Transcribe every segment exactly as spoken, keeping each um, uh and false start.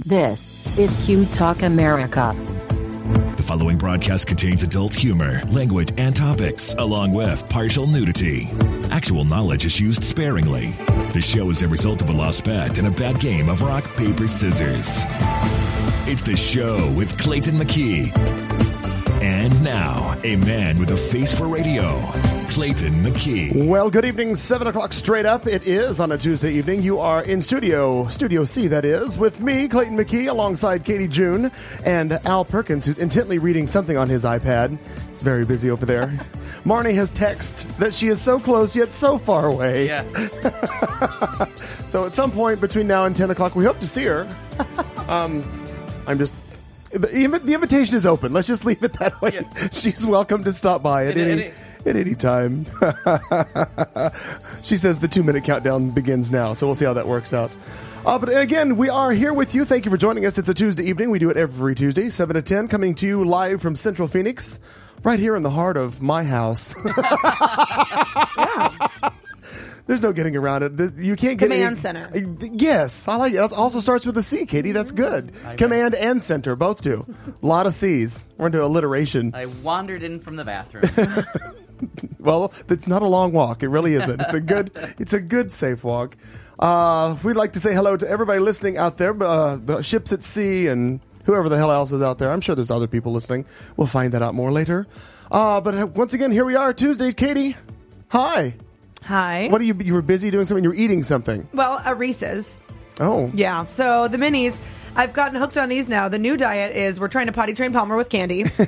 This is Q Talk America. The following broadcast contains adult humor, language, and topics, along with partial nudity. Actual knowledge is used sparingly. The show is a result of a lost bet and a bad game of rock, paper, scissors. It's The Show with Clayton McKee. And now, a man with a face for radio, Clayton McKee. Well, good evening, seven o'clock straight up. It is on a Tuesday evening. You are in studio, Studio C, that is, with me, Clayton McKee, alongside Katie June and Al Perkins, who's intently reading something on his iPad. He's very busy over there. Marnie has texted that she is so close yet so far away. Yeah. So at some point between now and ten o'clock, we hope to see her. Um, I'm just... The, the invitation is open. Let's just leave it that way. Yeah. She's welcome to stop by at any, any at any time. She says the two-minute countdown begins now, so we'll see how that works out. Uh, but again, we are here with you. Thank you for joining us. It's a Tuesday evening. We do it every Tuesday, seven to ten, coming to you live from Central Phoenix, right here in the heart of my house. Yeah. There's no getting around it. You can't get Command any, center. Yes, I like it. It also starts with a C, Katie. That's good. I Command and center, both do. A lot of C's. We're into alliteration. I wandered in from the bathroom. Well, it's not a long walk. It really isn't. It's a good. It's a good safe walk. Uh, we'd like to say hello to everybody listening out there. Uh, the ships at sea and whoever the hell else is out there. I'm sure there's other people listening. We'll find that out more later. Uh, but once again, here we are, Tuesday. Katie, hi. Hi. What are you? You were busy doing something. You were eating something. Well, a Reese's. Oh. Yeah. So the minis, I've gotten hooked on these now. The new diet is we're trying to potty train Palmer with candy. And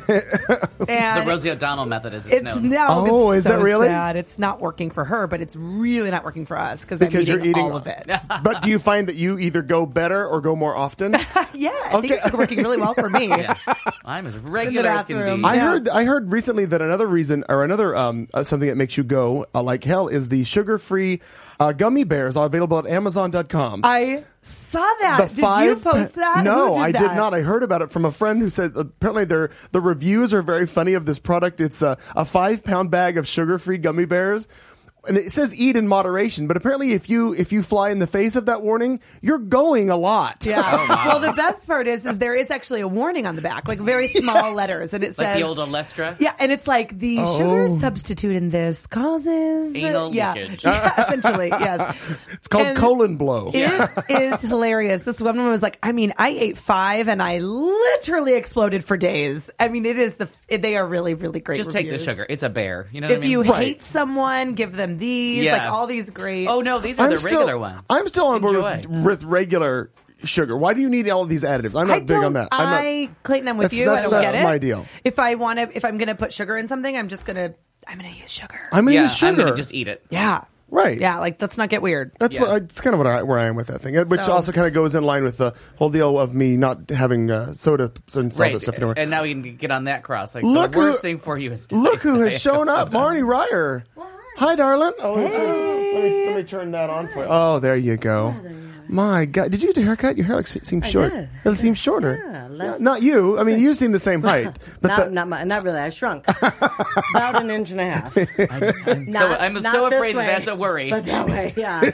the Rosie O'Donnell method is it's, it's known. now. Oh, it's is so that really? sad. It's not working for her, but it's really not working for us because I'm Because eating, you're eating all of it. But do you find that you either go better or go more often? Yeah, I think it's working really well for me. Yeah. I'm as regular as can bathroom. be. I Yeah. heard. I heard recently that another reason or another um, uh, something that makes you go uh, like hell is the sugar-free uh, gummy bears are available at Amazon dot com. I saw that. The Did you five- post that? No, Who did I that? did not. I heard about it from a friend who said apparently they're, the reviews are very funny of this product. It's a, a five pound bag of sugar-free gummy bears. And it says eat in moderation, but apparently if you if you fly in the face of that warning, you're going a lot. Yeah. Oh, wow. Well, the best part is, is there is actually a warning on the back, like very small Yes. letters, and it Like says the old Olestra? Yeah, and it's like the Oh. sugar substitute in this causes Anal yeah, leakage. yeah, essentially, yes. It's called And colon blow. It is hilarious. This woman was like, I mean, I ate five and I literally exploded for days. I mean, it is the they are really really great. Just take reviews. the sugar. It's a bear. You know what If I mean? you Right. hate someone, give them these. Yeah. Like all these great. Oh, no, these are I'm the still, regular ones. I'm still on board Enjoy. with, with regular sugar. Why do you need all of these additives? I'm not I big don't, on that. I'm not, I, Clayton, I'm with That's- you. that's- I don't that's get it. my deal. If I want to, if I'm going to put sugar in something, I'm just going to, I'm going to use sugar. I'm going to Yeah, use sugar. I'm going to just eat it. yeah. Right. Yeah. Like, let's not get weird. That's Yeah. what I, it's kind of what I, where I am with that thing, which So- also kind of goes in line with the whole deal of me not having uh, soda and all Right. that stuff anymore. And now we can get on that cross. Like, Look the worst who- thing for you is to Look who has stay shown out up, of soda. Marnie Ryer. Hi, darling. Oh, let, me turn, let, me, let me turn that on for you. Oh, there you go. My God, did you get a haircut? Your hair looks, seems short. did. It seems shorter. Yeah, less- not you. I mean, you seem the same height, but not, the, not, my, not really. I shrunk about an inch and a half. I'm, I'm so, Not- I'm not so this afraid way, that that's a worry. But that way, yeah.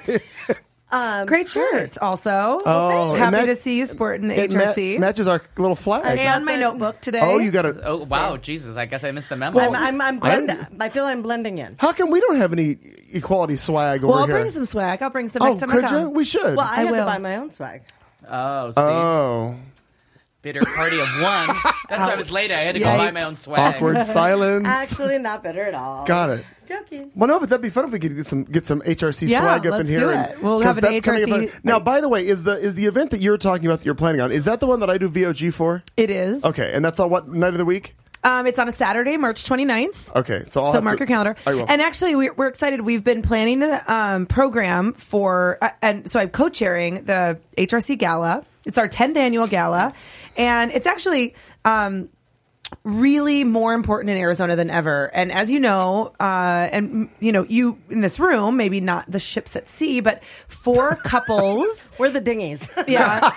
Um, Great shirt, also. Oh, it Happy ma- to see you sporting the it H R ma- C. matches our little flag. and my notebook today. Oh, you got a. Oh, wow, Jesus. I guess I missed the memo. Well, I'm, I'm, I'm blend- I feel I'm blending in. How come we don't have any equality swag over Well, I'll here? bring some swag. I'll bring some oh, next time I could come. you? We should. Well, I, I had will. to buy my own swag. oh, see. oh, Bitter party of one. That's why I was late. I had to go Yikes. buy my own swag. awkward silence. Actually, not bitter at all. Got it. Joking. Well, no, but that'd be fun if we could get some get some H R C Yeah, swag up let's in here. do and- it. We'll 'cause have an that's coming up H R C on- Now, by the way, is the is the event that you're talking about that you're planning on? Is that the one that I do V O G for? It is. Okay, and that's on what night of the week? Um, it's on a Saturday, March twenty-ninth. Okay, so I'll so have mark to- your calendar. I will. And actually, we're, we're excited. We've been planning the um, program for, uh, and so I'm co-chairing the H R C Gala. It's our tenth annual gala, and it's actually um, really more important in Arizona than ever. And as you know, uh, and you know, you in this room, maybe not the ships at sea, but four couples. We're the dinghies. Yeah.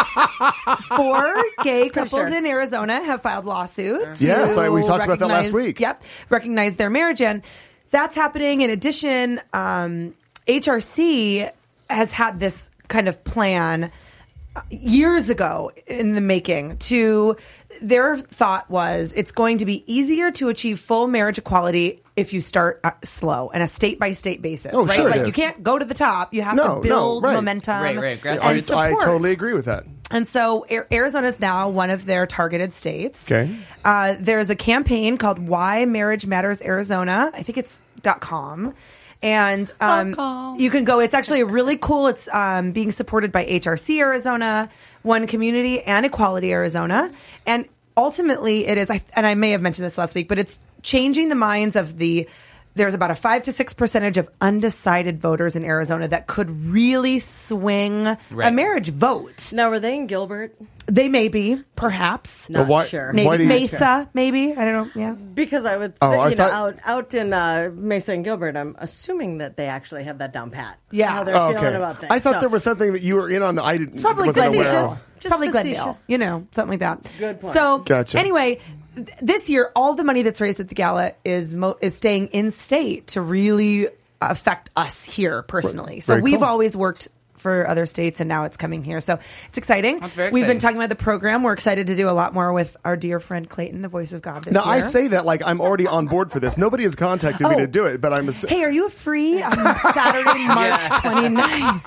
Four gay couples sure. in Arizona have filed lawsuits. Yes, to I- we talked about that last recognize- week. Yep. Recognize their marriage. And that's happening. In addition, um, H R C has had this kind of plan years ago in the making to their thought was it's going to be easier to achieve full marriage equality if you start uh, slow and a state by state basis, Oh, right? sure it Like is. you can't go to the top. You have No, to no, build right. momentum. Right, right. and I, I support. totally agree with that. And so Ar- Arizona is now one of their targeted states. Okay. Uh, there's a campaign called Why Marriage Matters Arizona. I think it's .com. And um, you can go. It's actually really cool. It's um, being supported by H R C Arizona, One Community, and Equality Arizona. And ultimately, it is, I- and I may have mentioned this last week, but it's changing the minds of the, there's about a five to six percentage of undecided voters in Arizona that could really swing a Right. marriage vote. Now, were they in Gilbert? They may be, perhaps. Not why- sure. Maybe Why do you- Mesa, maybe. I don't know. Yeah. Because I would, Oh, I you know, thought- out out in uh, Mesa and Gilbert, I'm assuming that they actually have that down pat. Yeah. how they're Oh, feeling okay. about things. I thought So- there was something that you were in on that I didn't. It's probably wasn't aware Glendale. of. Just Probably Glendale. facetious. You know, something like that. Good point. So, Gotcha. anyway, th- this year, all the money that's raised at the gala is mo- is staying in state to really affect us here personally. So Very we've cool. always worked for other states, and now it's coming here. So it's exciting. That's very We've been exciting. talking about the program. We're excited to do a lot more with our dear friend Clayton, the voice of God, this Now year. I say that like I'm already on board for this. Nobody has contacted me Oh. to do it, but I'm. Ass- Hey, are you free on Saturday, March twenty-ninth?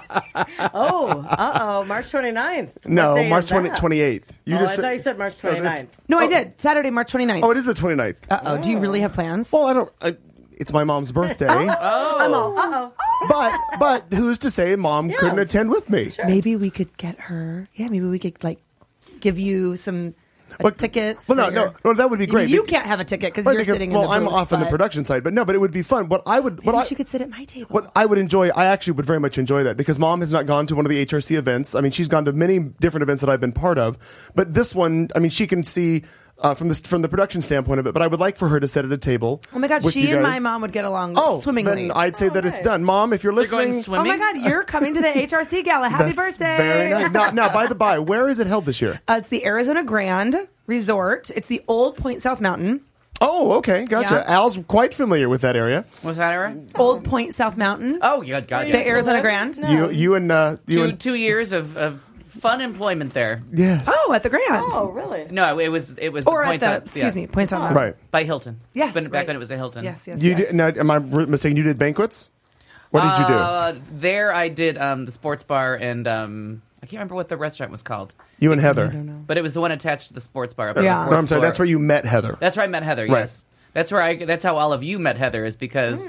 Oh, uh oh, March twenty-ninth. no, What day March is that? twentieth, twenty-eighth. You Oh, just I said- thought you said March Oh, that's- twenty-ninth. No, I Oh. did. Saturday, March twenty-ninth. Oh, it is the twenty-ninth. Uh-oh. Do you really have plans? Well, I don't. I, it's my mom's birthday, I'm all, uh oh. but but who's to say mom couldn't attend with me? Maybe we could get her. Yeah, maybe we could like give you some uh, Well, tickets. Well, no, for no, your- no, that would be great. You Be- can't have a ticket because Right, you're because, sitting well, in the I'm booth, off on the but production side, but no, but it would be fun. What I would, what Maybe I, she could sit at my table. what I would enjoy, I actually would very much enjoy that because mom has not gone to one of the H R C events. I mean, she's gone to many different events that I've been part of, but this one, I mean, she can see uh, from the from the production standpoint of it. But I would like for her to sit at a table. Oh my God, with she you and guys. my mom would get along Oh, swimmingly. then I'd say Oh, that it's nice. done. Mom, if you're You're listening, going Oh swimming? my God, you're coming to the H R C Gala. Happy that's birthday. Very nice. Now, now, by the by, where is it held this year? Uh, it's the Arizona Grand Resort. It's the old Point South Mountain. Oh, okay, gotcha. Yeah. Al's quite familiar with that area. What's that era? Old Point South Mountain. Oh, yeah, God, the yeah. Arizona Grand. You, you and uh, you Two, and two years of, of fun employment there. yes. Oh, at the Grand. Oh, really? No, it was it was Or the at Point the, South- excuse yeah. me, Point South Mountain. Right. by Hilton. Yes, When- back right. when it was a Hilton. Yes, yes, You yes. did, now, am I r- mistaken? You did banquets. What did you do? Uh, there, I did um, the sports bar, and um, I can't remember what the restaurant was called, You and Heather. but it was the one attached to the sports bar. Up Yeah. on the No, fourth I'm sorry. floor. That's where you met Heather. That's where I met Heather. Right. Yes, that's where I. That's how all of you met Heather, is because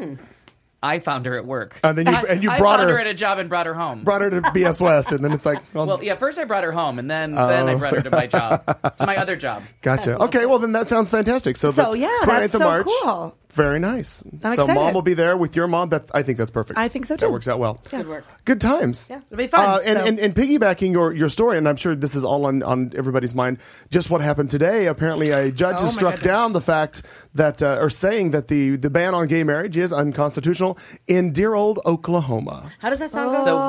I found her at work. And then you and you I brought found her, her at a job and brought her home. brought her to B S West, and then it's like, well, Well, yeah. First, I brought her home, and then then I brought her to my job, to my other job. gotcha. Okay, well then that sounds fantastic. So, So, the yeah, twenty-ninth that's of so March, cool. Very nice. I'm so excited. mom will be there with your mom. That I think that's perfect. I think so, That too. works out well. Good work. Good times. Yeah, it'll be fun. Uh, and, So- and, and piggybacking your, your story, and I'm sure this is all on, on everybody's mind, just what happened today. Apparently, a judge Oh, has my struck goodness. down the fact that, uh, or saying that the, the ban on gay marriage is unconstitutional in dear old Oklahoma. How does that sound go? So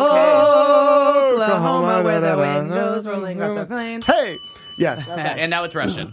Oh, Oklahoma, where the da, da, da, wind goes rolling across the plains. Hey! Yes. and now it's Russian.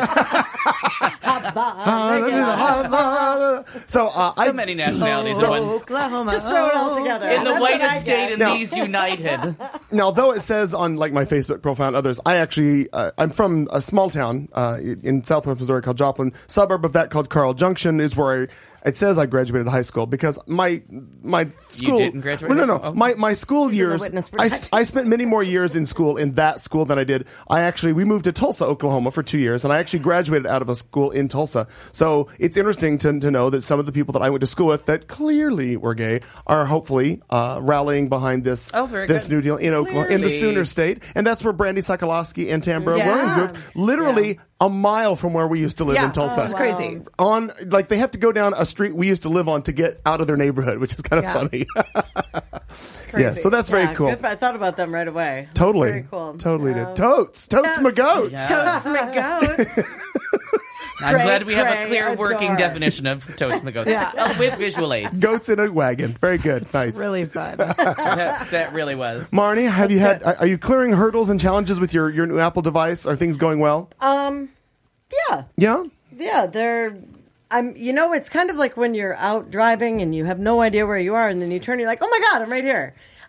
So uh, So I many nationalities at once. Oklahoma. Just throw it all together. In the That's what I whitest get. state in No. these united. now, though it says on like my Facebook profile and others, I actually uh, I'm from a small town uh, in Southwest Missouri called Joplin. Suburb of that called Carl Junction is where I, it says I graduated high school because my my school. didn't graduate Well, no, high no, school? Oh. my my school the years. witness I, protection. I spent many more years in school in that school than I did. I actually we moved to Tulsa, Oklahoma for two years, and I actually graduated out of a school in Tulsa. So it's interesting to to know that some of the people that I went to school with that clearly were gay are hopefully uh, rallying behind this Oh, very this good. new deal in Oklahoma in the Clearly. Sooner State, and that's where Brandy Sokolowski and Tambra Yeah. Williams live, literally a mile from where we used to live Yeah, in Tulsa. it's crazy. On like they have to go down a street we used to live on to get out of their neighborhood, which is kind of Yeah. funny. Yeah, so that's very Yeah, cool. good for- I thought about them right away. That's Totally, very cool. totally Yeah. did. Totes, totes, my goats. Totes my goats. I'm Cray, glad we have a cray, clear working adore. definition of toast McGoat. Yeah. Uh, with visual aids. Goats in a wagon. Very good. Nice. Really fun. that, that really was. Marnie, have you had? Are are you clearing hurdles and challenges with your your new Apple device? Are things going well? Um, yeah, Yeah. yeah. They're. I'm. You know, it's kind of like when you're out driving and you have no idea where you are, and then you turn, you're like, oh my god, I'm right here.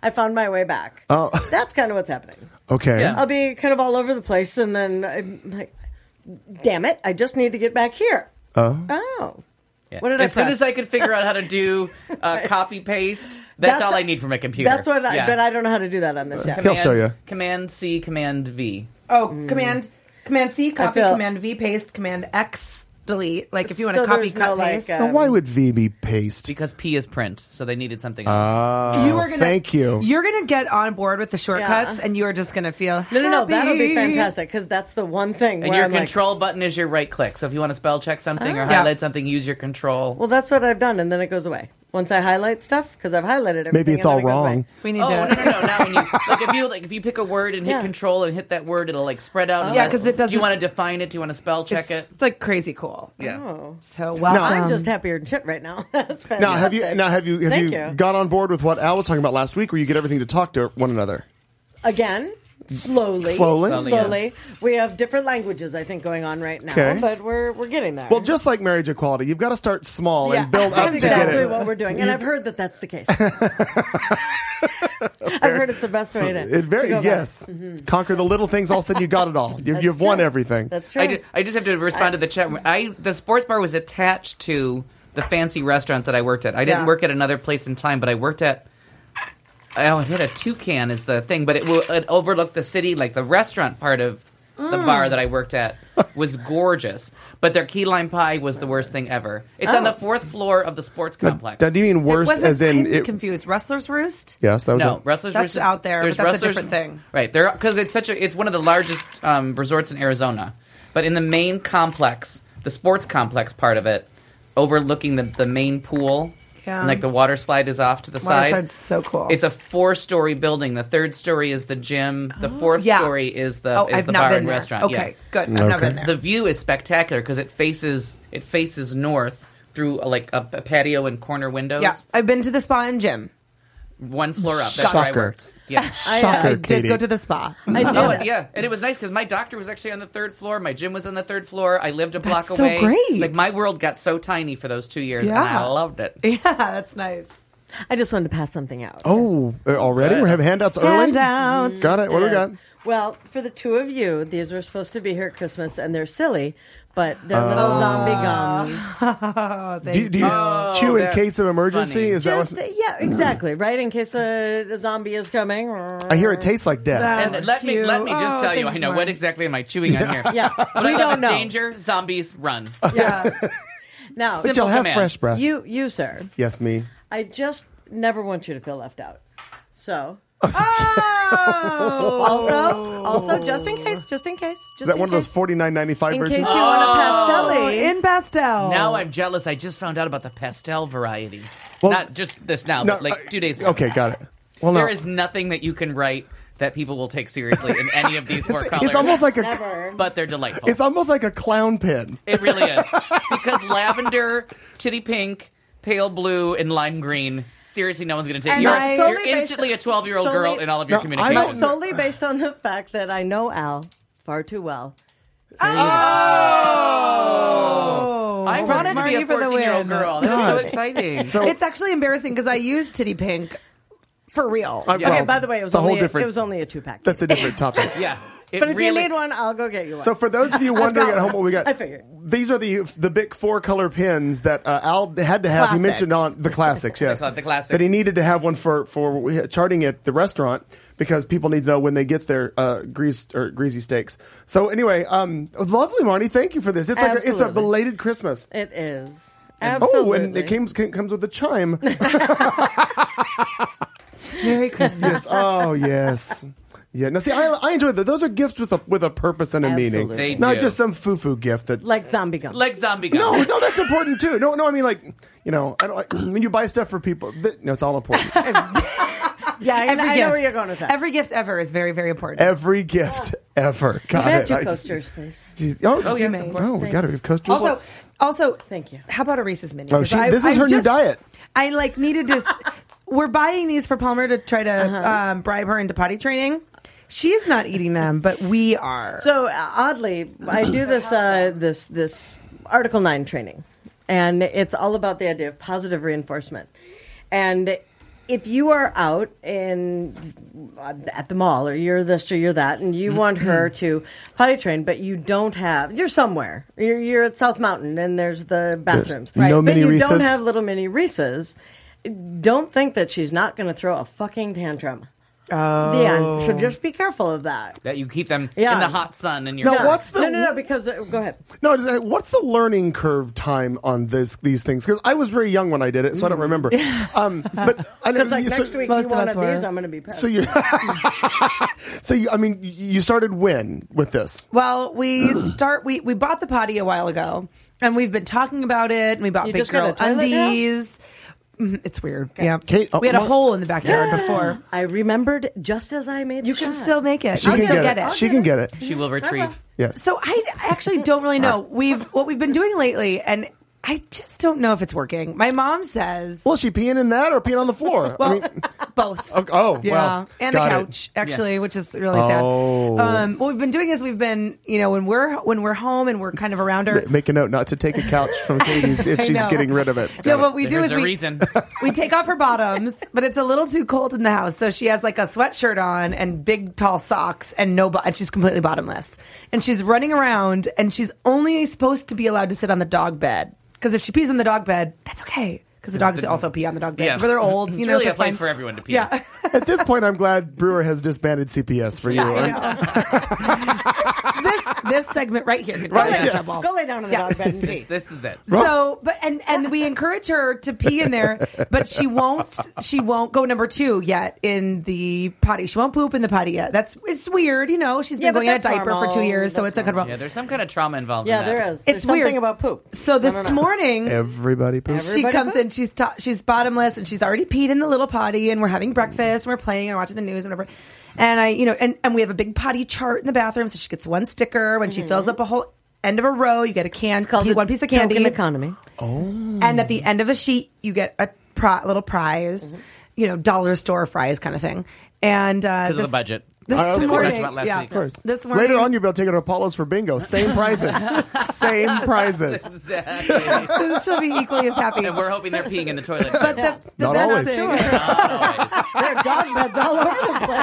I found my way back. Oh. That's kind of what's happening. Okay. Yeah. I'll be kind of all over the place, and then I'm like, damn it, I just need to get back here. Oh. Oh. Yeah. What did I as soon press? as I could figure out how to do uh, copy paste, that's, all I need from a computer. That's what I, Yeah. but I don't know how to do that on this yet. He'll show you. Command C, Command V. Oh, command Command C, copy, feel- Command V, paste, Command X, delete. Like if you want So to copy, there's cut, no, like, paste. uh, So why would V be paste? Because P is print, so they needed something else. Oh, you are gonna, thank you. You're gonna get on board with the shortcuts, Yeah. and you are just gonna feel No, no, no. happy. That'll be fantastic because that's the one thing. and where your I'm like, control button is your right click. So if you want to spell check something or Yeah. highlight something, use your control. well, that's what I've done, and then it goes away. Once I highlight stuff, because I've highlighted everything. Maybe it's and all then it goes wrong. away. We need Oh to. no no no! Now when you like if you like if you pick a word and hit Yeah. control and hit that word, it'll like spread out. and Yeah, that's- 'cause it Do you doesn't- want to define it? Do you want to spell check It's, it? it's like crazy cool. Yeah. Oh. So welcome. I'm just happier than shit right now. That's fantastic. Now have you now have you have Thank you, you. got on board with what Al was talking about last week, where you get everything to talk to one another? Again, slowly, Slowly? Slowly, slowly. We have different languages, I think, going on right now, Okay. but we're we're getting there. Well, just like marriage equality, you've got to start small yeah, and build up that's to exactly get it. what we're doing, and I've heard that that's the case. I've heard it's the best way to. It very to go yes. Conquer the little things. All of a sudden, you got it all. You've, That's you've won true. everything. That's true. I, ju- I just have to respond to the chat. I the sports bar was attached to the fancy restaurant that I worked at. I didn't Yeah. work at another place in time, but I worked at. Oh, it had a toucan is the thing, but it, w- it overlooked the city. Like the restaurant part of the Mm. bar that I worked at was gorgeous, but their key lime pie was the worst thing ever. It's Oh. on the fourth floor of the sports complex. Now, do you mean It worst wasn't- as in I'm it? confused. Wrestler's Roost. Yes, that was No, it. Wrestlers That's Roost is- out there, there's but that's a Wrestlers- different thing. Right, there because it's such a it's one of the largest um, resorts in Arizona. But in the main complex, the sports complex part of it, overlooking the, the main pool, Yeah. and like the water slide is off to the side. Waterside's so cool. It's a four-story building. The third story is the gym. The fourth yeah. story is the oh, is I've the not bar been and there. restaurant. Okay, Yeah. good. I've not Okay. been there. The view is spectacular because it faces it faces north through uh, like a, a patio and corner windows. yeah, I've been to the spa and gym. One floor up. That's where I Shocker. worked. Yeah. Shocker, I did Katie. go to the spa. I did. Oh, and yeah, and it was nice because my doctor was actually on the third floor. My gym was on the third floor. I lived a block That's so away. great. Like my world got so tiny for those two years, and Yeah. I loved it. Yeah, that's nice. I just wanted to pass something out. Oh, uh, already? Good. We're having handouts early? Handouts. Got it. What do we Yes. got? Well, for the two of you, these were supposed to be here at Christmas, and they're silly, but they're little zombie gums. Oh, thank Do, you- do you Oh, chew in that's case of emergency? funny. Is that Just, what, yeah, exactly. Right, in case a, a zombie is coming. I hear it tastes like death. And That's let me cute. let me just Oh, tell you, I thanks, know Mark. what exactly am I chewing on here. Yeah, But we I love don't it. know. Danger, zombies, run. Yeah. Now, But y'all have command. fresh breath. you, you, sir, Yes, me. I just never want you to feel left out. So, Oh. also, also, just in case, just in case, just Is that in one of those case, forty-nine ninety-five in versions? case you want a pastel. Oh, in pastel. Now I'm jealous. I just found out about the pastel variety. Well- Not just this now, No, but like uh, two days ago. Okay, got it. Well, no. There is nothing that you can write that people will take seriously in any of these four colors. It's almost like a. Never. but they're delightful. It's almost like a clown pin. It really is. Because lavender, titty pink, pale blue, and lime green. Seriously, no one's going to take And you. You're, I- you're Solely based- instantly a twelve-year-old solely- girl in all of your No, I communication. don't- solely based on the fact that I know Al far too well. Oh! I Oh, wanted to be Marty a for the fourteen-year-old win. girl. That was so God. exciting. So It's actually embarrassing because I used Titty Pink for real. I- Yeah. Okay, well, by the way, it was it's a whole only a, different. it was only a two pack. That's a different topic. yeah. It But if really, you need one, I'll go get you one. So for those of you wondering got at home one. what we got, I figured. these are the the big four color pins that uh, Al had to have. He Classics. mentioned on the classics, yes, cla- the classic. that he needed to have one for for charting at the restaurant because people need to know when they get their uh, grease or greasy steaks. So anyway, um, lovely, Marty. Thank you for this. It's like a, it's a Absolutely. belated Christmas. it is. Oh, Absolutely. and it comes comes with a chime. Merry Christmas. Yes. Oh, yes. Yeah. Now, see, I, I enjoy that. Those are gifts with a with a purpose and a meaning, Absolutely. They not do. just some foo foo gift that. Like zombie gum. like zombie gum. No, no, that's important too. No, no, I mean like you know, I don't like when you buy stuff for people. Th- no, it's all important. yeah, I, Every I gift. know where you're going with that. Every gift ever is very, very important. Every gift ever. Got May I have it. two I- coasters, please? Geez. Oh, Oh, yes, may. of course. Oh, we got it. Coasters. Also, also, Thank you. How about a Reese's mini? Oh, 'Cause she- I- this is I her new just- diet. I like needed to. s- We're buying these for Palmer to try to Uh-huh. um, bribe her into potty training. She's not eating them, but we are. So uh, oddly, I do this uh, this this Article Nine training, and it's all about the idea of positive reinforcement. And if you are out in uh, at the mall or you're this or you're that, and you want her to potty train, but you don't have, you're somewhere, you're, you're at South Mountain and there's the bathrooms, There's no but mini you Reese's? don't have little mini Reese's. Don't think that she's not going to throw a fucking tantrum. Oh. The end. So just be careful of that. That you keep them Yeah. in the hot sun and your No, Yeah. what's the- no, no, no? Because uh, go ahead. No, is that- what's the learning curve time on this these things? Because I was very young when I did it, so I don't remember. Um, but I know Because like you- next so, week, Most you of want us of these, were. I'm going to be pissed. so you, so you, I mean, you started when with this? Well, we start. We we bought the potty a while ago, and we've been talking about it. And we bought You big just got girl a toilet now? undies. Mhm, It's weird. Yeah, Kate- oh, we had a well- hole in the backyard before. I remembered just as I made. You the can shot. still make it. She I'll can still get, get it. it. She can get it. She will retrieve. Yes. So I I actually don't really know. We've what we've been doing lately, and I just don't know if it's working. My mom says, Well, is she peeing in that or peeing on the floor? well, I mean, both. oh, oh, Yeah, well, and the got it. couch actually, which is really Oh. sad. Um, what we've been doing is we've been, you know, when we're when we're home and we're kind of around her. Make a note not to take a couch from Katie's if I she's know. getting rid of it. So Got what it. we do There's is a we reason. we take off her bottoms, but it's a little too cold in the house, so she has like a sweatshirt on and big tall socks and no, bo- and she's completely bottomless, and she's running around, and she's only supposed to be allowed to sit on the dog bed, because if she pees on the dog bed, that's okay. Because the dogs also pee on the dog bed, Yeah. but they're old, It's you know. really so a it's place fine. for everyone to pee. Yeah, At this point, I'm glad Brewer has disbanded C P S for you. I know. this this segment right here could get Right, us in yes. trouble. Go lay down on the Yeah. dog bed and pee. This is it. So, but and and we encourage her to pee in there, but she won't. She won't go number two yet in the potty. She won't poop in the potty yet. That's it's weird, you know. She's been Yeah, but going in a that's diaper for two normal. years, so That's it's a good. Yeah, there's some kind of trauma involved Yeah, in that. there is. It's There's something weird. about poop. So this No, no, no. morning, Everybody poops. she Everybody comes poop? in. She's ta- she's bottomless, and she's already peed in the little potty, and we're having breakfast, and we're playing, and watching the news, and whatever. And I, you know, and, and we have a big potty chart in the bathroom, so she gets one sticker when she fills up a whole end of a row. You get a can, It's called pee- the one piece of candy, token economy. and at the end of a sheet, you get a pri- little prize, you know, dollar store prize kind of thing. And uh, Because this, of the budget. This Uh, of We course. talked morning, about last yeah, week. Of course. this morning, Later on, you'll be able to take her to Apollo's for bingo. Same prizes. Same prizes. Exactly. she'll be equally as happy. And we're hoping they're peeing in the toilet. But the, the Not best always. thing, Not always. There are dog beds all over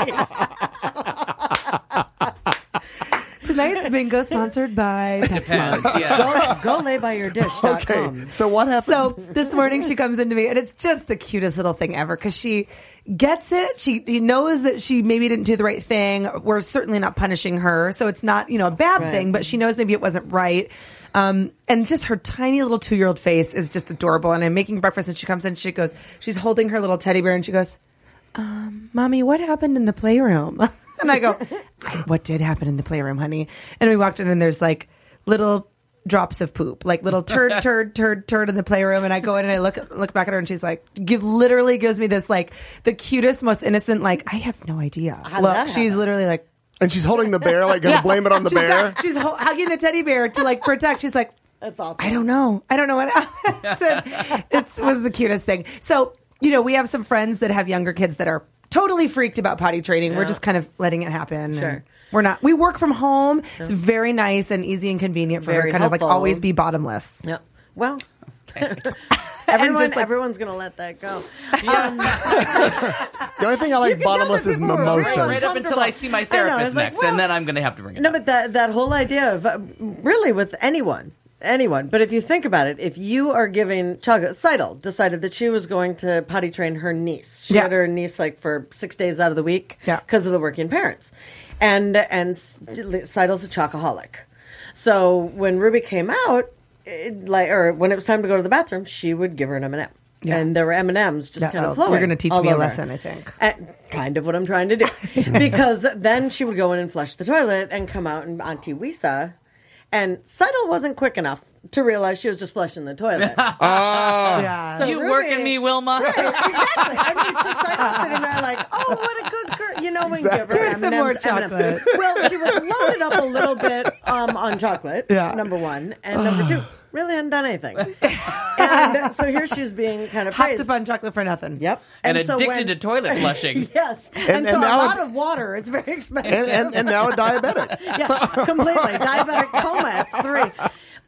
the place. tonight's bingo sponsored by PetSmart. Depends. Yeah. Go, go lay by your dish. Okay, so what happened? So this morning she comes into me, and it's just the cutest little thing ever because she gets it. She, she knows that she maybe didn't do the right thing. We're certainly not punishing her, so it's not, you know, a bad Right. thing. But she knows maybe it wasn't right. Um, and just her tiny little two year old face is just adorable. And I'm making breakfast, and she comes in. She goes, she's holding her little teddy bear, and she goes, um, "Mommy, what happened in the playroom?" And I go, "I- "What did happen in the playroom, honey?" And we walked in, and there's like little drops of poop, like little turd, turd, turd, turd in the playroom. And I go in and I look look back at her, and she's like, give literally gives me this like the cutest, most innocent, like I have no idea. How did Look, that she's happen? literally like, and she's holding the bear, like, gonna yeah. blame it on the She's bear. got- she's ho- hugging the teddy bear to like protect. She's like, That's awesome. I don't know. I don't know what happened. It was the cutest thing. So, you know, we have some friends that have younger kids that are totally freaked about potty training. We're Yeah. just kind of letting it happen. Sure. And we're not. We work from home. It's very nice and easy and convenient for her Very to kind of like helpful. always be bottomless. Yep. Well, And everyone, just, like- everyone's going to let that go. The only thing I like can tell bottomless that is people are mimosas. really Right up until I see my I know, therapist it's like, next, well- and then I'm going to have to bring it No, up. but that that whole idea of uh, really with anyone, anyone. But if you think about it, if you are giving chocolate, Seidel decided that she was going to potty train her niece. She Yeah. had her niece like for six days out of the week Yeah. because of the working parents, and and Seidel's a chocoholic. So when Ruby came out, it, like or when it was time to go to the bathroom, she would give her an M and M. Yeah. And there were M and M's just Yeah, kind oh, of flowing. you're gonna teach all me a over. lesson, I think. And kind of what I'm trying to do. Because then she would go in and flush the toilet and come out and Auntie Wisa. And Seidel wasn't quick enough to realize she was just flushing the toilet. Yeah. So You Ruby- working me, Wilma? Exactly. I mean, so Seidel's sitting there like, oh, what a good girl. You know, when you give her Here's some more M and M's, M and M's. chocolate. Well, she was loaded up a little bit um, on chocolate, Yeah. number one. And number two, really hadn't done anything. And so here she's being kind of Hopped praised. up on chocolate for nothing. Yep. And, so addicted when- to toilet flushing. Yes. And, And- so and a now lot it- of water. It's very expensive. and, and, and now a diabetic. Yeah, completely. Diabetic coma at three.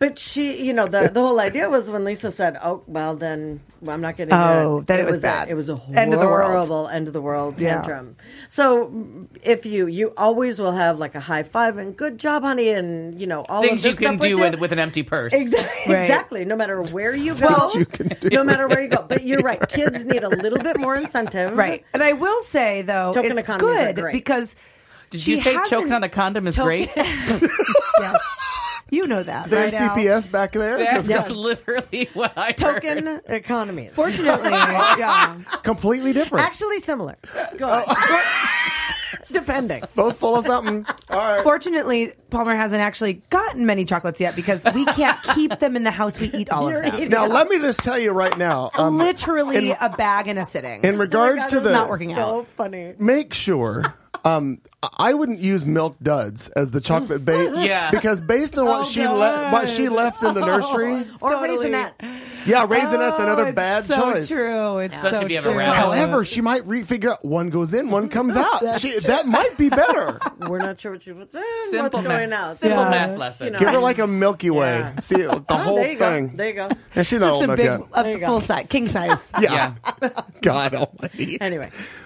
But she, you know, the the whole idea was when Lisa said, "Oh, well, then well, I'm not getting." Oh, it. then it was a- bad. It was a horrible End of the world. end of the world Yeah. tantrum. So if you you always will have like a high five and good job, honey, and you know all Things of you this can stuff do with, with, with an empty purse. Exactly, Right. exactly. No matter where you go, you can do. no matter where you go. But you're right. Kids need a little bit more incentive, Right. And I will say, though, Token it's economies are good great. because Did she you say hasn't- choking on a condom is Token- great? Yes. You know that, There's right, Al? C P S back there. That's Yeah. literally what I heard. Token economies. Fortunately, yeah. Completely different. Actually similar. Go on. Depending. Both full of something. All right. Fortunately, Palmer hasn't actually gotten many chocolates yet because we can't keep them in the house. We eat all of You're them. eating- Now, let me just tell you right now. um, Literally in, a bag and a sitting. in regards Oh my God, to this the is not working so out. funny. make sure. Um, I wouldn't use Milk Duds as the chocolate bait. Yeah. Because based on what Oh, she le- what she left in the nursery, Or Totally. Raisinets. yeah, Raisinette's another Oh, it's bad so choice. True. It's Especially so if you have a true. rash. However, she might re- figure out one goes in, one comes out. She, that might be better. We're not sure what you what's, in, Simple what's going math. out. Simple Yeah. math lesson. You know. Give her like a Milky Way. Yeah. See the Oh, whole there you thing. Go. There you go. And she's not Just old a enough big, yet. a There you go. full size, king size. Yeah. Yeah. God Almighty. Anyway.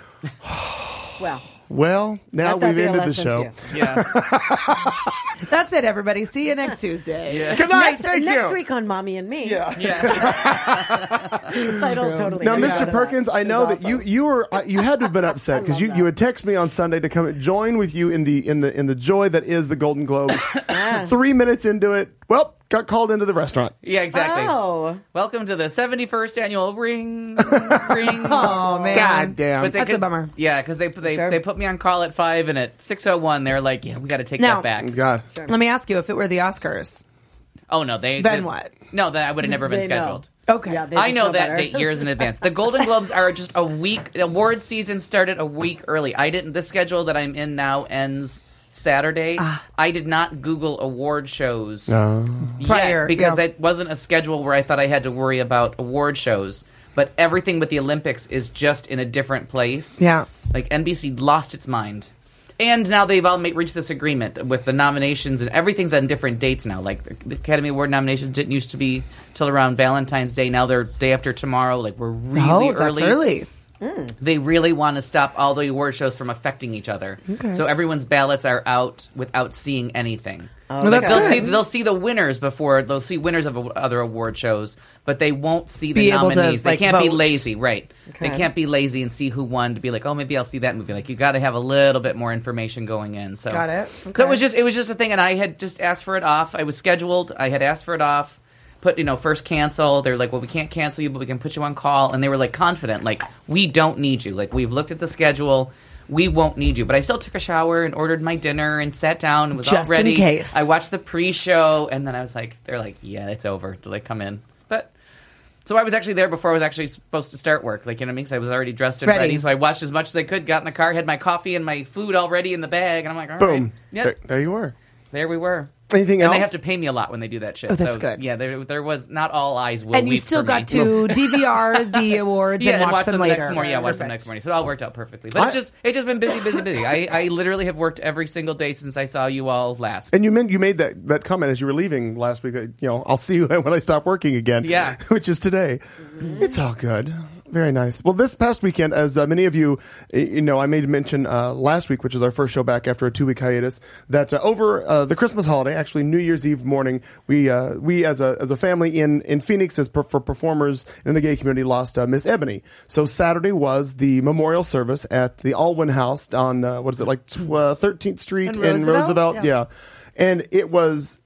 Well, Well, now let that we've be a ended the lesson show. to you. Yeah. That's it, everybody. See you next Tuesday. Yeah. Good night. Next, Thank next you. week on Mommy and Me. Yeah. Yeah. Title totally. Now, agree Mister with that. Perkins, I know It's that you awesome. you were uh, you had to have been upset because you, you had texted me on Sunday to come join with you in the in the in the joy that is the Golden Globes. Three minutes into it, well, got called into the restaurant. Yeah, exactly. Oh. Welcome to the seventy-first annual Ring Ring. Oh, man. God damn. But they That's a could- bummer. Yeah, because they they Sure. they put me on call at five, and at six oh one, they're like, "Yeah, we got to take Now- that back." God. Let me ask you, if it were the Oscars, Oh no, they Then they- what? No, that I would have never been They know. scheduled. okay. Yeah, they I just know that better. date years in advance. The Golden Globes are just a week. The award season started a week early. I didn't. The schedule that I'm in now ends Saturday. Ah. I did not Google award shows Uh, yet Prior, because yeah. that wasn't a schedule where I thought I had to worry about award shows. But everything with the Olympics is just in a different place. Yeah. Like N B C lost its mind. And now they've all made, reached this agreement with the nominations, and everything's on different dates now. Like the, the Academy Award nominations didn't used to be till around Valentine's Day. Now they're day after tomorrow. Like we're really oh, early. that's early. They really want to stop all the award shows from affecting each other. Okay. So everyone's ballots are out without seeing anything. Well, Like that's they'll good. see they'll see the winners before they'll see winners of a- other award shows, but they won't see the Be able to, nominees. They like, can't be vote. lazy, right? They Okay. can't be lazy and see who won to be like, oh, maybe I'll see that movie. Like you got to have a little bit more information going in. So Got it. So Okay. it was just it was just a thing, and I had just asked for it off. I was scheduled. I had asked for it off. Put you know first cancel. They're like, well, we can't cancel you, but we can put you on call. And they were like confident, like we don't need you. Like we've looked at the schedule. We won't need you. But I still took a shower and ordered my dinner and sat down and was Just all in ready. case. I watched the pre-show, and then I was like, they're like, yeah, it's over. Do they come in? But so I was actually there before I was actually supposed to start work. Like, you know what I mean? 'Cause I was already dressed and Ready. ready. So I watched as much as I could, got in the car, had my coffee and my food already in the bag, and I'm like, all right. boom. Yep. There, there you were. There we were. Anything And else? they have to pay me a lot when they do that shit. Oh, that's so, good. Yeah, there, there was not all eyes will And you weep still for got me. to D V R the awards Yeah, and watch, them, the later. next morning. Yeah, watch them Perfect. next morning. So it all worked out perfectly. But I- it's just it's just been busy, busy, busy. I, I literally have worked every single day since I saw you all last. And you meant you made that, that comment as you were leaving last week that, you know, I'll see you when I stop working again. Yeah. Which is today. It's all good. Very nice. Well, this past weekend, as uh, many of you, uh, you know, I made mention uh, last week, which is our first show back after a two-week hiatus, that uh, over uh, the Christmas holiday, actually New Year's Eve morning, we uh, we as a as a family in in Phoenix, as per, for performers in the gay community, lost uh, Miss Ebony. So Saturday was the memorial service at the Alwyn House on uh, what is it like tw- uh, thirteenth Street In in Roosevelt? Roosevelt, Yeah. yeah, and it was.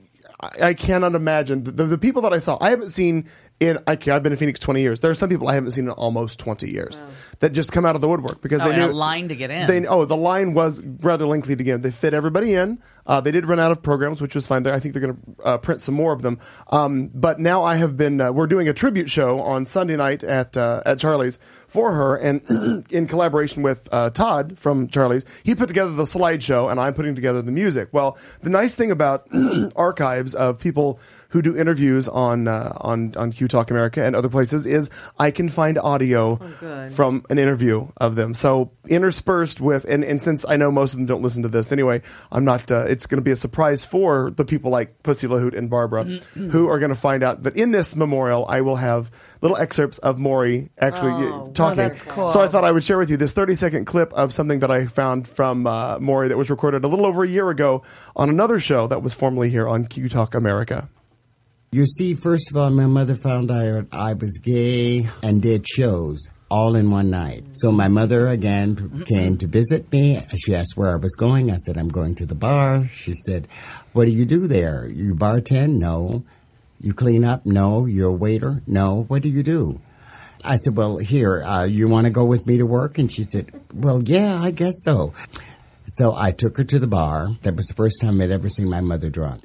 I, I cannot imagine the, the, the people that I saw. I haven't seen in. I, I've been in Phoenix twenty years. There are some people I haven't seen in almost twenty years that just come out of the woodwork because Oh, they and knew a line to get in. They, oh, the line was rather lengthy to get in. They fit everybody in. Uh, they did run out of programs, which was fine. I think they're going to uh, print some more of them. Um, but now I have been. Uh, we're doing a tribute show on Sunday night at uh, at Charlie's for her, and in collaboration with uh, Todd from Charlie's, he put together the slideshow, and I'm putting together the music. Well, the nice thing about archives of people who do interviews on uh, on on Q Talk America and other places is I can find audio good. from an interview of them. So interspersed with, and, and since I know most of them don't listen to this anyway, I'm not. Uh, it's going to be a surprise for the people like Pussy LaHoot and Barbara, who are going to find out that in this memorial, I will have little excerpts of Maury actually Oh, uh, talking. well, that's cool. So I thought I would share with you this thirty-second clip of something that I found from uh, Maury that was recorded a little over a year ago on another show that was formerly here on Q Talk America. You see, first of all, my mother found out I was gay and did shows all in one night. So my mother again came to visit me. She asked where I was going. I said, I'm going to the bar. She said, what do you do there? You bartend? No. You clean up? No. You're a waiter? No. What do you do? I said, well, here, uh, you want to go with me to work? And she said, well, yeah, I guess so. So I took her to the bar. That was the first time I'd ever seen my mother drunk.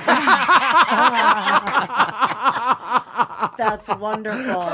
That's wonderful.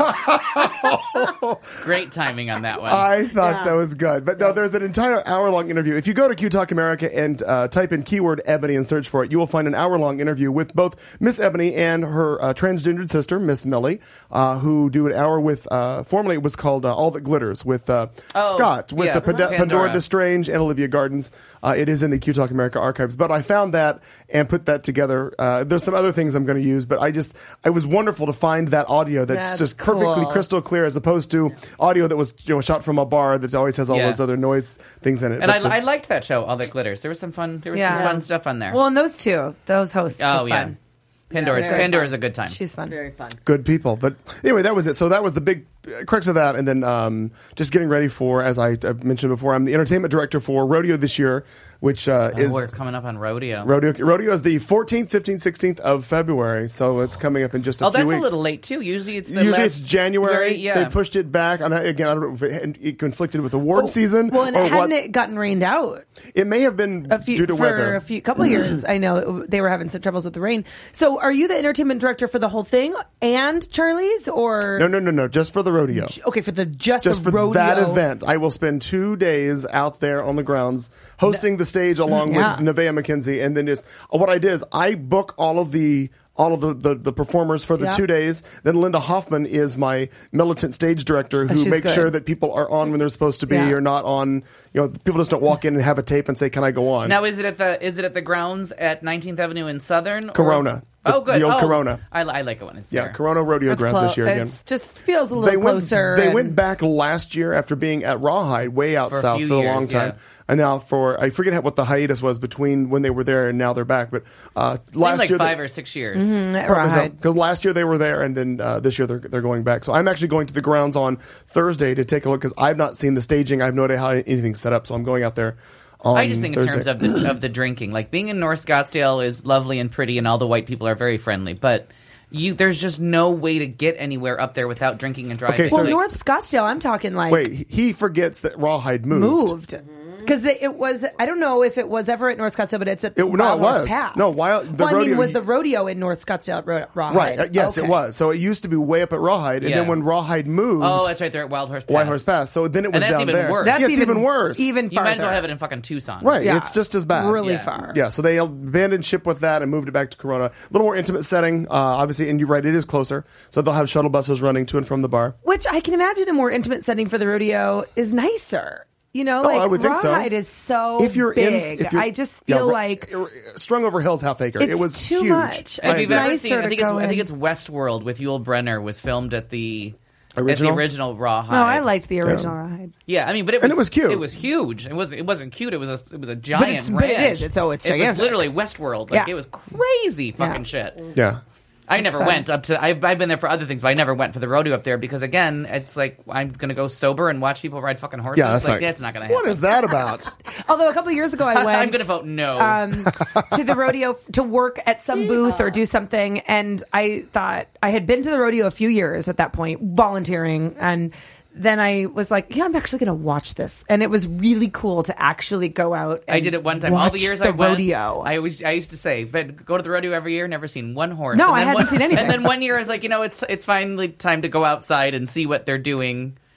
Great timing on that one. I thought Yeah. that was good. But no, there's an entire hour-long interview. If you go to Q Talk America and uh, type in keyword Ebony and search for it, you will find an hour-long interview with both Miss Ebony and her uh, transgendered sister, Miss Millie, uh, who do an hour with, uh, formerly it was called uh, All That Glitters, with uh, Oh, Scott, with yeah, the Pand- Pandora. Pandora Destrange and Olivia Gardens. Uh, it is in the Q Talk America archives. But I found that and put that together. Uh, there's some other things I'm going to use, but I just, it was wonderful to find that audio that's, That's just perfectly cool. crystal clear as opposed to audio that was you know shot from a bar that always has all Yeah. those other noise things in it. and But, uh, I, I liked that show, All That Glitters. There was some fun. There was Yeah. some fun stuff on there. Well, and those two, those hosts oh are yeah, fun. Pandora's very Pandora's fun. a good time. She's fun. Very fun. good people. But anyway, that was it. So that was the big uh, crux of that. And then um, just getting ready for, as I uh, mentioned before, I'm the entertainment director for Rodeo this year, which uh, Oh, is we're coming up on rodeo. Rodeo. Rodeo is the fourteenth, fifteenth, sixteenth of February. So it's coming up in just a oh, few that's weeks. a little late too. Usually it's the Usually last, it's January. Yeah. They pushed it back. And I, again, I don't know if it, it conflicted with award season Well, and or hadn't what. it gotten rained out It may have been a few due to for weather. a few couple of years? I know they were having some troubles with the rain. So, are you the entertainment director for the whole thing and Charlie's, or No, no, no, no. Just for the rodeo. okay for the just, Just the for rodeo that event, I will spend two days out there on the grounds hosting the stage along Yeah. with Nevaeh McKenzie, and then just what I did is I book all of the all of the, the, the performers for the Yeah. two days. Then Linda Hoffman is my militant stage director who she's makes good. sure that people are on when they're supposed to be Yeah. or not on. You know, people just don't walk in and have a tape and say, "Can I go on?" Now is it at the is it at the grounds at nineteenth Avenue in Southern? or- Corona. The- oh, good. the old oh, Corona. I, I like it when it's yeah, there. Corona Rodeo That's Grounds clo- this year again. It's just feels a little They went, closer. they and- went back last year after being at Rawhide, way out For a south few for a years, long time. yeah. And now for, I forget what the hiatus was between when they were there and now they're back. But uh, Seemed last like year, five they, or six years. at Rawhide. because last year they were there, and then uh, this year they're they're going back. So I'm actually going to the grounds on Thursday to take a look because I've not seen the staging. I have no idea how anything's set up. So I'm going out there. On I just think Thursday. in terms of the, of the drinking, like being in North Scottsdale is lovely and pretty, and all the white people are very friendly, but. You, there's just no way to get anywhere up there without drinking and driving. Okay, so- Well, Like, North Scottsdale, I'm talking like Wait, he forgets that Rawhide moved. moved. Because it was, I don't know if it was ever at North Scottsdale, but it's at It- no, Wild it Horse was. Pass. No, Wild- the well, I mean, rodeo- was the rodeo in North Scottsdale Ro- Rawhide? Right. Uh, yes, Okay. it was. So it used to be way up at Rawhide, and Yeah. then when Rawhide moved, oh, that's right. They're at Wild Horse Pass. White Horse Pass. So then it was And that's down even there. worse. That's yeah, it's even, even worse. Even You farther. might as well have it in fucking Tucson. Right. Yeah. It's just as bad. Really Yeah. far. Yeah, so they abandoned ship with that and moved it back to Corona. A little more intimate setting, uh, obviously, and you're right, it is closer. So they'll have shuttle buses running to and from the bar. Which I can imagine a more intimate setting for the rodeo is nicer. You know, Oh, like I would think so. Rawhide is so If you're big. in, if you're, I just yeah, feel Ra- like uh, Strung Over Hills Half Acre. It's it was too huge. much. I If you've agree. ever nicer seen, I to think it's go I think in. it's Westworld with Yul Brenner was filmed at the Original? at the original Rawhide. no, I liked the original Rawhide. Yeah, I mean, but it was And it was cute. It was huge. It was it wasn't cute. It was a it was a giant. it's- but it ranch. is. It's- oh, it's it was gigantic. literally Westworld. Like Yeah. it was crazy fucking Yeah. shit. Yeah. I never fun. went up to. I've, I've been there for other things, but I never went for the rodeo up there because again, it's like I'm gonna go sober and watch people ride fucking horses. Yeah, that's like not, that's not gonna happen. What is that about? Although a couple of years ago I went. I'm gonna vote no. um, to the rodeo f- to work at some booth or do something, and I thought I had been to the rodeo a few years at that point, volunteering, and then I was like, "Yeah, I'm actually going to watch this," and it was really cool to actually go out. And I did it one time. All the watch years the I went, rodeo. I was I used to say, but go to the rodeo every year. Never seen one horse. No, And I then hadn't one, seen anything. And then one year I was like, you know, it's it's finally time to go outside and see what they're doing.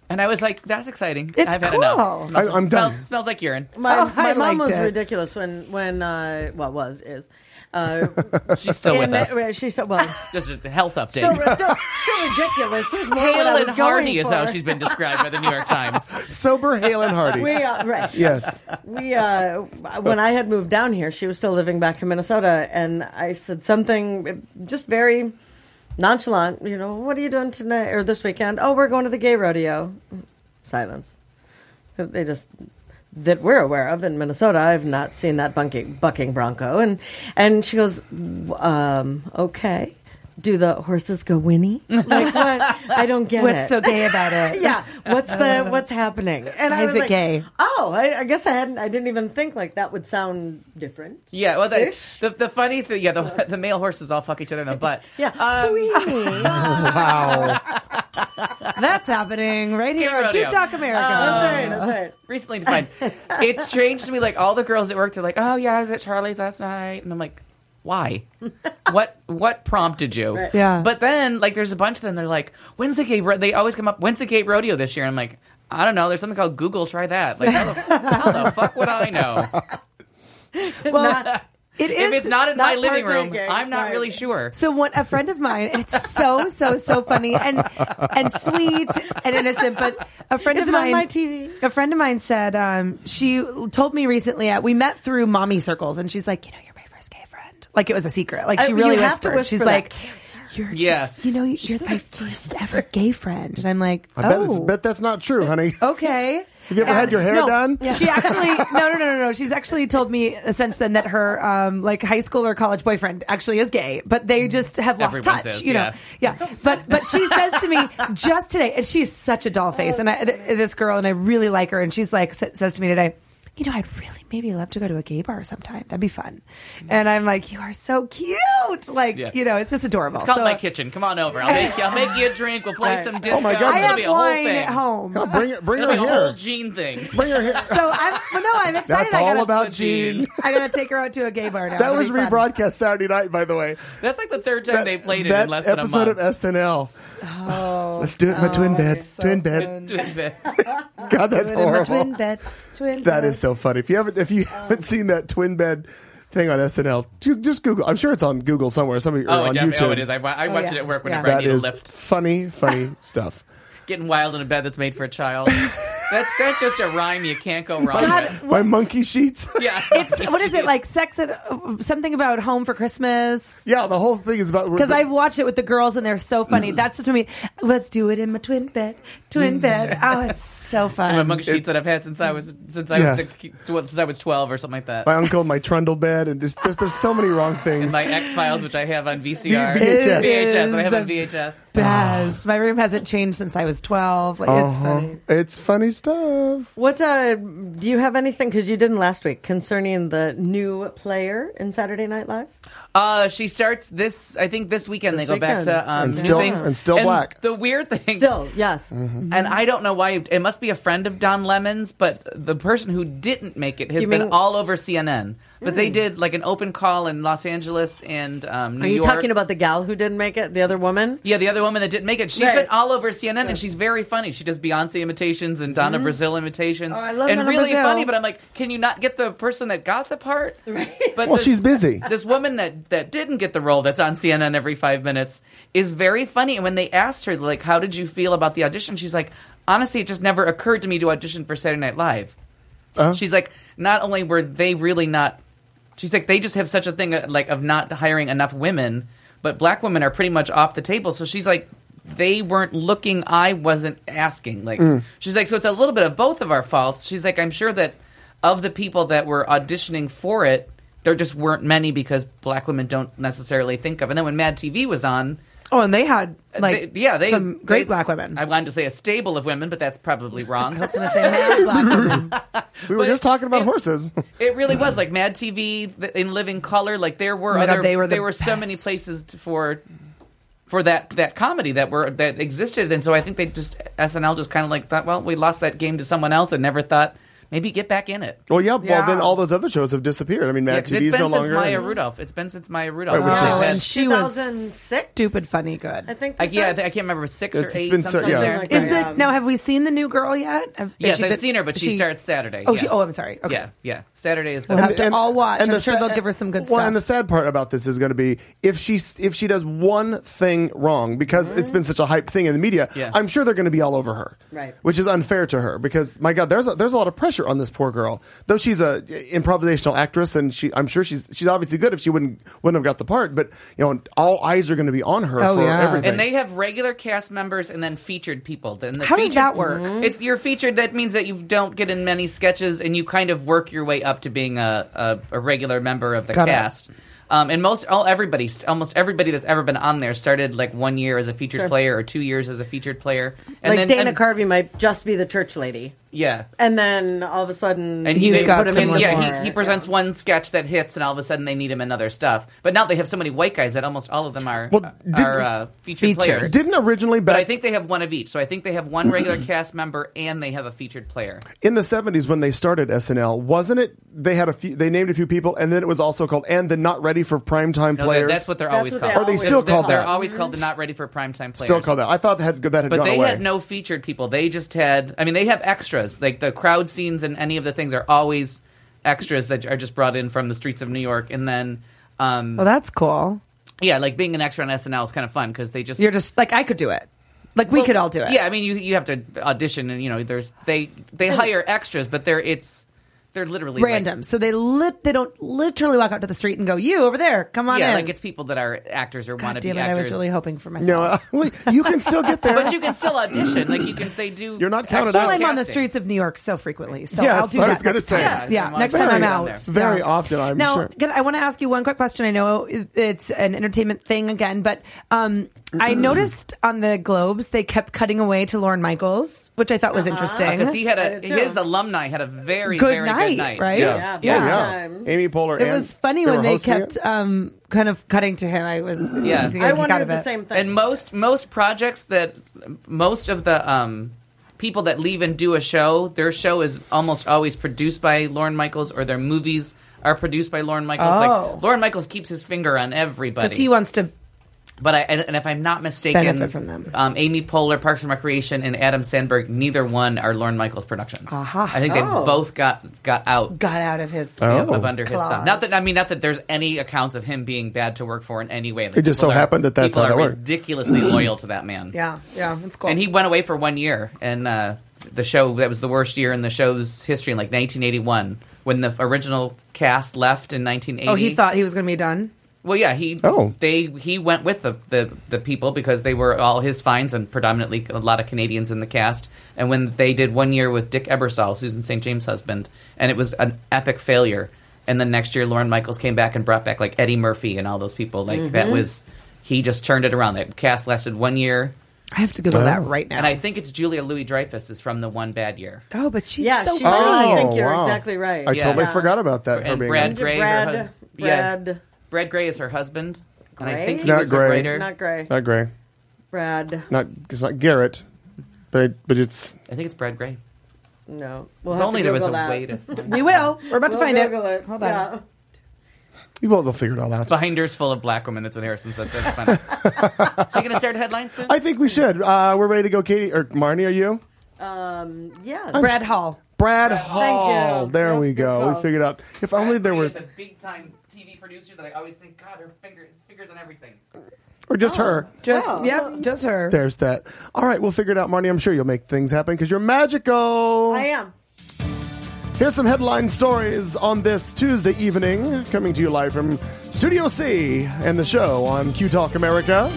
And I was like, that's exciting. It's I've had cool. enough. Smells, I- I'm done. Smells, smells like urine. My, Oh, my I mom liked was it. ridiculous when when uh, well was is uh, She's still with and, us. uh, She said, "Well, Just a health update. still, still, still ridiculous." This is more what I Hale was and Hardy going is for. how she's been described by the New York Times. Sober Hale and Hardy. We uh, right. Yes. We uh, when I had moved down here, she was still living back in Minnesota, and I said something just very nonchalant. You know, what are you doing tonight or this weekend? Oh, we're going to the gay rodeo. Silence. They just. That we're aware of in Minnesota. I've not seen that bucking, bucking bronco. And and she goes, um, okay. Do the horses go whinny? Like what? I don't get What's it. so gay about it? Yeah. What's the what's happening? And Why I is was it like, gay? Oh, I, I guess I hadn't. I didn't even think like that would sound different. Yeah, well, the, Ish. the the funny thing, yeah, the, the male horses all fuck each other in the butt. Yeah. Um, Wow. That's happening right here Gay on rodeo. Q Talk America. That's right. That's right. recently defined. It's strange to me. Like all the girls at work, they're like, "Oh yeah, I was at Charlie's last night," and I'm like, "Why? what what prompted you?" Right. Yeah. But then, like, there's a bunch of them. They're like, "When's the gay?" Ro-? They always come up. When's the gay rodeo this year? And I'm like, I don't know. There's something called Google. Try that. Like, how the, how the fuck would I know? Well, it is. If it's not in not my living room, partaking, I'm not right. really sure. So one, a friend of mine, and it's so, so, so funny and and sweet and innocent, but a friend Is of it on mine, my T V? a friend of mine said, um, she told me recently, uh, we met through mommy circles, and she's like, you know, you're my first gay friend. Like it was a secret. Like she Uh, really you have to whispered. whisper She's that. like, Cancer. you're Yeah. just, you know, you're my first ever gay friend. And I'm like, I bet, oh, it's, bet that's not true, honey. okay. Have you ever had your hair no, done? She actually no no no no no. She's actually told me since then that her um, like high school or college boyfriend actually is gay, but they just have lost Everyone touch. says, you know, yeah. yeah. But but she says to me just today, and she's such a doll face, and I, th- this girl, and I really like her, and she's like s- says to me today, you know, I'd really maybe love to go to a gay bar sometime. That'd be fun. And I'm like, you are so cute. Like, Yeah. you know, it's just adorable. It's called So- my kitchen. Come on over. I'll make you. I'll make you a drink. We'll play some disco. Oh my God. I It'll have be a whole wine thing. at home. Oh, bring it, bring It'll her be a whole here. Gene thing. Bring her here. So I'm well, no, I'm excited. That's I all gotta, about Gene. Gene. I gotta take her out to a gay bar now. That It'll was be fun. rebroadcast Saturday night, by the way. That's like the third time they played it that in less than a episode month. of S N L. Oh, Let's do it in my twin bed. so twin bed. good. God, that's Do it in my horrible. twin bed. Twin That bed. is so funny. If you haven't, if you haven't seen that twin bed thing on S N L, ju- just Google. I'm sure it's on Google somewhere. Somebody or Oh, on it definitely- YouTube. oh, it is. I, wa- I Oh, watch yes, it at work yeah. whenever I That need a is lift. funny, funny stuff. Getting wild in a bed that's made for a child. That's that's just a rhyme you can't go wrong God, with. My monkey sheets. Yeah. It's what is it like? Sex at uh, something about home for Christmas. Yeah, the whole thing is about Because I've watched it with the girls and they're so funny. That's just to me. Let's do it in my twin bed. Twin bed. Oh, it's so fun. My monkey sheets that I've had since I was since I Yes. was six, since I was twelve or something like that. my uncle, my trundle bed, and just there's, there's so many wrong things. And my X Files, which I have on V C R, V H S. V H S, I have Is on V H S. Best. My room hasn't changed since I was twelve. Like, It's Uh-huh. funny. It's funny stuff. What uh, do you have anything? Because you didn't last week concerning the new player in Saturday Night Live. Uh, she starts this. I think this weekend This they go back weekend. to um, And new still- things. and still black. The weird thing, Still, yes. Mm-hmm. and I don't know why. It must be a friend of Don Lemon's, but the person who didn't make it has You been mean- all over C N N. But they did like an open call in Los Angeles and um, New Are you York. talking about the gal who didn't make it? The other woman? Yeah, the other woman that didn't make it. She's Right. been all over C N N, and she's very funny. She does Beyonce imitations and Donna Brazil imitations. Oh, I love and Donna really Brazil. funny, but I'm like, can you not get the person that got the part? Right. But Well, this- she's busy. This woman that, that didn't get the role that's on C N N every five minutes is very funny. And when they asked her, like, how did you feel about the audition? She's like, honestly, it just never occurred to me to audition for Saturday Night Live. Uh-huh. She's like, not only were they really not... She's like, they just have such a thing uh, like of not hiring enough women, but black women are pretty much off the table. So she's like, they weren't looking, I wasn't asking. Like, she's like, so it's a little bit of both of our faults. She's like, I'm sure that of the people that were auditioning for it, there just weren't many because black women don't necessarily think of. And then when Mad T V was on, Oh, and they had like they, yeah, they some great they- black women. I wanted to say a stable of women, but that's probably wrong. I was going to say mad black women. We were But just talking about it- horses. It really was like Mad T V th- in Living Color. Like there were Oh my God, other, they were the there were so many best. places to, for for that that comedy that were that existed, and so I think they just S N L just kind of like thought, well, we lost that game to someone else, and never thought maybe get back in it. Well, yeah, well, Yeah. then all those other shows have disappeared. I mean, Yeah, Mad 'cause T it's V's been no since longer. Maya and- Rudolph. It's been since Maya Rudolph. Right, which They've is- Oh, had- and she was two thousand six? stupid funny good. I think. I, they yeah, I, said. think, I can't remember six It's or eight. been so- something yeah. there. Like Is that. the Yeah. now? Have we seen the new girl yet? Have- Yes, has she I've been- seen her, but she, starts Saturday. Oh, yeah. she. Oh, I'm sorry. Okay. Yeah, yeah. Saturday is the. We'll have to all watch. I'm the sure sa- they'll give her some good Well, stuff. and the sad part about this is going to be if she if she does one thing wrong because it's been such a hype thing in the media. Yeah. I'm sure they're going to be all over her, Right. Which is unfair to her because my God, there's a, there's a lot of pressure on this poor girl. Though she's a improvisational actress and she, I'm sure she's she's obviously good if she wouldn't wouldn't have got the part. But you know, all eyes are going to be on her Oh, for yeah. everything. And they have regular cast members and then featured people. Then the How does featured- that work? It's you're featured. That means that you don't get in many sketches, and you kind of work your way up to being a a, a regular member of the Got it. cast. Um, and most all everybody, almost everybody that's ever been on there started like one year as a featured Sure. player or two years as a featured player. And Like then Dana and, Carvey might just be the church lady, yeah. and then all of a sudden And He's they got put him some in. more Yeah, for he, her. he presents one sketch that hits, and all of a sudden they need him in other stuff. But now they have so many white guys that almost all of them are Well, didn't- are uh, featured Featured. players. Didn't originally But back I think they have one of each. So I think they have one regular cast member and they have a featured player. in the seventies when they started S N L, wasn't it? They had a few, they named a few people, and then it was also called and the not ready for primetime No, players. that- that's what they're That's always what called. they Are they always- still They're- called They're that? always called the not ready for primetime players. Still called that. I thought that had that had But gone they away. had no featured people. They just had. I mean, they have extras. Like the crowd scenes and any of the things are always extras that are just brought in from the streets of New York. And then, um, Well, that's cool. yeah, like being an extra on S N L is kind of fun because they just You're just like I could do it. Like we Well, could all do it. Yeah, I mean, you you have to audition, and you know, there's they they hire extras, but they're it's they're literally like- Random. So they lit. They don't literally walk out to the street and go, "You over there, come on yeah, in." like it's people that are actors or want God to be damn it! I actors. was really hoping for myself. No, uh, well, you can still get there. But you can still audition. Like you can, they do. You're not counted extra out. Well, I'm on the casting. streets of New York so frequently, so Yes, I'll do I that was gonna next say. time. Yeah, Yeah, I'm next on- time I'm Very- out. very Yeah. often, I'm now, sure. can- I want to ask you one quick question. I know it- it's an entertainment thing again, but um, I noticed on the Globes they kept cutting away to Lorne Michaels, which I thought was interesting. because he had I a did too. his alumni had a very Good very night, good night. right? Yeah. Yeah, Yeah. Oh, big yeah. time. Amy Poehler. It and was funny they when were they hosting kept it. um, kind of cutting to him. I was Yeah. getting I a kick out wondered of the it. same thing. And most most projects that most of the um, people that leave and do a show, their show is almost always produced by Lorne Michaels, or their movies are produced by Lorne Michaels. Oh. Like Lorne Michaels keeps his finger on everybody. Because he wants to. But I and, and if I'm not mistaken, Benefit from them. Um, Amy Poehler, Parks and Recreation, and Adam Sandberg, neither one are Lorne Michaels productions. Aha. I think they Oh. both got got out Got out of his. Oh. of under his Claws. thumb. Not that I mean, not that there's any accounts of him being bad to work for in any way. Like, It just people so are- happened that that's people how that are worked. ridiculously loyal to that man. Yeah, yeah, it's cool. And he went away for one year, and uh, the show that was the worst year in the show's history, in like nineteen eighty-one, when the original cast left in nineteen eighty. oh, he thought he was going to be done. Well, yeah, he Oh. they he went with the, the the people because they were all his finds, and predominantly a lot of Canadians in the cast. And when they did one year with Dick Ebersol, Susan Saint James' husband, and it was an epic failure. And then next year, Lorne Michaels came back and brought back like Eddie Murphy and all those people. Like that was he just turned it around. That cast lasted one year, I have to Google that right now. and I think it's Julia Louis-Dreyfus is from the one bad year. oh, but she's Yeah, so she's funny. I think you're wow. exactly right. I Yeah. totally Yeah. forgot about that. her And being Brad in- Gray, her Brad, hus- yeah. Brad, Brad Gray is her husband, and I Gray? think he Not was Gray. a writer. not Gray, Not Gray. Brad. Not it's not Garrett, but but it's I think it's Brad Gray. No, we'll If have only to there was a Google that. way to find We will. We're about to We'll find Google it. it. Hold on. Yeah. we will. They'll figure it all out. Binders full of black women. That's what Harrison said. That's funny. So you going to start headlines soon? I think we should. Uh, we're ready to go, Katie or Marnie. Are you? Um, yeah. Brad Hall. Brad Thank Hall. you. There Yep, we good go. We call. figured out. If only there was, a big time T V producer that I always think, God, her fingers, fingers on everything. or just her. Just Wow. yep, just her. There's that. All right, we'll figure it out, Marnie. I'm sure you'll make things happen because you're magical. I am. Here's some headline stories on this Tuesday evening, coming to you live from Studio C and the show on Q Talk America.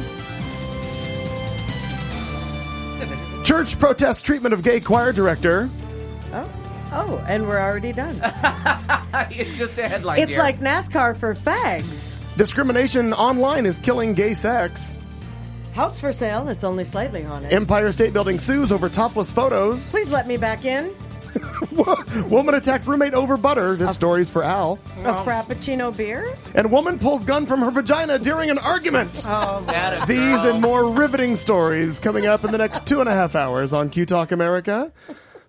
Church protests treatment of gay choir director. Oh, oh, and we're already done. It's just a headline, It's dear. like NASCAR for fags. Discrimination online is killing gay sex. House for sale. It's only slightly haunted. Empire State Building sues over topless photos. Please let me back in. Woman attacked roommate over butter. This story's for Al. A frappuccino beer. And woman pulls gun from her vagina during an argument. Oh, Atta These girl. and more riveting stories coming up in the next two and a half hours on Q Talk America.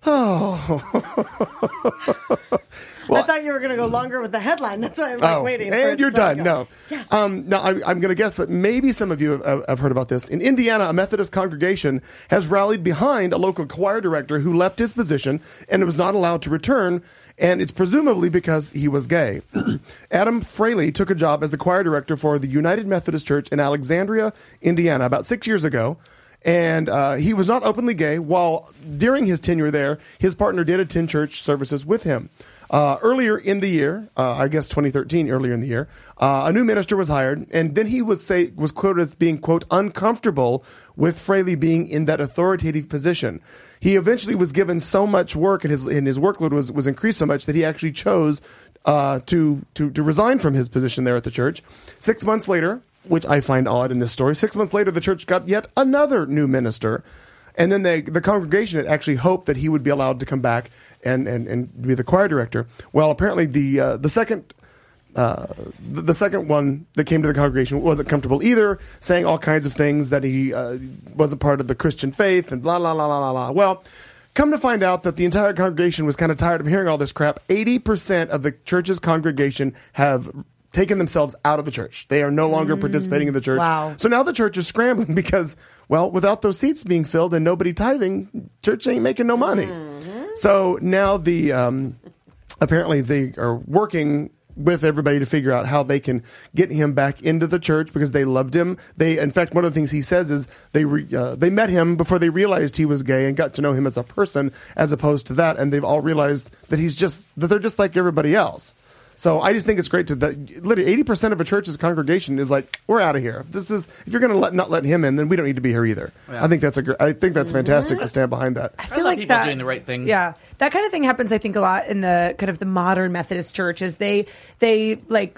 I thought you were going to go longer with the headline. That's why I'm like Oh, waiting. for and it you're to done. go. No. Yes. Um, now, I, I'm going to guess that maybe some of you have, have heard about this. In Indiana, a Methodist congregation has rallied behind a local choir director who left his position and was not allowed to return, and it's presumably because he was gay. Adam Fraley took a job as the choir director for the United Methodist Church in Alexandria, Indiana, about six years ago. And uh, he was not openly gay, while during his tenure there, his partner did attend church services with him. Uh, earlier in the year, uh, I guess twenty thirteen, earlier in the year, uh, a new minister was hired, and then he was say was quoted as being, quote, uncomfortable with Fraley being in that authoritative position. He eventually was given so much work, and his and his workload was, was increased so much that he actually chose uh, to, to to resign from his position there at the church. Six months later, which I find odd in this story, six months later, the church got yet another new minister. And then they, the congregation had actually hoped that he would be allowed to come back and, and, and be the choir director. Well, apparently the uh, the second uh, the, the second one that came to the congregation wasn't comfortable either, saying all kinds of things that he uh, wasn't part of the Christian faith and blah, blah, blah, blah, blah, blah. Well, come to find out that the entire congregation was kind of tired of hearing all this crap. eighty percent of the church's congregation have taken themselves out of the church. They are no longer participating in the church. Wow. So now the church is scrambling because, well, without those seats being filled and nobody tithing, church ain't making no money. Mm-hmm. So now the um, apparently they are working with everybody to figure out how they can get him back into the church because they loved him. They, in fact, one of the things he says is they re, uh, they met him before they realized he was gay and got to know him as a person, as opposed to that, and they've all realized that he's just that they're just like everybody else. So I just think it's great to that literally eighty percent of a church's congregation is like, we're out of here. This is if you're going to let not let him in, then we don't need to be here either. Yeah. I think that's a gr- I think that's fantastic to stand behind that. I I feel love like people that, doing the right thing. Yeah, that kind of thing happens. I think a lot in the kind of the modern Methodist churches. They they like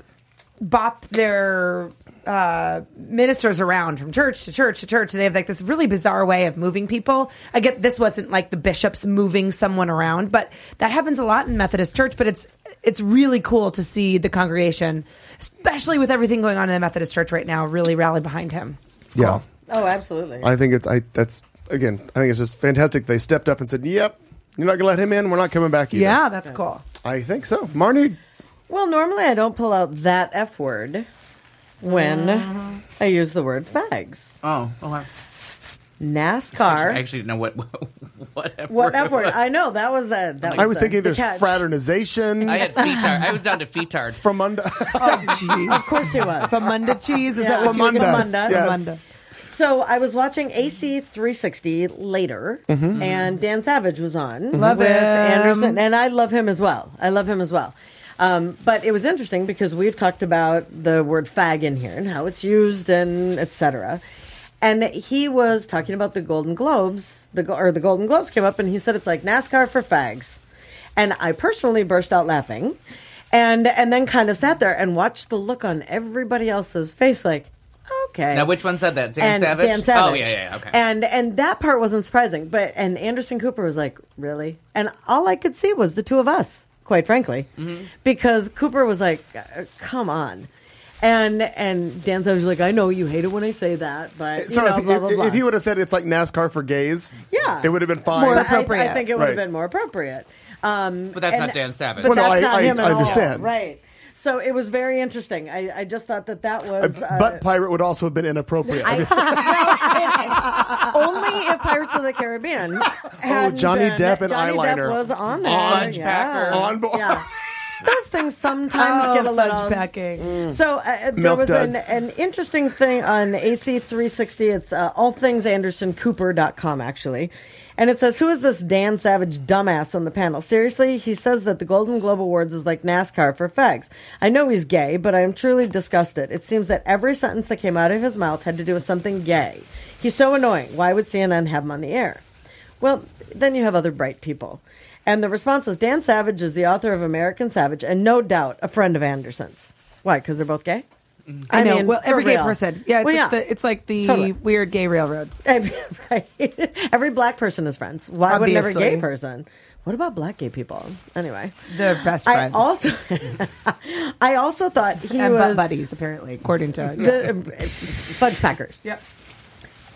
bop their uh, ministers around from church to church to church. They have like this really bizarre way of moving people. I get this wasn't like the bishops moving someone around, but that happens a lot in Methodist church. But it's it's really cool to see the congregation, especially with everything going on in the Methodist church right now, really rally behind him. It's cool. Yeah, Oh, absolutely. I think it's I that's again I think it's just fantastic. They stepped up and said, "Yep, you're not going to let him in. We're not coming back either." Yeah, that's cool. I think so. Marnie, Well, normally I don't pull out that F word when I use the word fags. Oh, okay. NASCAR. I actually didn't know what what F what word F it word? was. I know that was the. That was I was the, thinking the there's catch. fraternization I had feetard. I was down to feetard. from under. Of course he was. Famunda cheese, is Yeah. that what you were Famunda, gonna- yes. Famunda. So I was watching A C three sixty later, and Dan Savage was on Love with him. Anderson, and I love him as well. I love him as well. Um, but it was interesting because we've talked about the word fag in here and how it's used and et cetera. And he was talking about the Golden Globes, the go- or the Golden Globes came up, and he said it's like NASCAR for fags. And I personally burst out laughing, and and then kind of sat there and watched the look on everybody else's face, like, okay. Now, which one said that? Dan and Savage? Dan Savage. Oh, yeah, yeah, yeah, okay. And and that part wasn't surprising, but and Anderson Cooper was like, really? And all I could see was the two of us, quite frankly, Mm-hmm. because Cooper was like, uh, come on. And and Dan Savage was like, I know you hate it when I say that, but you So know, if, blah, if, blah, blah. if he would have said it's like NASCAR for gays, yeah, it would have been fine. More But I- appropriate. I, think it would have Right. been more appropriate. Um, But that's and- not Dan Savage. But Well, no, that's I- not I- him at I all. understand. Right. So it was very interesting. I, I just thought that that was uh, Butt pirate would also have been inappropriate. I mean, only if Pirates of the Caribbean. hadn't Johnny been- Depp and Johnny eyeliner. Depp was on there. Fudge yeah. Packer. on board. Yeah. Those things sometimes Oh, get a little fudge packing. So uh, there Milk was an, duds. an interesting thing on A C three sixty. It's uh, all things anderson cooper dot com, actually. And it says, who is this Dan Savage dumbass on the panel? Seriously, he says that the Golden Globe Awards is like NASCAR for fags. I know he's gay, but I am truly disgusted. It seems that every sentence that came out of his mouth had to do with something gay. He's so annoying. Why would C N N have him on the air? Well, then you have other bright people. And the response was, Dan Savage is the author of American Savage and no doubt a friend of Anderson's. Why? Because they're both gay? I, know. mean, well, for every gay real. person. Yeah, it's, Well, like, yeah. The, it's like the Totally. weird gay railroad. Right. Every black person is friends. Why wouldn't every Obviously. gay person? What about black gay people? Anyway. They're best I friends. also, I also thought he and was butt buddies, apparently, according to. the uh, fudge packers. Yep.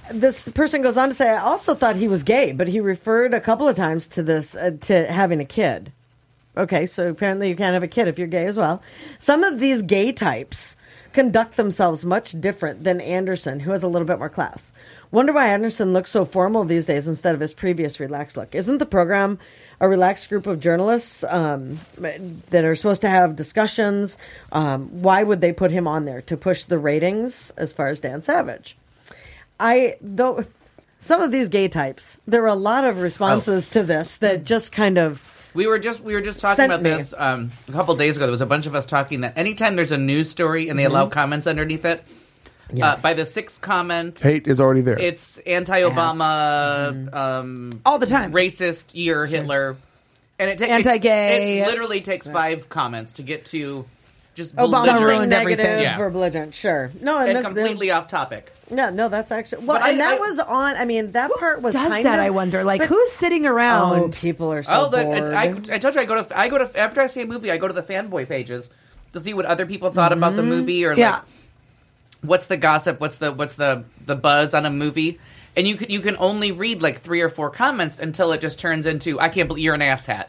this person goes on to say, I also thought he was gay, but he referred a couple of times to this, uh, to having a kid. Okay, so apparently you can't have a kid if you're gay as well. Some of these gay types conduct themselves much different than Anderson, who has a little bit more class. Wonder why Anderson looks so formal these days instead of his previous relaxed look. Isn't the program a relaxed group of journalists um, that are supposed to have discussions? Um, why would they put him on there? To push the ratings as far as Dan Savage? I, though, some of these gay types, there were a lot of responses oh. to this that just kind of... We were just we were just talking Sent about me. this um, a couple days ago. There was a bunch of us talking that anytime there's a news story and they Mm-hmm. allow comments underneath it, Yes. uh, by the sixth comment, Hate is already there. it's anti-Obama, Mm-hmm. um, All the time. racist, year Hitler, and it takes Anti-gay. It literally takes five comments to get to just Obama belligerent ruined negative everything. Yeah. or belligerent, sure. No, and, and that- completely off topic. No, no, that's actually... Well, But and I- that I- was on... I mean, that part was Does kind that, of... I wonder? Like, but- who's sitting Oh, around? people are so Oh, the, bored. I, I told you I go to I go to after I see a movie I go to the fanboy pages to see what other people thought about the movie or like Yeah. what's the gossip, what's the what's the the buzz on a movie, and you can you can only read like three or four comments until it just turns into I can't believe you're an asshat.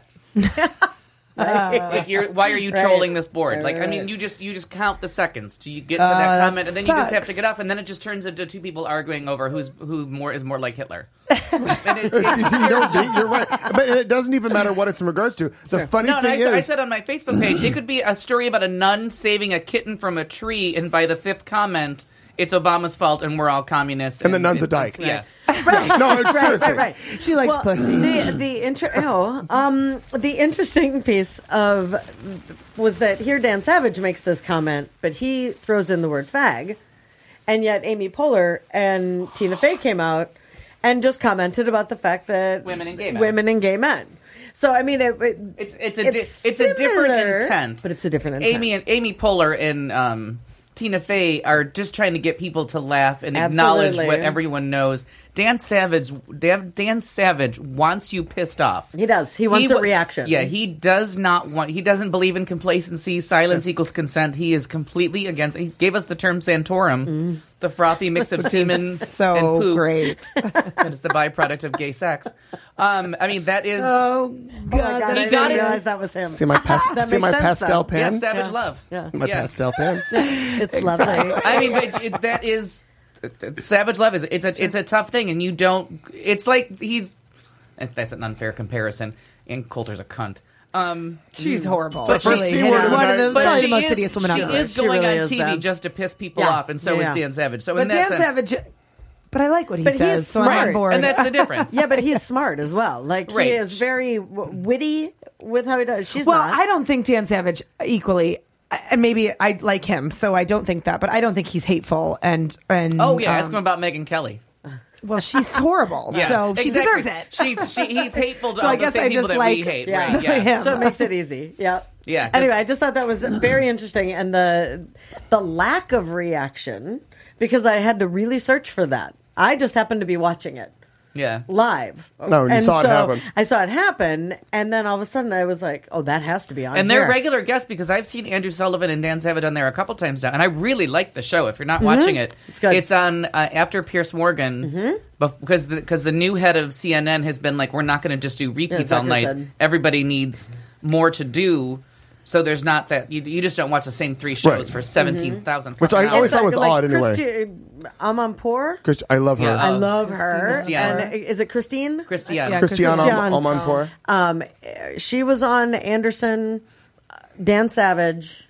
Like you're, why are you Right. trolling this board? Right, Like I right, mean, right. you just you just count the seconds to you get to Uh, that that comment, and then you just have to sucks. get off, and then it just turns into two people arguing over who's who more is more like Hitler. And it, it, you know, Dee, you're right, but it doesn't even matter what it's in regards to. The funny No, and I, thing said, I is, said on my Facebook page, it could be a story about a nun saving a kitten from a tree, and by the fifth comment, it's Obama's fault, and we're all communists. And the nun's a dyke. Yeah. no, it's seriously. Right, right. She likes Well, pussy. The the inter- oh, um, the interesting piece of was that here Dan Savage makes this comment, but he throws in the word fag, and yet Amy Poehler and Tina Fey came out and just commented about the fact that Women and gay men. women and gay men. So I mean, it, it, It's it's a di- It's it's, a different similar, intent, but it's a different intent. Amy and Amy Poehler and um, Tina Fey are just trying to get people to laugh and acknowledge Absolutely. what everyone knows. Dan Savage, Dan, Dan Savage wants you pissed off. He does. He wants a wa- reaction. Yeah, he does not want. He doesn't believe in complacency. Silence equals consent. He is completely against. He gave us the term Santorum, the frothy mix of semen so and poop. great. That is the byproduct of gay sex. Um, I mean, that is. Oh, Oh my God. God, I that's didn't got it. realize that was him. See my pas- That see makes my sense, pastel though. pen. Yeah, savage Yeah. love. Yeah. My Yeah. pastel pen. It's lovely. I mean, but it, that is savage love. Is it's a it's a tough thing, and you don't. It's like he's. That's an unfair comparison. And Coulter's a cunt. Um, She's horrible. But Really she- hit word it. of the One of the, night. but probably she the most is, hideous woman she on earth. is She going really on is, T V though. just to piss people Yeah. off, and so Yeah, is yeah. Dan Savage. So But in that Dan sense, Savage, but I like what he But he's says, so I'm smart. on board. and that's the difference. Yeah, but he's smart as well. Like Right. he is very w- witty with how he does. She's well, not. I don't think Dan Savage equally. And maybe I like him, so I don't think that. But I don't think he's hateful. And and Oh yeah, um, ask him about Megyn Kelly. well, she's horrible, Yeah, so she exactly. deserves it. She's she, he's hateful to So all I guess the same I people just that like- we hate. Yeah. Right? Yeah. Yeah. So it makes it easy. Yeah. Yeah, 'cause- Anyway, I just thought that was very interesting, and the the lack of reaction because I had to really search for that. I just happened to be watching it yeah. live. No, you and saw it so happen. I saw it happen, and then all of a sudden I was like, "Oh, that has to be on." And they're here. regular guests because I've seen Andrew Sullivan and Dan Savage on there a couple times now, and I really like the show. If you're not watching it, It's good. It's on uh, after Pierce Morgan, bef- because the, because the new head of C N N has been like, we're not going to just do repeats Yeah, all Zucker night. said. Everybody needs more to do, so there's not that you, you just don't watch the same three shows Right. for seventeen thousand. Which I always It's thought was like odd anyway. Christi- Amanpour. Christ- I love her. Yeah. I Uh, love her. Christine. And is it Christine? Christiane. Yeah, Christiane Christiane. Amanpour. Um, she was on Anderson, uh, Dan Savage,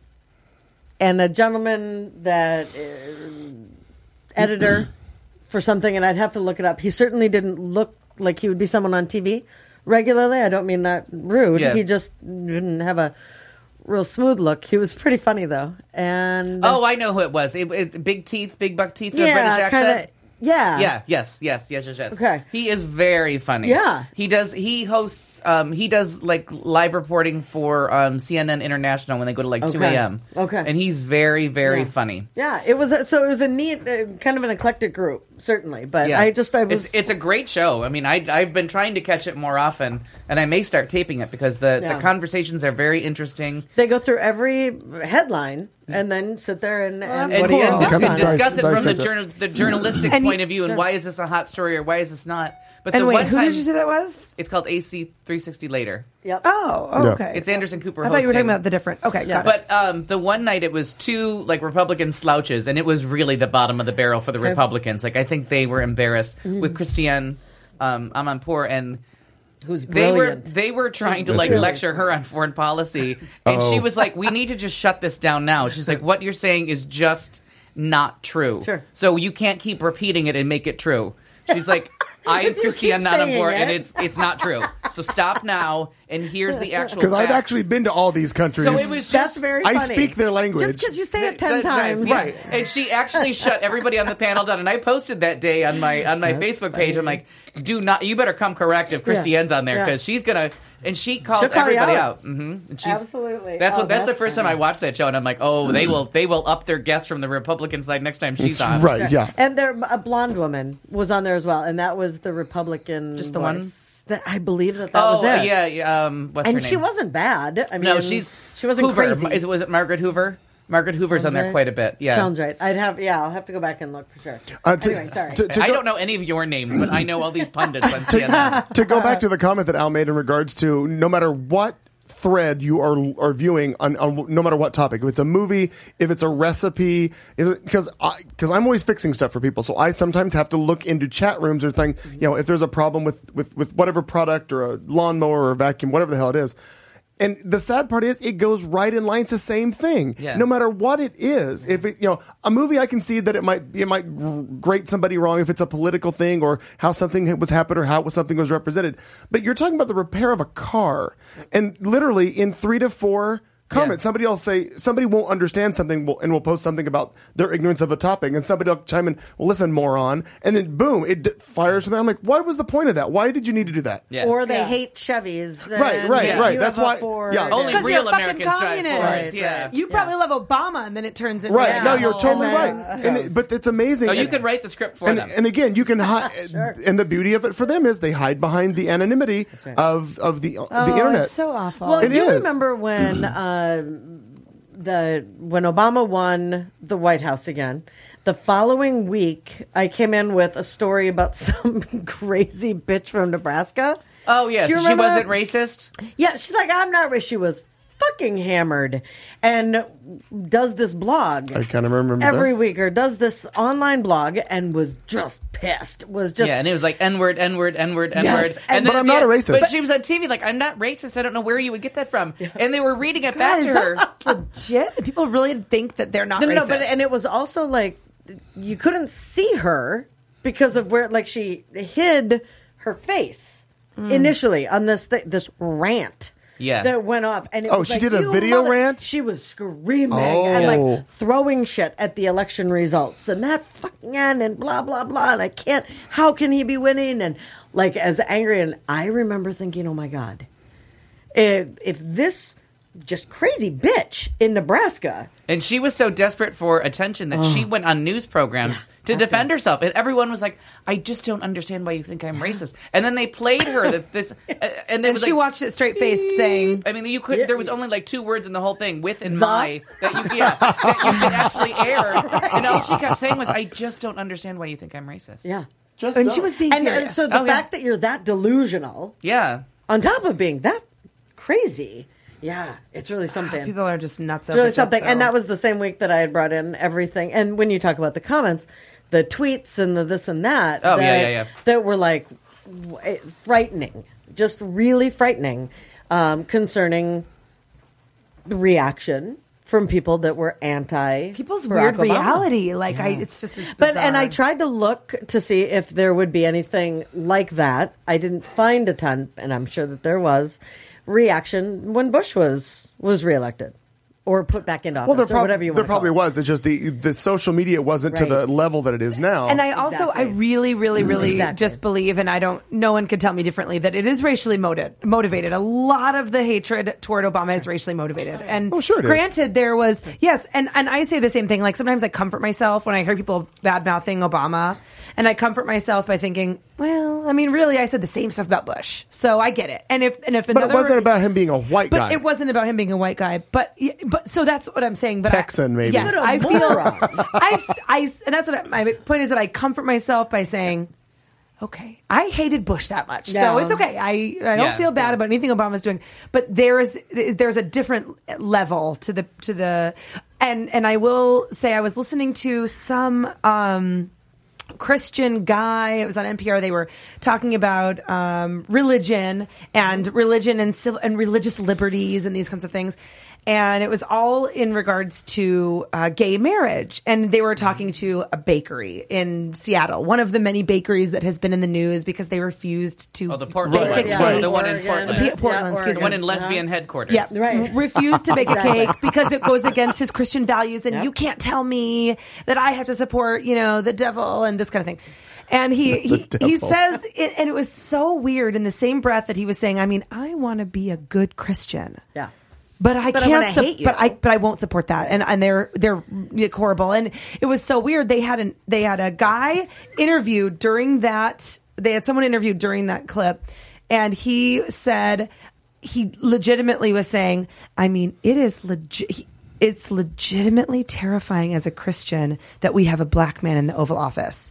and a gentleman that uh, editor for something, and I'd have to look it up. He certainly didn't look like he would be someone on T V regularly. I don't mean that rude. Yeah. He just didn't have a real smooth look. He was pretty funny though, and Oh, I know who it was. It, it, big teeth, big buck teeth, with a yeah, British accent. kinda, yeah, Yeah. Yes. Yes. Yes. Yes. Yes. Okay. He is very funny. Yeah. He does. He hosts. Um. He does like live reporting for um C N N International when they go to like two Okay. a.m. Okay. And he's very very Yeah. funny. Yeah, it was a, so it was a neat, uh, kind of an eclectic group. certainly. But Yeah. I just I was It's, it's a great show. I mean, I I've been trying to catch it more often, and I may start taping it because the, Yeah. the conversations are very interesting. they go through every headline and then sit there and, and that's And, what do you cool. and think dis- Kind of on dice- it? discuss it from the, dissect it. journal, the journalistic And you- point of view, and why is this a hot story or why is this not? But And the wait, one who time did you say that was? it's called A C three sixty Later. Yep. Oh, oh, Yeah. okay. It's Anderson Cooper. I thought you were hosting. talking about the different. Okay, Yeah. got it. But um, the one night it was two like Republican slouches, and it was really the bottom of the barrel for the Okay. Republicans. Like I think they were embarrassed Mm-hmm. with Christiane um, Amanpour, and Who's they were brilliant. they were trying to Yes, like she is. lecture her on foreign policy, and she Oh. was like, "We need to just shut this down now." She's like, "What you're saying is just not true. Sure. So you can't keep repeating it and make it true." She's like, "I'm If you Christiane keep saying Amanpour, and it. it's it's not true. So stop now, and here's the actual." Because I've facts." actually been to all these countries. So it was That's just very I funny. speak their language. Just because you say it ten That- that- times. yeah. Right. And she actually shut everybody on the panel down. And I posted that day on my on my Facebook page. I'm like, do not, you better come correct if Christiane's on there Yeah. because she's gonna. And she calls She'll call you everybody out. out. hmm And she's, Absolutely. That's Oh, what. That's, that's the first time funny. I watched that show, and I'm like, oh, they will they will up their guests from the Republican side next time she's on. Right, yeah. And there, a blonde woman was on there as well, and that was the Republican. Just the one? voice. That I believe that that Oh was it. yeah, yeah. Um, what's her and name? she wasn't bad. I mean, No, she's she wasn't Hoover. crazy. Is it, was it Margaret Hoover? Margaret Hoover's Sounds on there right. quite a bit. Yeah. Sounds right. I'd have yeah. I'll have to go back and look for sure. Uh, to- anyway, sorry. to- to I go- don't know any of your names, but I know all these pundits on C N N. to go back to the comment that Al made in regards to no matter what thread you are are viewing on, on no matter what topic, if it's a movie, if it's a recipe, because because I'm always fixing stuff for people, so I sometimes have to look into chat rooms or thing. You know, if there's a problem with with with whatever product or a lawnmower or a vacuum, whatever the hell it is. And the sad part is, it goes right in line. It's the same thing, Yeah. no matter what it is. If it, you know, a movie, I can see that it might it might gr- grate somebody wrong if it's a political thing or how something was happened or how something was represented. But you're talking about the repair of a car, and literally in three to four comments, Yeah. somebody will say somebody won't understand something will- and will post something about their ignorance of a topic, and somebody will chime in, "Well, listen, moron," and then boom, it d- fires from there. I'm like, what was the point of that? Why did you need to do that? Yeah. Or they Yeah. hate Chevys. Right, and right, you right. have That's a why- Ford yeah. and- Only Because real you're a fucking Americans drive communist. Fords. Yeah. You probably love Obama, and then it turns into Right? that No, you're whole- totally And right. then- And it, but it's amazing. Oh, you And- can write the script for and, them. and again, you can hide, and the beauty of it for them is they hide behind the anonymity of of the Oh, the internet. It's so awful. Well, It you is. remember when uh, the when Obama won the White House again? The following week, I came in with a story about some crazy bitch from Nebraska. Oh yeah, Do you she remember wasn't that? racist. Yeah, she's like, I'm not racist. She was fucking hammered, and does this blog I kind of remember every this. week, or does this online blog, and was just pissed. Was just Yeah, and it was like N word, N word, N word, N word. Yes, And but then I'm at not the a end- racist. But she was on T V like, I'm not racist. I don't know where you would get that from. And they were reading it God, back is to that her. legit? People really think that they're not No, no, racist. no, but and it was also like you couldn't see her because of where, like, she hid her face initially on this th- this rant. Yeah. that went off, and it Oh, was she like, did a "You video mother-" rant? She was screaming Oh. and like throwing shit at the election results, and that fucking and blah blah blah. And I can't. How can he be winning? And like as angry. And I remember thinking, oh my god, if if this just crazy bitch in Nebraska. And she was so desperate for attention that she went on news programs to defend herself. And everyone was like, I just don't understand why you think I'm racist. And then they played her that this, uh, and, they and was she like, watched it straight faced, saying, I mean, you could. Yeah. There was only like two words in the whole thing, with and The? my, that you, yeah, that you could actually air. And all she kept saying was, "I just don't understand why you think I'm racist." Yeah. Just and don't. she was being And uh, serious. so the Oh, yeah. fact that you're that delusional, yeah. on top of being that crazy, yeah, it's really something. People are just nuts It's over really shit, something. so- And that was the same week that I had brought in everything. And when you talk about the comments, the tweets and the this and that, Oh, that, yeah, yeah, yeah. that were like w- frightening, just really frightening, um, concerning the reaction from people that were anti people's Barack weird Obama. reality. Like I, it's just it's But and I bizarre. tried to look to see if there would be anything like that. I didn't find a ton, and I'm sure that there was reaction when Bush was was reelected. or put back into office, Well, there, or prob- whatever you there want probably to call it. was. It's just the the social media wasn't to Right. the level that it is now. And I also, Exactly. I really, really, really Exactly. just believe, and I don't, no one could tell me differently, that it is racially motivated. Motivated. A lot of the hatred toward Obama is racially motivated. And Oh, sure it is. granted, there was, yes, and, and I say the same thing. Like sometimes I comfort myself when I hear people bad mouthing Obama, and I comfort myself by thinking, well, I mean, really, I said the same stuff about Bush, so I get it. And if, and if but another, it wasn't about him being a white but guy. it wasn't about him being a white guy. But but so that's what I'm saying. But Texan, I, maybe. Yes, What a I feel. moron. I, I and that's what I, my point is that I comfort myself by saying, okay, I hated Bush that much, so Yeah. it's okay. I I don't Yeah. feel bad about anything Obama's doing. But there is there's a different level to the to the and and I will say I was listening to some. Um, Christian guy. It was on N P R. They were talking about um, religion and religion and civil and religious liberties and these kinds of things. And it was all in regards to uh, gay marriage. And they were talking to a bakery in Seattle, one of the many bakeries that has been in the news because they refused to Oh, the Portland bake one. a Yeah, cake. The one in Oregon. Portland. P- Portland, Yeah, excuse The me. one in Uh-huh. lesbian headquarters. Yeah, Right. refused to bake a Exactly. cake because it goes against his Christian values, and Yep. you can't tell me that I have to support, you know, the devil and this kind of thing. And he he, The he devil. says, it, and it was so weird. In the same breath that he was saying, I mean, I want to be a good Christian. Yeah. But I But I can't. wanna sup- hate you. But I. But I won't support that. And and they're they're horrible. And it was so weird. They had an they had a guy interviewed during that. They had someone interviewed during that clip, and he said he legitimately was saying, I mean, it is legit. It's legitimately terrifying as a Christian that we have a black man in the Oval Office.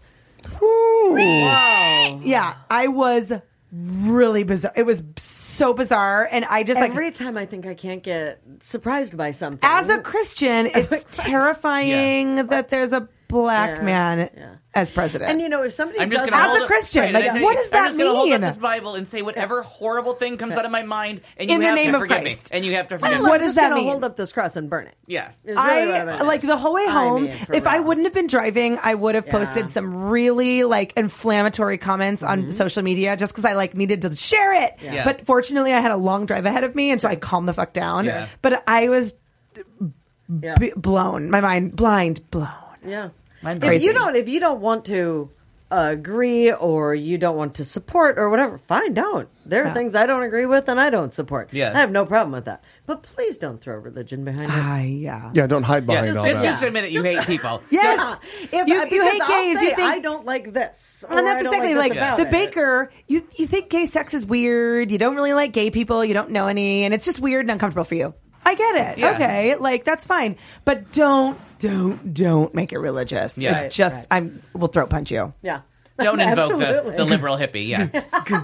Yeah, I was really bizarre. It was so bizarre, and I just like Every time I think I can't get surprised by something. as a Christian, it's terrifying that there's a black Yeah, man yeah. as president. And you know, if somebody I'm just does gonna As hold a up- Christian, right, like, and I say, what does that I'm just gonna hold up mean? this Bible and say whatever horrible thing comes out of my mind, and you In the have name to of forgive Christ. me, and you have to Well, forgive I'm me. What just does that gonna mean? hold up this cross and burn it. Yeah. Is really what I'm I gonna like do. the whole way I home. mean, for If I real. wouldn't have been driving, I would have Yeah. posted some really like inflammatory comments on social media just because I like needed to share it. Yeah. But fortunately, I had a long drive ahead of me, and so I calmed the fuck down. Yeah. But I was Yeah. b- blown, my mind blind blown. Yeah. Mine If crazy. you don't, if you don't want to agree or you don't want to support or whatever, fine, don't. There are Yeah. things I don't agree with and I don't support. Yeah. I have no problem with that. But please don't throw religion behind it. Ah, yeah. yeah, don't hide Yeah, behind just, all just, that. just admit it. You hate people. Yes, If, you, you because hate I'll gays. say, You think I don't like this, or and that's I don't exactly like, like, this about the it. baker. You you think gay sex is weird. You don't really like gay people. You don't know any, and it's just weird and uncomfortable for you. I get it. Yeah. Okay, like that's fine, but don't don't don't make it religious. Yeah. It Right, just right. I'm will throat punch you. Yeah. Don't invoke the, Absolutely. the liberal hippie. Yeah.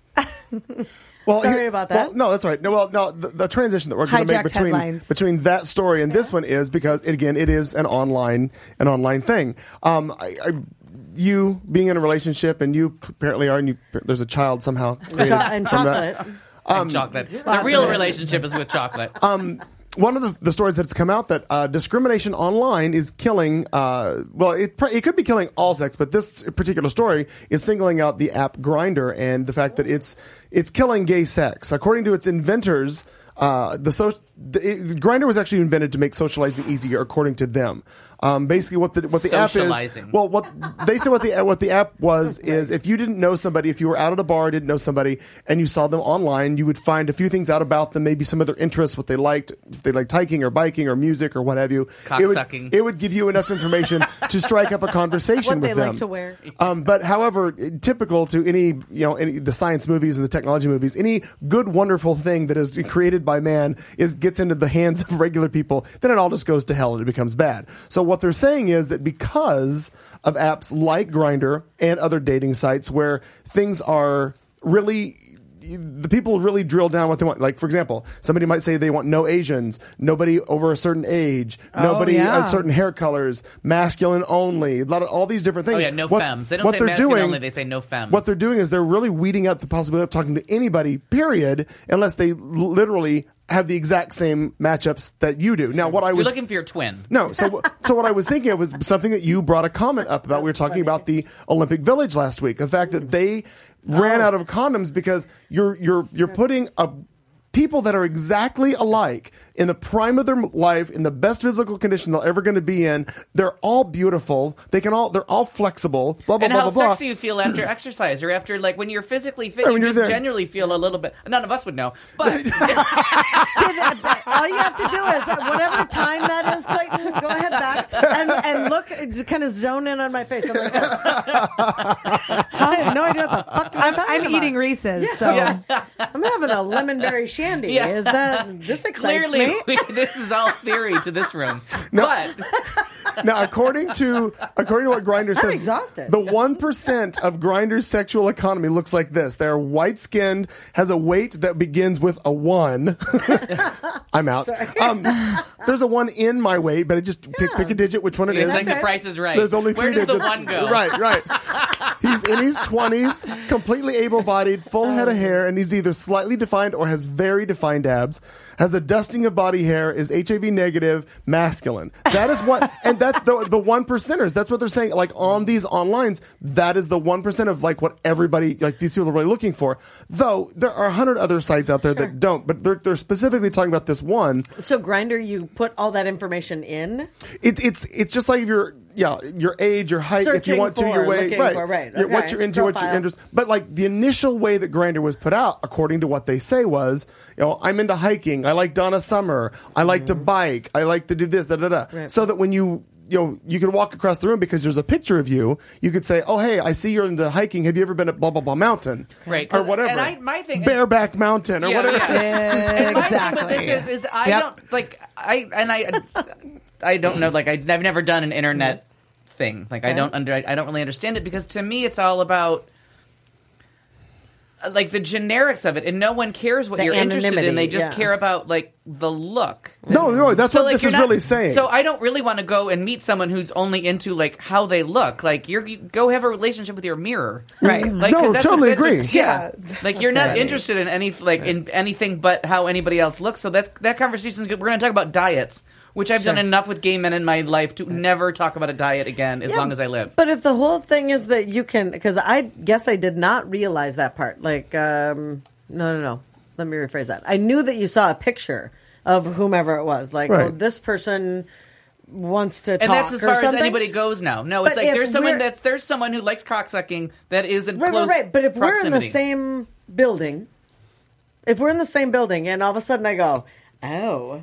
Well, Sorry here- about that. Well, no, that's all right. No, well, no, the, the transition that we're going to make Hijacked between headlines. between that story and this one is because again, it is an online an online thing. Um, I, I, you being in a relationship, and you apparently are, and you, there's a child somehow created Cho- and from that. chocolate. And chocolate. The real relationship is with chocolate. One of the, the stories that's come out that uh, discrimination online is killing. Uh, well, it pr- it could be killing all sex, but this particular story is singling out the app Grindr and the fact that it's it's killing gay sex. According to its inventors, uh, the, so, the it, Grindr was actually invented to make socializing easier, according to them. Um, basically, what the what the app is. Socializing. Well, what they said what the what the app was is if you didn't know somebody, if you were out at a bar, didn't know somebody, and you saw them online, you would find a few things out about them, maybe some of their interests, what they liked, if they liked hiking or biking or music or what have you. It would, Cocksucking. it would give you enough information to strike up a conversation What with they them. like to wear. Um, but however, typical to any you know any the science movies and the technology movies, any good wonderful thing that is created by man is gets into the hands of regular people, then it all just goes to hell and it becomes bad. So what they're saying is that because of apps like Grindr and other dating sites where things are really the people really drill down what they want. Like, for example, somebody might say they want no Asians, nobody over a certain age, nobody yeah. uh, certain hair colors, masculine only, a lot of all these different things. Oh yeah, no What- femmes. They don't what say they're masculine doing- only. They say no femmes. What they're doing is they're really weeding out the possibility of talking to anybody, period, unless they l- literally have the exact same matchups that you do. Now, what I You're was looking for your twin. no, so so what I was thinking of was something that you brought a comment up about. We were talking about the Olympic Village last week. The fact that they ran out of condoms because you're you're you're putting a people that are exactly alike in the prime of their life, in the best physical condition they're ever going to be in. They're all beautiful. They can all, they're all flexible. Blah, blah, and blah, how blah, blah. sexy you feel after exercise or after, like, when you're physically fit, Or you when you're just there. generally feel a little bit. None of us would know, but All you have to do is, uh, whatever time that is, Clayton, go ahead back and, and look, just kind of zone in on my face. I'm like, I have no idea what the fuck you're I'm, talking I'm about. eating Reese's, so I'm having a lemon berry shandy. Yeah. Is that, this excites clearly me? we, this is all theory to this room. But Now, according to according to what Grindr says, exhausted. the one percent of Grindr's sexual economy looks like this. They're white skinned, has a weight that begins with a one. I'm out. Um, there's a one in my weight, but I just pick pick a digit, which one it it's is. like the price is right. There's only Where three does digits. the one go? Right, right. He's in his twenties, completely able-bodied, full head of hair, and he's either slightly defined or has very defined abs. Has a dusting of body hair, is H I V negative, masculine. That is what, and that's the the one percenters. That's what they're saying. Like on these onlines, that is the one percent of like what everybody, like these people are really looking for. Though there are a hundred other sites out there that don't, but they're they're specifically talking about this one. So Grindr, you put all that information in? It, it's it's just like your yeah your age, your height, if you Searching want to, for, your weight, looking right? for, right, Your- What okay. you're into, what your Profile. interest. But like the initial way that Grindr was put out, according to what they say, was you know I'm into hiking. I like Donna Summer. I like to bike. I like to do this. Da da da. Right. So that when you you know you could walk across the room because there's a picture of you, you could say, oh hey, I see you're into hiking. Have you ever been at blah blah blah mountain? Right, Or 'cause- whatever. and I- my thing- Bareback Mountain or Yeah, whatever. yeah. it is. And my thing Exactly. with this is, is I Yep. don't like I and I I don't know like I, I've never done an internet thing like I don't under I don't really understand it because to me it's all about uh, like the generics of it and no one cares what The you're interested in. anonymity, They just yeah. care about like the look. No, no, that's So, what like, this you're is not- really saying. So I don't really want to go and meet someone who's only into like how they look. Like you're you go have a relationship with your mirror, Right. Like, No, 'cause that's totally what, that's agree. what- yeah. like you're not funny. interested in any like in anything but how anybody else looks. So that's that conversation is good. We're going to talk about diets, which I've done enough with gay men in my life to never talk about a diet again as Yeah, long as I live. But if the whole thing is that you can, because I guess I did not realize that part. Like, um, no, no, no. Let me rephrase that. I knew that you saw a picture of whomever it was. Like, Right. oh, this person wants to And talk that's as or far as something. anybody goes now. No, it's But like if there's someone we're- that's there's someone who likes cocksucking that is in Right, close right, right. But if proximity. we're in the same building, if we're in the same building, and all of a sudden I go, oh,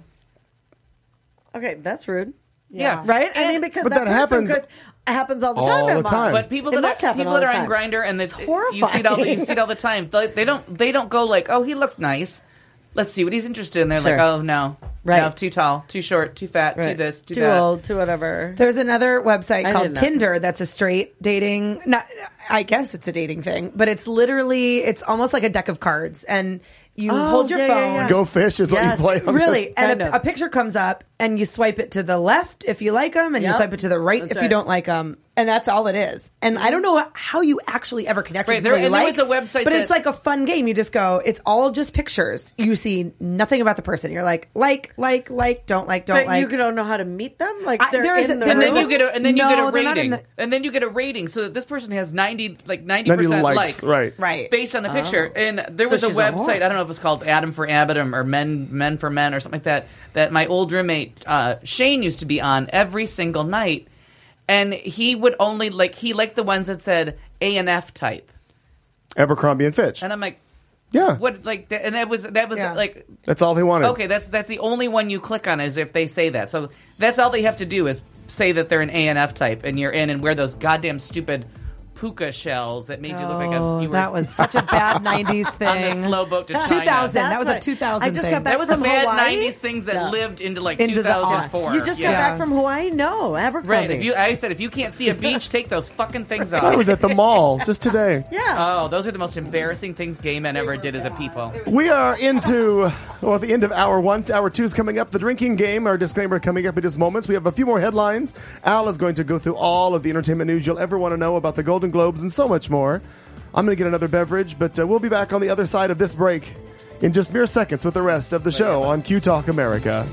okay, that's rude. Yeah. Right? I And- mean, because But that, that person happens could- it happens all the all time. the in time. Mars. But people It that must are happen people all that the are on time. Grindr and they, you horrifying. see it all the, you see it all the time. They, they don't they don't go like, oh, he looks nice. Let's see what he's interested in. They're like, Sure. oh no, Right. no, too tall, too short, too fat, too Right. this, too, too that. old, too whatever. There's another website I called did not. Tinder that's a straight dating. Not, I guess it's a dating thing, but it's literally it's almost like a deck of cards, and you Oh, hold your yeah, yeah, phone. yeah. Go fish is Yes. what you play on Really, this. and Kind a, of. a picture comes up, and you swipe it to the left if you like them, and you Yep. swipe it to the right That's if you right. don't like them, and that's all it is. And I don't know how you actually ever connect Right, with there- people you and there like. was a website but that- it's like a fun game. You just go. It's all just pictures. You see nothing about the person. You're like, like, like, like, don't like, don't But like. you don't know how to meet them? Like, I- they're there is in a- the there And is then room? you get a and then you No, get a they're not in rating, the- and then you get a rating so that this person has ninety like ninety ninety percent likes, right. Right. based on the picture. And there So was a she's a website. whore. I don't know if it was called Adam for Adam or Men Men for Men or something like that. That my old roommate uh, Shane used to be on every single night, and he would only like he liked the ones that said A and F type, Abercrombie and Fitch. and I'm like, Yeah. what like that, and that was that was Yeah. like. That's all they wanted. Okay, that's that's the only one you click on is if they say that. So that's all they have to do is say that they're an A and F type, and you're in and wear those goddamn stupid puka shells that made you look like a Oh, you were that was such a bad nineties thing. on the slow boat to China. two thousand. That's That was a right. two thousand. I just thing. got back That was the from bad Hawaii? nineties things that Yeah. lived into like Into the two thousand four. You just got Yeah. back from Hawaii? No, Abercrombie. Right. If you, I said if you can't see a beach, take those fucking things off. I was at the mall just today. yeah. Oh, those are the most embarrassing things gay men ever did as a people. We are into, well, at the end of hour one. Hour two is coming up. The drinking game, our disclaimer coming up in just moments. We have a few more headlines. Al is going to go through all of the entertainment news you'll ever want to know about the Golden Globes and so much more. I'm going to get another beverage, but uh, we'll be back on the other side of this break in just mere seconds with the rest of the show on Q Talk America.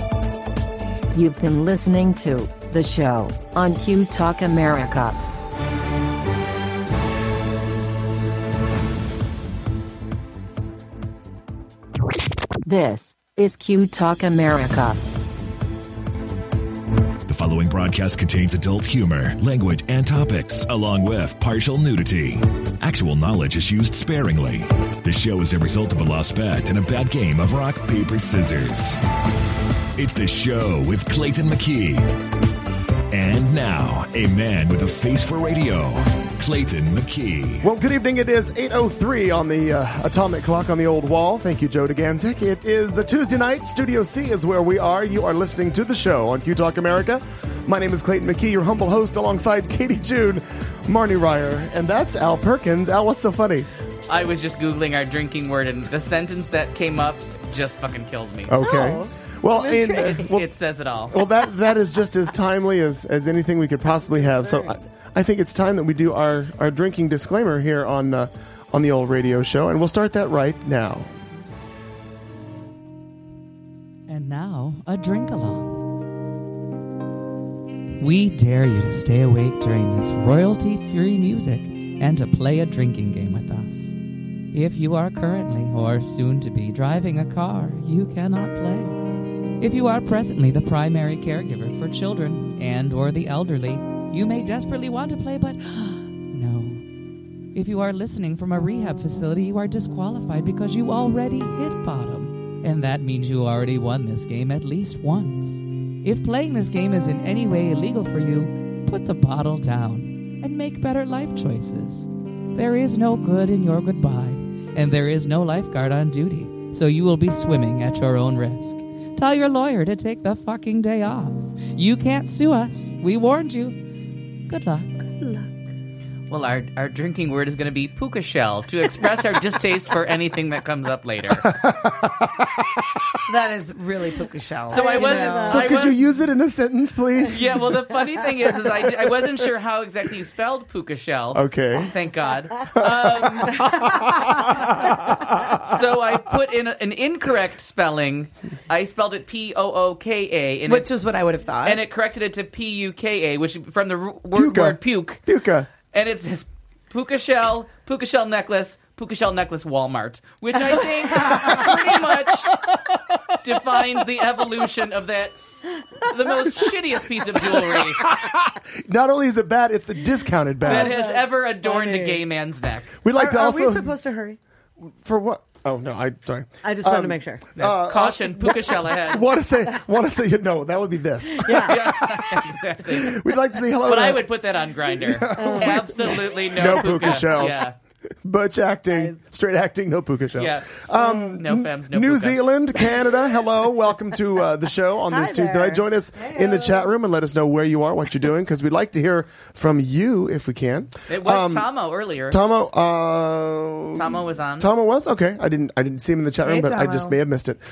You've been listening to The Show on Q Talk America. This is Q Talk America. The following broadcast contains adult humor, language, and topics, along with partial nudity. Actual knowledge is used sparingly. The show is a result of a lost bet and a bad game of rock, paper, scissors. It's The Show with Clayton McKee. And now, a man with a face for radio, Clayton McKee. Well, good evening. It is eight oh three on the uh, atomic clock on the old wall. Thank you, Joe DeGanzik. It is a Tuesday night. Studio C is where we are. You are listening to The Show on Q Talk America. My name is Clayton McKee, your humble host, alongside Katie June, Marnie Ryer, and that's Al Perkins. Al, what's so funny? I was just Googling our drinking word, and the sentence that came up just fucking kills me. Okay. Oh. Well, in, uh, It's, well, it says it all. well, that that is just as timely as, as anything we could possibly have. So I, I think it's time that we do our, our drinking disclaimer here on uh, on the old radio show, and we'll start that right now. And now, a drink along. We dare you to stay awake during this royalty-free music and to play a drinking game with us. If you are currently or soon to be driving a car, you cannot play. If you are presently the primary caregiver for children and or the elderly, you may desperately want to play, but no. If you are listening from a rehab facility, you are disqualified because you already hit bottom. And that means you already won this game at least once. If playing this game is in any way illegal for you, put the bottle down and make better life choices. There is no good in your goodbye, and there is no lifeguard on duty, so you will be swimming at your own risk. Tell your lawyer to take the fucking day off. You can't sue us. We warned you. Good luck. Well, our, our drinking word is going to be puka shell to express our distaste for anything that comes up later. That is really puka shell. So I wasn't. know. So I could was- you use it in a sentence, please? Yeah, well, the funny thing is, is I, I wasn't sure how exactly you spelled puka shell. Okay. Thank God. Um, so I put in a, an incorrect spelling. I spelled it P O O K A, and Which it, was what I would have thought. and it corrected it to P U K A, which from the r- word, Puka. word puke. Puka. And it says puka shell, puka shell necklace, puka shell necklace Walmart, which I think pretty much defines the evolution of that, the most shittiest piece of jewelry Not only is it bad, it's the discounted that bad. has ever adorned a funny. gay man's neck. We'd like Are, to are also we supposed to hurry? for what? Oh no, I sorry. I just wanted Um, to make sure. Uh, Caution, puka shell ahead. Want to say? Want to say? No, that would be this. Yeah, exactly. We'd like to say hello. But to I would put that on Grindr. Absolutely no, No puka shells. Yeah, Butch acting, straight acting, no puka shells. yeah. Um, no femmes, no New puka. Zealand, Canada, hello. Welcome to uh, the show on Hi this Tuesday there. night. Join us in the chat room and let us know where you are, what you're doing, because we'd like to hear from you if we can. It was Um, Tomo earlier. Tomo, uh, Tomo was on. Tomo was okay. I didn't. I didn't see him in the chat room, Hey, but I Tomo. just may have missed it.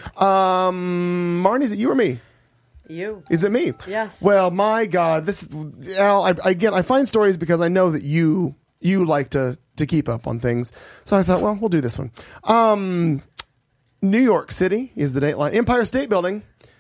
Um, Marnie, is it you or me? You. Is it me? Yes. Well, my God, this is Al. I, again, I find stories because I know that you you like to to keep up on things. So I thought, well, we'll do this one. Um, New York City is the dateline. Empire State Building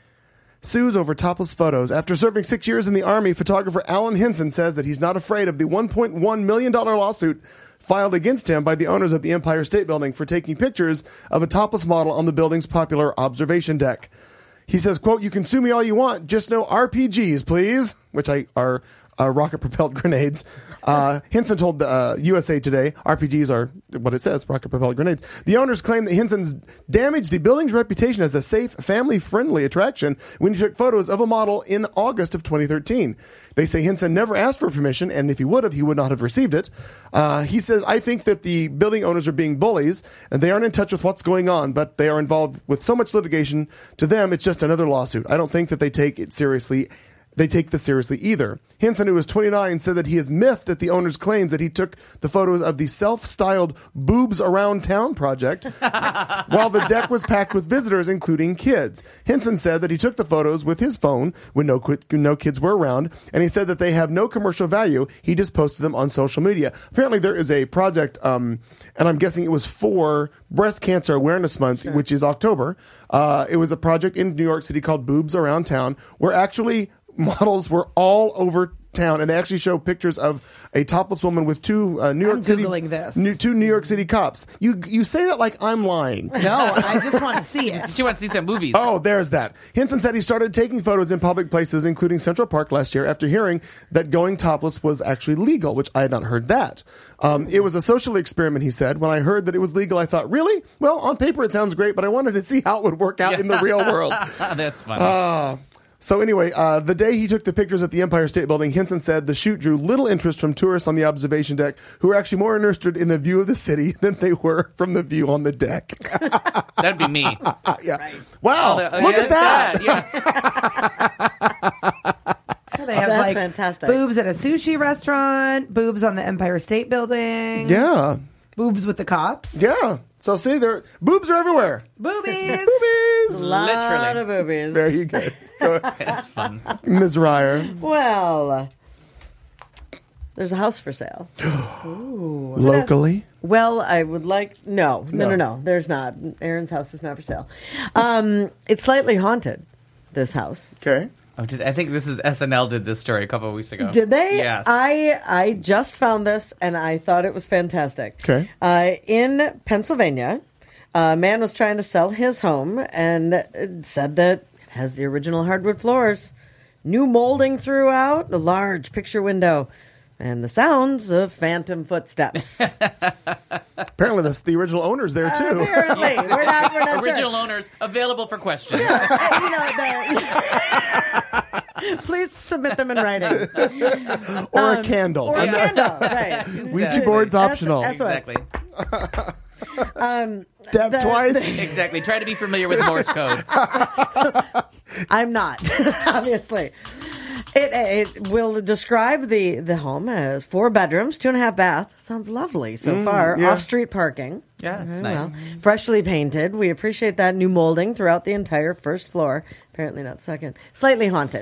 sues over topless photos. After serving six years in the Army, photographer Alan Henson says that he's not afraid of the one point one million dollars lawsuit filed against him by the owners of the Empire State Building for taking pictures of a topless model on the building's popular observation deck. He says, quote, "You can sue me all you want, just no R P Gs, please," which I are uh, rocket-propelled grenades. Uh, Henson told the uh, U S A Today, R P Gs are what it says, rocket-propelled grenades. The owners claim that Henson's damaged the building's reputation as a safe, family-friendly attraction when he took photos of a model in August of twenty thirteen. They say Henson never asked for permission, and if he would have, he would not have received it. Uh, he said, "I think that the building owners are being bullies, and they aren't in touch with what's going on, but they are involved with so much litigation. To them, it's just another lawsuit. I don't think that they take it seriously. They take this seriously either." Henson, who was twenty-nine, said that he is miffed at the owner's claims that he took the photos of the self-styled Boobs Around Town project while the deck was packed with visitors, including kids. Henson said that he took the photos with his phone when no, qu- no kids were around, and he said that they have no commercial value. He just posted them on social media. Apparently, there is a project, um, and I'm guessing it was for Breast Cancer Awareness Month, sure. which is October. Uh, it was a project in New York City called Boobs Around Town, where actually models were all over town, and they actually show pictures of a topless woman with two uh, New York I'm City Googling this. New, two New York City cops. You you say that like I'm lying. No, I just want to see it. She wants to see some movies. Oh, there's that. Henson said he started taking photos in public places, including Central Park, last year after hearing that going topless was actually legal, which I had not heard that. Um, it was a social experiment, he said. When I heard that it was legal, I thought, really? Well, on paper it sounds great, but I wanted to see how it would work out in the real world. That's funny. Uh, so anyway, uh, the day he took the pictures at the Empire State Building, Henson said the shoot drew little interest from tourists on the observation deck, who were actually more interested in the view of the city than they were from the view on the deck. That'd be me. Yeah. Wow. Oh, the- Look yeah, at that. Yeah. They have That's like fantastic. boobs at a sushi restaurant, boobs on the Empire State Building, Yeah. boobs with the cops. Yeah. So see, there boobs are everywhere. Boobies. Boobies. Lot Literally. of boobies. There you go. Go ahead. That's fun. Miz Ryer. Well, there's a house for sale. Locally. Well, I would like no, no, No. no, no. There's not. Aaron's house is not for sale. Um, it's slightly haunted. This house. Okay. Oh, did, I think this is S N L did this story a couple of weeks ago. Did they? Yes. I I just found this and I thought it was fantastic. Okay. Uh, in Pennsylvania, a man was trying to sell his home and it said that it has the original hardwood floors, new molding throughout, a large picture window, and the sounds of phantom footsteps. Apparently, that's the original owner's there too. Apparently, we're not. We're not Original sure. owners available for questions. You know, the- please submit them in writing. or a candle. Or a I'm not- candle, right? Ouija board's optional. S- S- Exactly. Tap the- twice. Exactly. Try to be familiar with Morse code. I'm not, obviously. It, it will describe the, the home as four bedrooms, two and a half bath. Sounds lovely so far. yeah. Off-street parking. Yeah, it's Very nice. well. Freshly painted. We appreciate that new molding throughout the entire first floor. Apparently not second. Slightly haunted.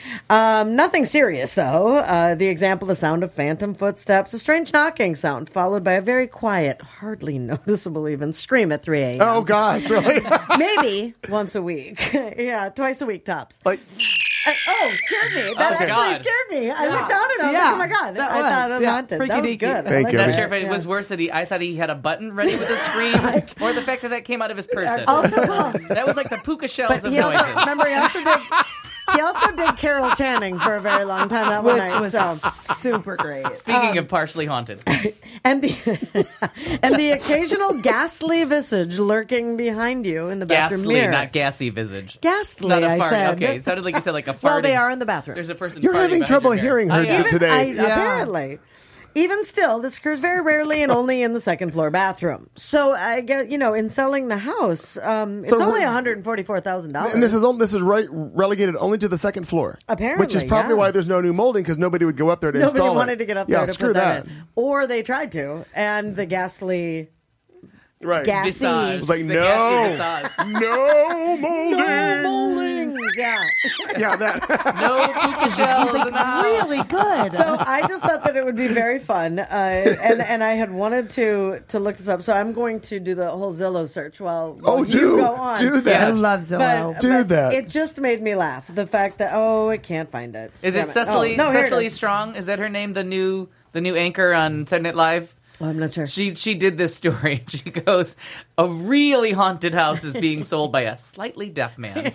Um, nothing serious, though. Uh, the example, the sound of phantom footsteps, a strange knocking sound, followed by a very quiet, hardly noticeable even, scream at three a.m. Oh gosh, really? Maybe once a week. Yeah, twice a week tops. like, Uh, oh, scared me. That Okay. actually God. scared me. I Yeah. looked down and I was Yeah. like, oh my God. That I was. thought it was Yeah. haunted. Freaky That was deaky. good. I Thank like you. I'm not that. sure if it Yeah. was worse that he. I thought he had a button ready with a scream, or the fact that that came out of his person. Also, well, That was like the puka shells but of he also, noises. remember, he also did. He also did Carol Channing for a very long time that one Which night. was So. super great. Speaking of partially haunted, And the and the occasional ghastly visage lurking behind you in the bathroom ghastly, mirror. not gassy visage. Ghastly, Not a I fart. said. Okay, it sounded like you said like a fart. Well, they are in the bathroom. There's a person. you're farting having behind trouble your hearing her hair. I am. today. I, Yeah. Apparently. Even still, this occurs very rarely and only in the second floor bathroom. So I get, you know, in selling the house, um, it's So only re- one hundred forty-four thousand dollars. And this is on- this is right relegated only to the second floor. Apparently, which is probably yeah. why there's no new molding, because nobody would go up there to Nobody install it. wanted to get up yeah, there to screw put that. that in. Or they tried to, and the ghastly Right. gas- Visage. It was like, The no. gassy visage. No molding. moldings. Yeah. Yeah, that. No puka shells in the house. Really good. So I just thought that it would be very fun, uh, and and I had wanted to to look this up. So I'm going to do the whole Zillow search while, while Oh, you do go on. do I that. love Zillow. But, Do but that. It just made me laugh. The fact that oh, I can't find it. Is Damn it Cecily? Oh, no, here it Cecily is. Strong? Is that her name? The new the new anchor on Saturday Night Live. Oh, I'm not sure. She she did this story. She goes, a really haunted house is being sold by a slightly deaf man.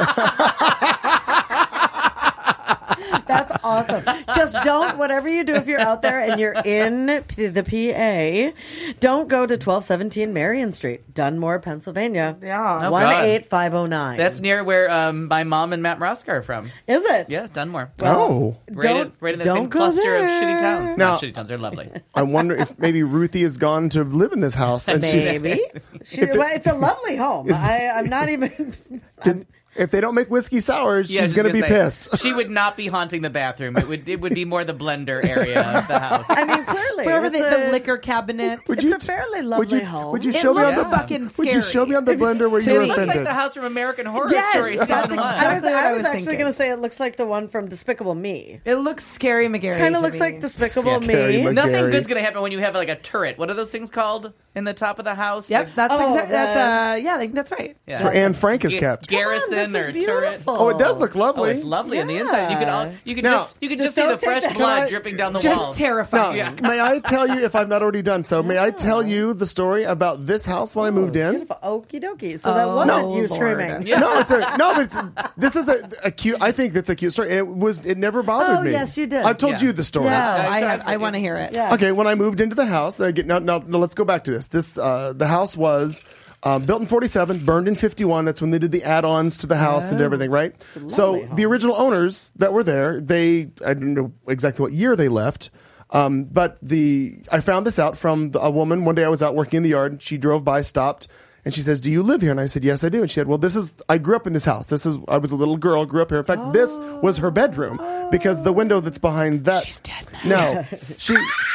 That's awesome. Just don't, whatever you do, if you're out there and you're in P- the P A, don't go to twelve seventeen Marion Street, Dunmore, Pennsylvania. Yeah. Oh, one God. eight five oh nine. That's near where um, my mom and Matt Rotzka are from. Is it? Yeah, Dunmore. Oh. Right in, Don't- right in the don't same go cluster of there. shitty towns. Now- Not shitty towns. They're lovely. I wonder if maybe Ruthie has gone to live in this house. And she's, Maybe. She, well, it's a lovely home. I, I'm not even. did, if they don't make whiskey sours, Yeah, I was she's going to be gonna say, pissed. She would not be haunting the bathroom. It would it would be more the blender area of the house. I mean, clearly. Wherever it's the, a- the liquor cabinet. Would It's you a fairly would lovely you, home. Would you It show me on looks the fucking Would you scary. show me on the blender where you were It looks like offended? the house from American Horror Yes, Story that's season one. I was, exactly what I I was was actually thinking. going to say it looks like the one from Despicable Me. It looks scary McGarry. Kind to of looks me. like Despicable Scary Me. Mc- Nothing Gary. good's gonna happen when you have like a turret. What are those things called in the top of the house? Yep, Like- that's Oh, exactly. That's the- uh, yeah, I think that's right. yeah. Where Anne Frank is Ga- kept. Garrison. Come on, garden is or a turret. beautiful. Oh, it does look Oh, lovely. it's lovely on the Yeah. inside. You can all, you can Now- just you can Just just, see don't the take fresh that- blood Can I- dripping down the Just walls. Now, terrifying. may I tell you, if I've not already done so, may I tell you the story about this house when I moved in? Beautiful. Okie dokie. So that Oh, wasn't no, you Lord. screaming. Yeah. No, it's a no, but it's, this is a, a cute. I think that's a cute story, and it was. It never bothered Oh, me. yes, you did. I've told Yeah. you the story. No, Yeah. I have. Exactly. I want to hear it. Yeah. Okay, when I moved into the house, I get, now, now, now let's go back to this. This uh, the house was um, built in forty-seven, burned in fifty-one. That's when they did the add-ons to the house and everything, right? So home. the original owners that were there, they I don't know exactly what year they left. Um, but the I found this out from the, a woman. One day I was out working in the yard. She drove by, stopped, and she says, "Do you live here?" And I said, "Yes, I do." And she said, "Well, this is I grew up in this house. This is I was a little girl, grew up here. In fact, this was her bedroom because the window that's behind that. She's dead now. No, she."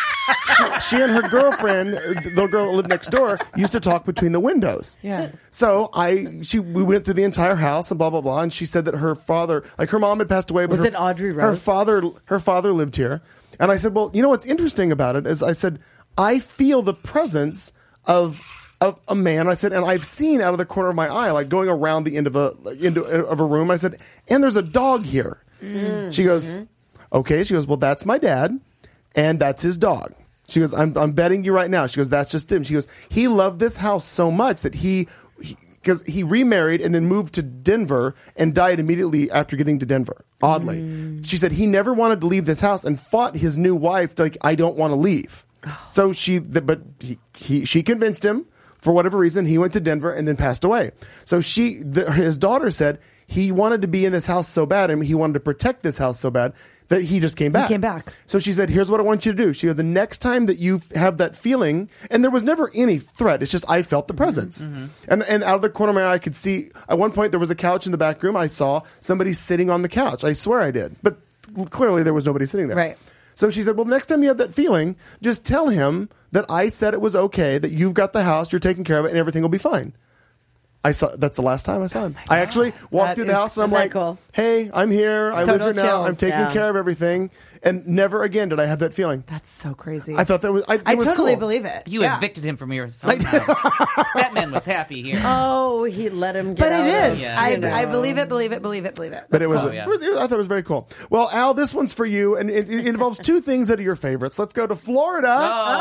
She, she and her girlfriend, the little girl that lived next door, used to talk between the windows. Yeah. So I, she, we went through the entire house and blah blah blah, and she said that her father, like her mom had passed away, but Was her, it Audrey her Rose? father, her father lived here, and I said, well, you know what's interesting about it is I said I feel the presence of of a man. I said, and I've seen out of the corner of my eye, like going around the end of a into of a room. I said, and there's a dog here. Mm. She goes, okay. She goes, well, that's my dad. And that's his dog. She goes, I'm, I'm betting you right now. She goes, that's just him. She goes, he loved this house so much that he, because he, he remarried and then moved to Denver and died immediately after getting to Denver. Oddly. Mm. She said he never wanted to leave this house and fought his new wife, like, I don't want to leave. So she, the, but he, he, she convinced him for whatever reason. He went to Denver and then passed away. So she, the, his daughter said he wanted to be in this house so bad and he wanted to protect this house so bad that he just came back. came back. So she said, here's what I want you to do. She goes, the next time that you have that feeling, and there was never any threat. It's just I felt the presence. Mm-hmm. And and out of the corner of my eye, I could see, at one point there was a couch in the back room. I saw somebody sitting on the couch. I swear I did. But clearly there was nobody sitting there. Right. So she said, well, next time you have that feeling, just tell him that I said it was okay, that you've got the house, you're taking care of it, and everything will be fine. I saw. That's the last time I saw him. I actually walked That through the is- house and I'm isn't that like, cool? "Hey, I'm here. I live Total here now. chills. I'm taking Yeah. care of everything." And never again did I have that feeling. That's so crazy. I thought that was. I, it I was totally cool. believe it. You Yeah. evicted him from your son's house. That man was happy here. Oh, he let him get But out it of is. it, Yeah. I, you know. I believe it. Believe it. Believe it. Believe it. But That's it was. cool, a- yeah. it was- I thought it was very cool. Well, Al, this one's for you, and it, it involves two things that are your favorites. Let's go to Florida.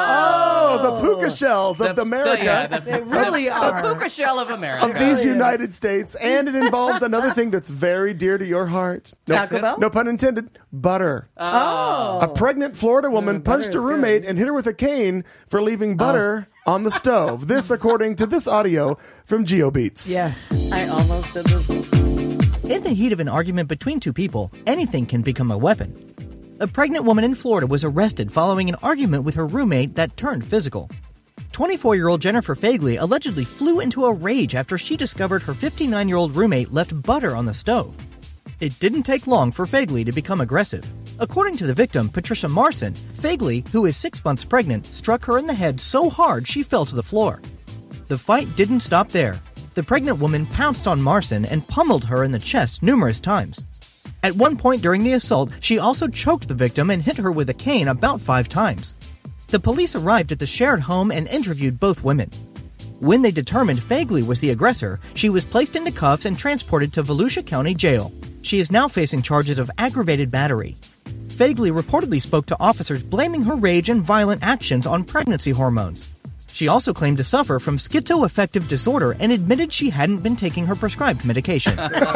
Oh, the puka shells of the America. yeah, the, They really the, are. The puka shell of America. of these United States, and it involves another thing that's very dear to your heart. No, Taco Bell? no pun intended. Butter. Oh. A pregnant Florida woman Mm, butter punched is a roommate good. and hit her with a cane for leaving butter on the stove. This, according to this audio from GeoBeats. Yes. I almost did this. In the heat of an argument between two people, anything can become a weapon. A pregnant woman in Florida was arrested following an argument with her roommate that turned physical. twenty-four-year-old Jennifer Fagley allegedly flew into a rage after she discovered her fifty-nine-year-old roommate left butter on the stove. It didn't take long for Fagley to become aggressive. According to the victim, Patricia Marson, Fagley, who is six months pregnant, struck her in the head so hard she fell to the floor. The fight didn't stop there. The pregnant woman pounced on Marson and pummeled her in the chest numerous times. At one point during the assault, she also choked the victim and hit her with a cane about five times. The police arrived at the shared home and interviewed both women. When they determined Fagley was the aggressor, she was placed into cuffs and transported to Volusia County Jail. She is now facing charges of aggravated battery. Fagley reportedly spoke to officers blaming her rage and violent actions on pregnancy hormones. She also claimed to suffer from schizoaffective disorder and admitted she hadn't been taking her prescribed medication.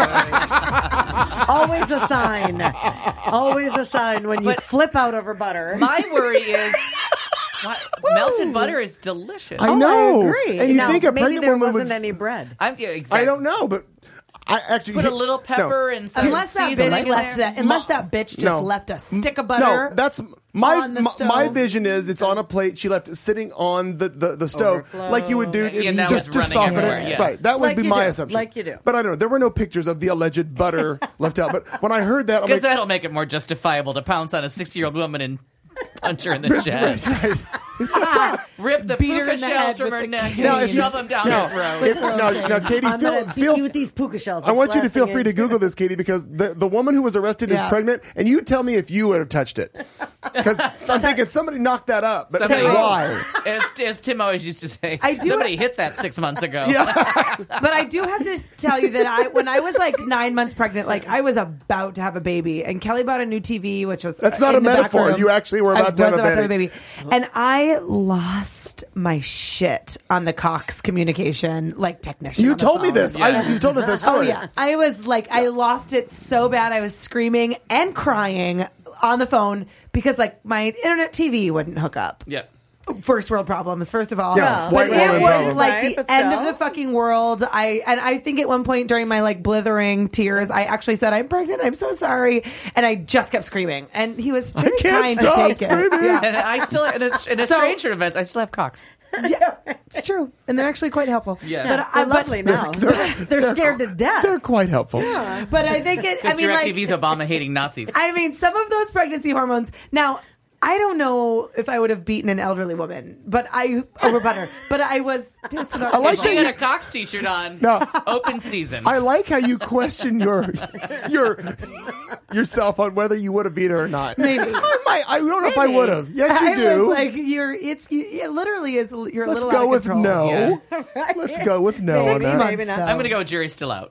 Always a sign. Always a sign when you But- flip out over butter. My worry is what, melted butter is delicious. I Oh, know. I agree. And you now, think a maybe pregnant there woman wasn't would. any bread. I'm, yeah, exactly. I don't know, but I actually Put a he- little pepper no. and some Unless that seasoning bitch in left there. that. Unless that bitch just No. left a stick of butter. No, that's my on the my, stove. my vision is it's on a plate. She left it sitting on the, the, the stove Overflow. like you would do Yeah, if- now just it's to running soften everywhere, it. yes. Right, that would Like be you my do, assumption. like you do. But I don't know. There were no pictures of the alleged butter left out. But when I heard that, I'm Because like, that'll make it more justifiable to pounce on a sixty-year-old woman and punch her in the chest. Rip the Beat her puka in the shells head from with her the neck cane. Now, and if you- shove them down now, her throat. if- now, now, Katie, I'm feel, gonna beat feel you with these puka shells. I want you to feel blasting free to it. Google this, Katie, because the, the woman who was arrested is Yeah. pregnant, and you tell me if you would have touched it. Because I'm thinking somebody knocked that up, but Somebody- why? As, as Tim always used to say, I do- somebody hit that six months ago. But I do have to tell you that I, when I was like nine months pregnant, like I was about to have a baby, and Kelly bought a new T V, which was That's not in a the back metaphor. room. You actually were I about to was have a about to have a baby. baby, and I lost my shit on the Cox communication like technician. You on the told me phone. this. I, you told us this Oh story. yeah, I was like, I lost it so bad. I was screaming and crying on the phone because like my internet T V wouldn't hook up. Yeah. First world problems, first of all. Yeah, But white it woman was problem. like Right, the but end still. of the fucking world. I and I think at one point during my like blithering tears, I actually said, "I'm pregnant. I'm so sorry," and I just kept screaming. And he was very can't kind stop to take it. screaming. Yeah. And I still, in a, in a So- stranger events, I still have Cox. Yeah, it's true, and they're actually quite helpful. Yeah. but They're I, but, lovely now. They're, scared to death. They're quite helpful. but I think it. I Because mean, like, DirecTV's Obama hating Nazis. I mean, some of those pregnancy hormones. Now, I don't know if I would have beaten an elderly woman, but I over butter. But I was pissed about. I like she that had you- a Cox t-shirt on. No. Open season. I like how you question your your yourself on whether you would have beat her or not. Maybe. I might. I don't know if I would have. Yes, you I do. was like, you're. It's. You, it literally is. You're a Let's little go out of with control. no. Yeah. Let's go with no Six on that. months, Maybe not. though. I'm going to go with jury's still out.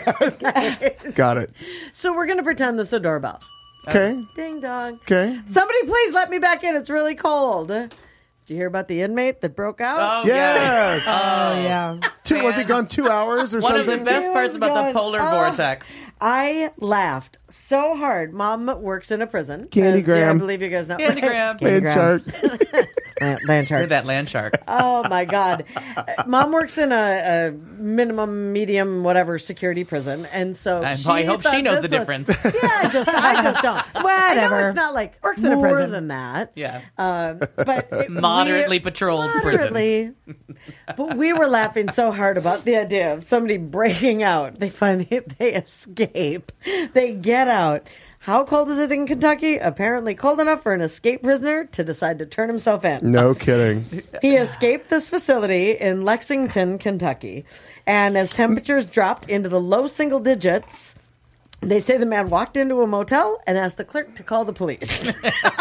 Got it. So we're going to pretend this is a doorbell. Okay. Ding dong. Okay. Somebody please let me back in. It's really cold. Did you hear about the inmate that broke out? Oh, yeah. Yes. Oh yeah. Two, was it gone two hours or One something? of the best It parts was about the going- polar oh. vortex. I laughed so hard. Mom works in a prison. Candy as you- I Graham. believe you guys know. Candy Graham. Candy Man Graham. chart. Land, land Heard shark. that land shark. Oh my God. Uh, Mom works in a, a minimum, medium, whatever security prison, and so I- she I hope she thought knows this the was- difference. Yeah, I just I just don't. I know Whatever. it's not like Works in a more prison. than that. Yeah. Um, but it, Moderately we- patrolled prison. moderately. But we were laughing so hard about the idea of somebody breaking out. They finally they escape. They get out. How cold is it in Kentucky? Apparently cold enough for an escaped prisoner to decide to turn himself in. No kidding. He escaped this facility in Lexington, Kentucky. And as temperatures dropped into the low single digits, they say the man walked into a motel and asked the clerk to call the police.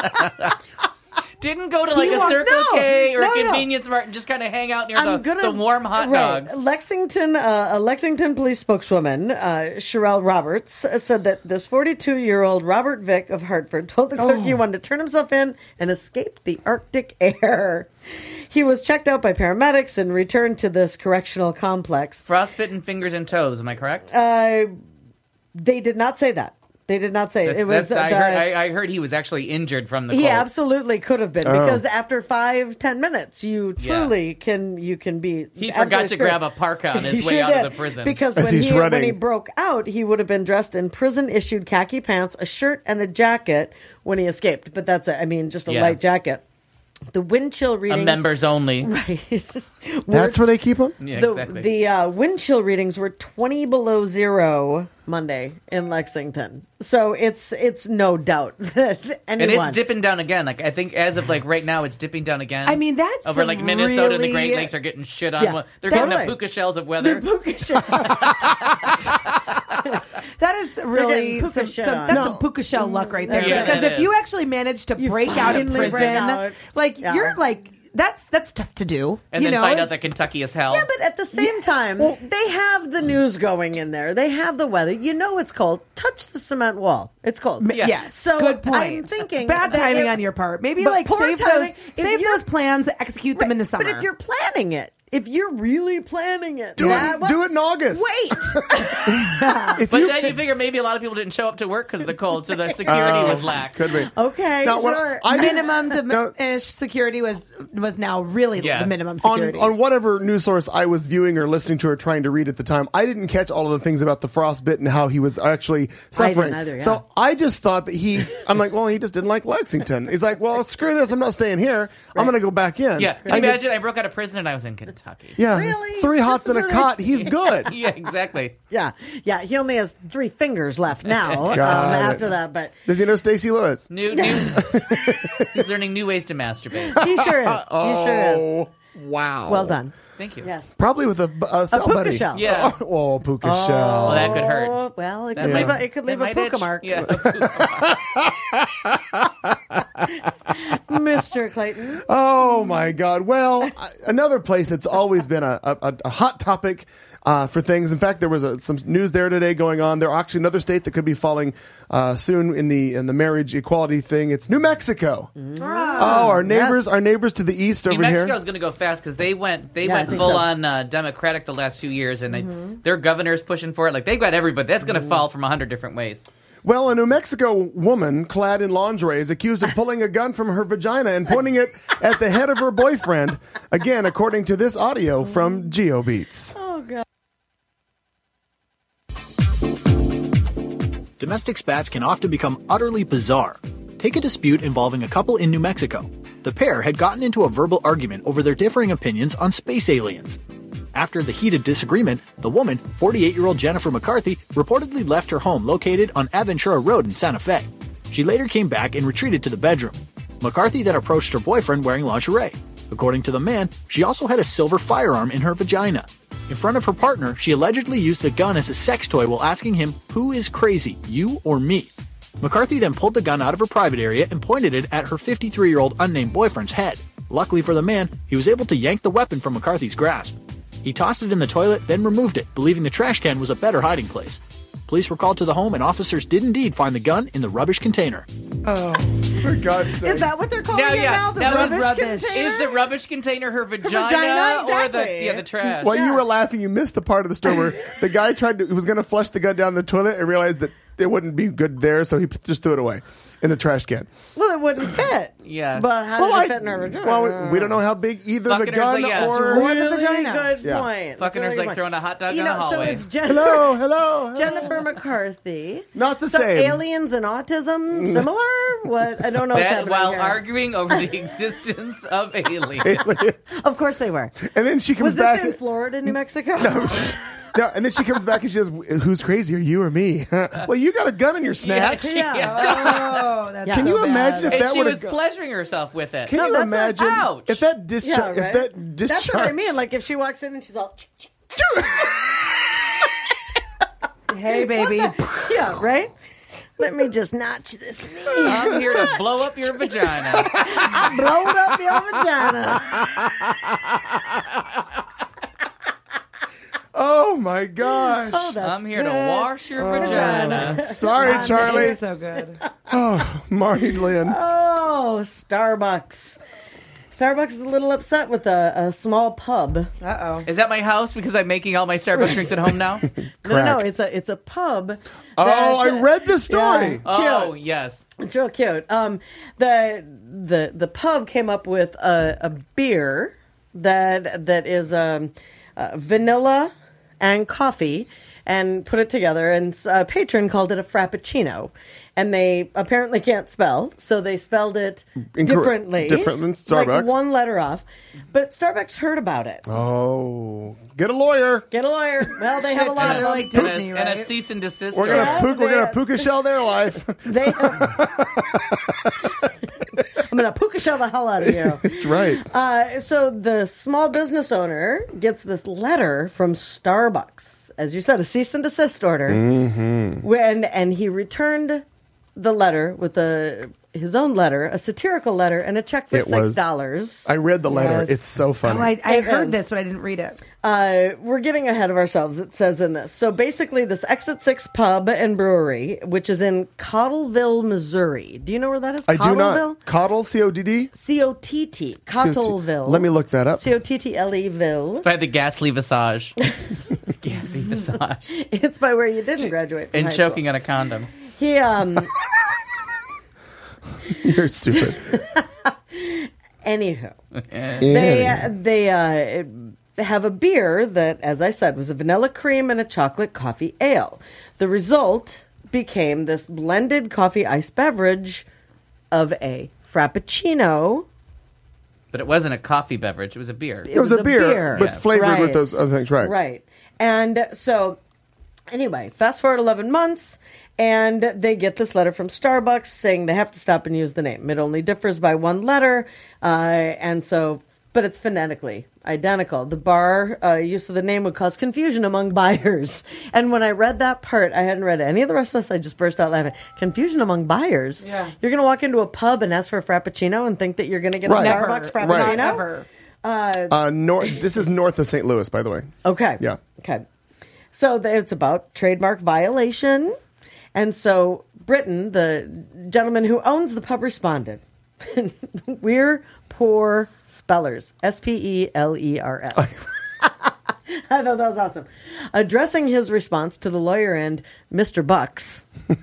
Didn't go to like a walked- Circle no, K or no, a no. convenience mart and just kind of hang out near the, I'm gonna, the warm hot right. dogs. Lexington, uh, a Lexington police spokeswoman, uh, Sherelle Roberts, uh, said that this forty-two-year-old Robert Vick of Hartford told the clerk he wanted to turn himself in and escape the Arctic air. He was checked out by paramedics and returned to this correctional complex. Frostbitten fingers and toes. Am I correct? Uh, they did not say that. They did not say That's- it was. that's- I, the- heard, I, I heard he was actually injured from the He cold. absolutely could have been because after five ten minutes, you Yeah. truly can you can be. He absolutely forgot to screwed. grab a parka on his He way sure out of did. the prison. Because As when he's he when running. he broke out, he would have been dressed in prison issued khaki pants, a shirt, and a jacket when he escaped. But that's a, I mean just a Yeah. light jacket. The wind chill a readings. members only. Right. That's where they keep them? Yeah, the exactly. the uh, wind chill readings were twenty below zero Monday in Lexington. So it's it's no doubt that anyone. and it's dipping down again. Like I think as of like right now, it's dipping down again. I mean, that's over like Minnesota and the Great really- Lakes are getting shit on. Yeah, They're getting totally. the puka shells of weather. The puka shell. That is really getting puka some, shit some, on. that's No. some puka shell luck right there. Yeah, because that if is. you actually manage to You break out of finally break prison, out. like Yeah. you're like that's that's tough to do. and you then know, find out it's- that Kentucky is hell. Yeah, but at the same time, they have the news going in there. They have the weather. You know it's cold. Touch the cement wall. It's cold. Yeah. Yes, So good point. I'm thinking bad that timing if- on your part. Maybe But like poor save timing. those If save you're- those plans, execute them in the summer. But if you're planning it, if you're really planning it, Do that- it, well, do it in August. Wait. If But you, then you figure maybe a lot of people didn't show up to work because of the cold, so the security Oh, was lax. Could be. Okay, Now, when sure. I didn't- minimum to No. ish security was was now really Yeah. the minimum on, security. on whatever news source I was viewing or listening to or trying to read at the time, I didn't catch all of the things about the frostbite and how he was actually suffering. either, yeah. So I just thought that he, I'm like, well, he just didn't like Lexington. He's like, well, screw this. I'm not staying here. I'm going to go back in. Yeah, I get- imagine I broke out of prison and I was in Kentucky. yeah. Really? Three This hots is and a really- cot. He's good. Yeah, exactly. Yeah, yeah. He only has three fingers left now. um, Got it. after that, but Does he know Stacey Lewis? New, new. He's learning new ways to masturbate. he sure is. He sure is. Oh, wow. Well done. Thank you. Yes. Probably with a, a cell puka buddy. shell. Yeah. Oh, oh puka Well, shell. that could hurt. Oh, well, it That could might- leave a, it could that leave a might puka itch. mark. Yeah. Mister Clayton. Oh my God! Well, I- another place that's always been a, a, a hot topic uh, for things. In fact, there was a, some news there today going on. There actually another state that could be falling uh, soon in the in the marriage equality thing. It's New Mexico. Mm-hmm. Oh, our neighbors, Yes. our neighbors to the east New over Mexico's here. going to go fast because they went they Yeah, I went think full so. on uh, Democratic the last few years, and they, their governor's pushing for it. Like they've got everybody. That's going to fall from a hundred different ways. Well, a New Mexico woman clad in lingerie is accused of pulling a gun from her vagina and pointing it at the head of her boyfriend. Again, according to this audio from GeoBeats. Oh, God. Domestic spats can often become utterly bizarre. Take a dispute involving a couple in New Mexico. The pair had gotten into a verbal argument over their differing opinions on space aliens. After the heated disagreement, the woman, forty-eight-year-old Jennifer McCarthy, reportedly left her home located on Aventura Road in Santa Fe. She later came back and retreated to the bedroom. McCarthy then approached her boyfriend wearing lingerie. According to the man, she also had a silver firearm in her vagina. In front of her partner, she allegedly used the gun as a sex toy while asking him, "Who is crazy, you or me?" McCarthy then pulled the gun out of her private area and pointed it at her fifty-three-year-old unnamed boyfriend's head. Luckily for the man, he was able to yank the weapon from McCarthy's grasp. He tossed it in the toilet, then removed it, believing the trash can was a better hiding place. Police were called to the home, and officers did indeed find the gun in the rubbish container. Oh, for God's sake. Is that what they're calling Now, it yeah, now? The that was rubbish, rubbish. container? Is the rubbish container her vagina, vagina? or the Exactly. yeah the trash? While you were laughing, you missed the part of the story where the guy tried to, he was going to flush the gun down the toilet and realized that it wouldn't be good there, so he p- just threw it away in the trash can. Well, it wouldn't fit. Yeah. But how Well, does I- it fit in her vagina? well, we, we don't know how big either the Fucking her, gun so yeah, it's or... Or the Really vagina. Good Yeah. point. Fucking That's her's really like good throwing a hot dog you down know, a So hallway. it's Jen- Hello, hello, hello. Jennifer McCarthy. Not the So same. aliens and autism similar? What? I don't know what's that happening while here. arguing over the existence of aliens. Of course they were. And then she comes Was this back... in Florida, New Mexico? Yeah, and then she comes back and she says, "Who's crazier, you or me?" Well, you got a gun in your snatch. she- Yeah. Oh, that's Can so you bad. imagine if And that she would was have? pleasuring herself with it. Can No, you that's imagine what- ouch. if that discharge? Yeah, right? If that discharge? That's what I mean. Like if she walks in and she's all, Hey, baby. yeah, right? Let me just notch this knee. I'm here to blow up your vagina. Blow it up your vagina. Oh my gosh! Oh, that's I'm here to good. wash your vagina. Sorry, Charlie. It's so good. Marty Lynn. Oh, Starbucks. Starbucks is a little upset with a, a small pub. Uh oh. Is that my house because I'm making all my Starbucks drinks at home now? No, Crack. no, it's a it's a pub. Oh, that- I read the story. Yeah. Oh, Cute. yes. It's real cute. Um, the the the pub came up with a, a beer that that is um, uh, vanilla and coffee, and put it together. And a patron called it a frappuccino, and they apparently can't spell, so they spelled it Incor- differently, different than Starbucks. like one letter off. But Starbucks heard about it. Oh, get a lawyer. Get a lawyer. Well, they have a lot and, of a, them. like Disney, and, a, and a right? cease and desist. We're gonna Yeah, puka, we're they- gonna puka shell their life. They I'm gonna puka shell the hell out of you. That's right. Uh, so the small business owner gets this letter from Starbucks, as you said, a cease and desist order. Mm-hmm. When and he returned the letter with a his own letter, a satirical letter, and a check for It six was- dollars. I read the letter. Yes. It's so funny. Oh, I, I It heard is. this, but I didn't read it. Uh, we're getting ahead of ourselves, it says in this. So basically, this Exit six Pub and Brewery, which is in Cottleville, Missouri. Do you know where that is? I do Cottleville? not. Coddle, C O D D? C O T T. Cottleville. Let me look that up. C O T T L E Ville. By the Ghastly Visage. Ghastly Visage. It's by where you didn't graduate from And high choking school. on a condom. He, um, You're stupid. anywho. They, Anyway. uh, they uh, have a beer that, as I said, was a vanilla cream and a chocolate coffee ale. The result became this blended coffee ice beverage of a frappuccino. But it wasn't a coffee beverage. It was a beer. It It was, was a a beer, beer. but Yeah. flavored Right. with those other things, right? Right. And so, anyway, fast forward eleven months, and they get this letter from Starbucks saying they have to stop and use the name. It only differs by one letter. Uh, and so, but it's phonetically identical. The bar uh, use of the name would cause confusion among buyers. And when I read that part, I hadn't read any of the rest of this. I just burst out laughing. Confusion among buyers? Yeah. You're going to walk into a pub and ask for a Frappuccino and think that you're going to get Right. a Starbucks Never. Frappuccino? Right. Never. Uh, Uh, north. This is north of Saint Louis, by the way. Okay. Yeah. Okay. So th- it's about trademark violation. And so Britton, the gentleman who owns the pub, responded. We're poor spellers. S P E L E R S. I thought that was awesome. Addressing his response to the lawyer and Mister Bucks,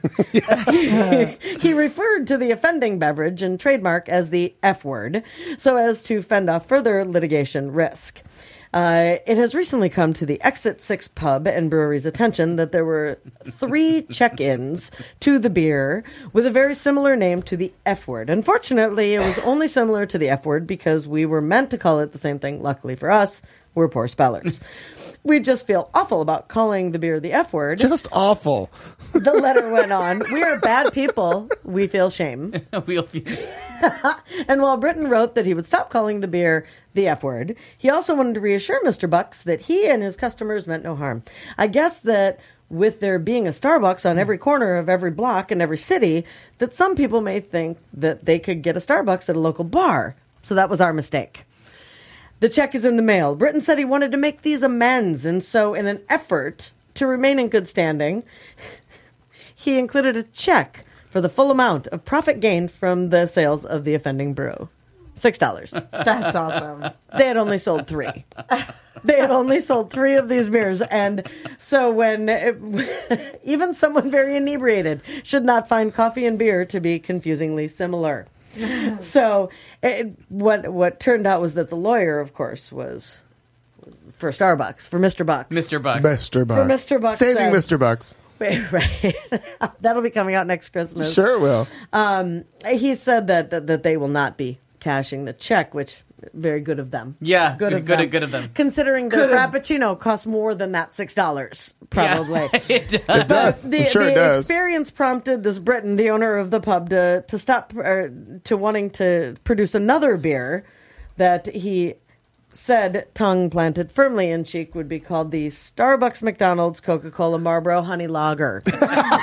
he, he referred to the offending beverage and trademark as the F word so as to fend off further litigation risk. Uh, it has recently come to the Exit six Pub and Brewery's attention that there were three check-ins to the beer with a very similar name to the F word. Unfortunately, it was only similar to the F word because we were meant to call it the same thing. Luckily for us, we're poor spellers. We just feel awful about calling the beer the F word. Just awful. The letter went on. We are bad people. We feel shame. we'll feel- And while Britton wrote that he would stop calling the beer the F word, he also wanted to reassure Mister Bucks that he and his customers meant no harm. I guess that with there being a Starbucks on every corner of every block in every city, that some people may think that they could get a Starbucks at a local bar. So that was our mistake. The check is in the mail. Britton said he wanted to make these amends, and so in an effort to remain in good standing, he included a check for the full amount of profit gained from the sales of the offending brew. Six dollars. That's awesome. They had only sold three. They had only sold three of these beers, and so when it, even someone very inebriated should not find coffee and beer to be confusingly similar. So it, what what turned out was that the lawyer, of course, was, was for Starbucks, for Mister Bucks. Mister Bucks. Mister Bucks. For Mister Bucks Saving said- Mister Bucks. Right. That'll be coming out next Christmas. Sure will. Um, he said that, that that they will not be cashing the check, which very good of them. Yeah, good of good- them. good of them. Considering the Good of- Frappuccino costs more than that six dollars, probably. Yeah, it does. It does. The, I'm sure the it does. experience prompted this Britton, the owner of the pub, to to stop uh, to wanting to produce another beer that he said, tongue planted firmly in cheek, would be called the Starbucks, McDonald's, Coca-Cola, Marlboro Honey Lager. That's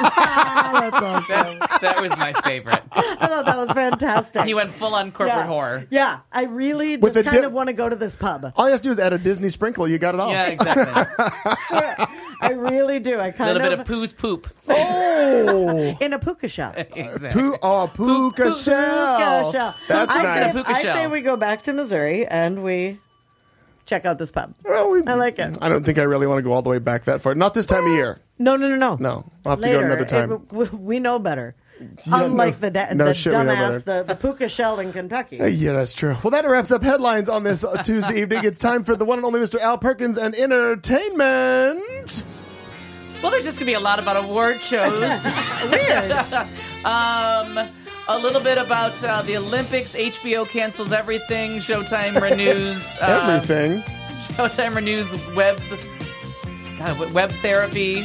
awesome. That, that was my favorite. I thought that was fantastic. He went full on corporate yeah. horror. Yeah, I really With just the kind dip- of want to go to this pub. All you have to do is add a Disney sprinkle. You got it all. Yeah, exactly. Sure. I really do. I A kind little of, bit of poo's poop. Oh. in a puka shell. Exactly. Poo, oh, puka Puka shell. shell. That's I nice. Say, Puka I shell. say we go back to Missouri and we check out this pub. Well, we, I like it. I don't think I really want to go all the way back that far. Not this time of year. No, no, no, no. No, I'll have to Later, go another time. it- we, we know better. Yeah, Unlike no- the, da- no the shit, we know dumbass, better. the, the puka shell in Kentucky. Uh, Yeah, that's true. Well, that wraps up headlines on this uh, Tuesday evening. It's time for the one and only Mister Al Perkins and entertainment. Well, there's just going to be a lot about award shows. Weird. um, a little bit about uh, the Olympics. H B O cancels everything. Showtime renews. um, Everything. Showtime renews web, God, w- web therapy.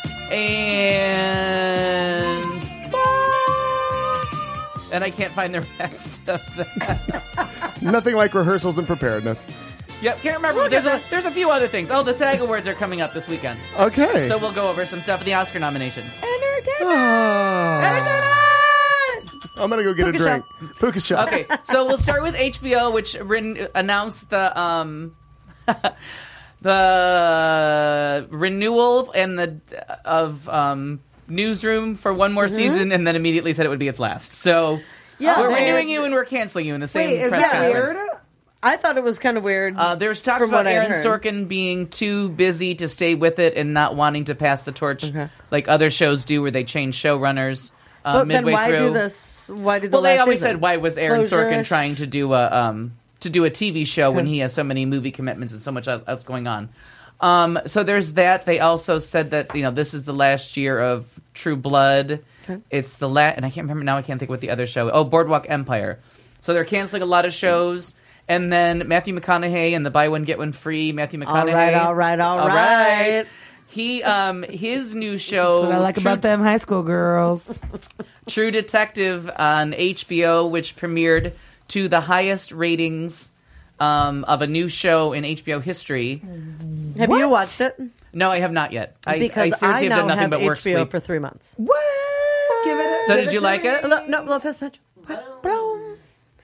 And... And I can't find the rest of that. Nothing like rehearsals and preparedness. Yep, can't remember. But there's a there's a few other things. Oh, the SAG Awards are coming up this weekend, Okay. so we'll go over some stuff. The Oscar nominations. Ah. I'm going to go get Puka a drink. Puka shell. Okay, so we'll start with H B O, which re- announced the um the renewal and the of um Newsroom for one more season, and then immediately said it would be its last. So Yeah, we're they- renewing you and we're canceling you in the same Wait, is press that conference. weird? I thought it was kind of weird. Uh, there's talks From about what I Aaron heard. Sorkin being too busy to stay with it and not wanting to pass the torch Okay. like other shows do, where they change showrunners uh, but midway then why through. do this? Why do the Well, they last always season? said, why was Aaron Closure-ish? Sorkin trying to do a um, to do a T V show when he has so many movie commitments and so much else going on? Um, so there's that. They also said that, you know, this is the last year of True Blood. Okay. It's the last, and I can't remember now. I can't think what the other show. Oh, Boardwalk Empire. So they're canceling a lot of shows. And then Matthew McConaughey and the buy one get one free. Matthew McConaughey. All right, all right, all All right. right. He um his new show. That's what I like True- about them high school girls. True Detective on H B O, which premiered to the highest ratings um, of a new show in H B O history. Have What? you watched it? No, I have not yet. I, Because I seriously have now done nothing have but work H B O sleep. for three months. What? Give it. A, So give did it you to like me. it? No, no, Love Fest Match. Do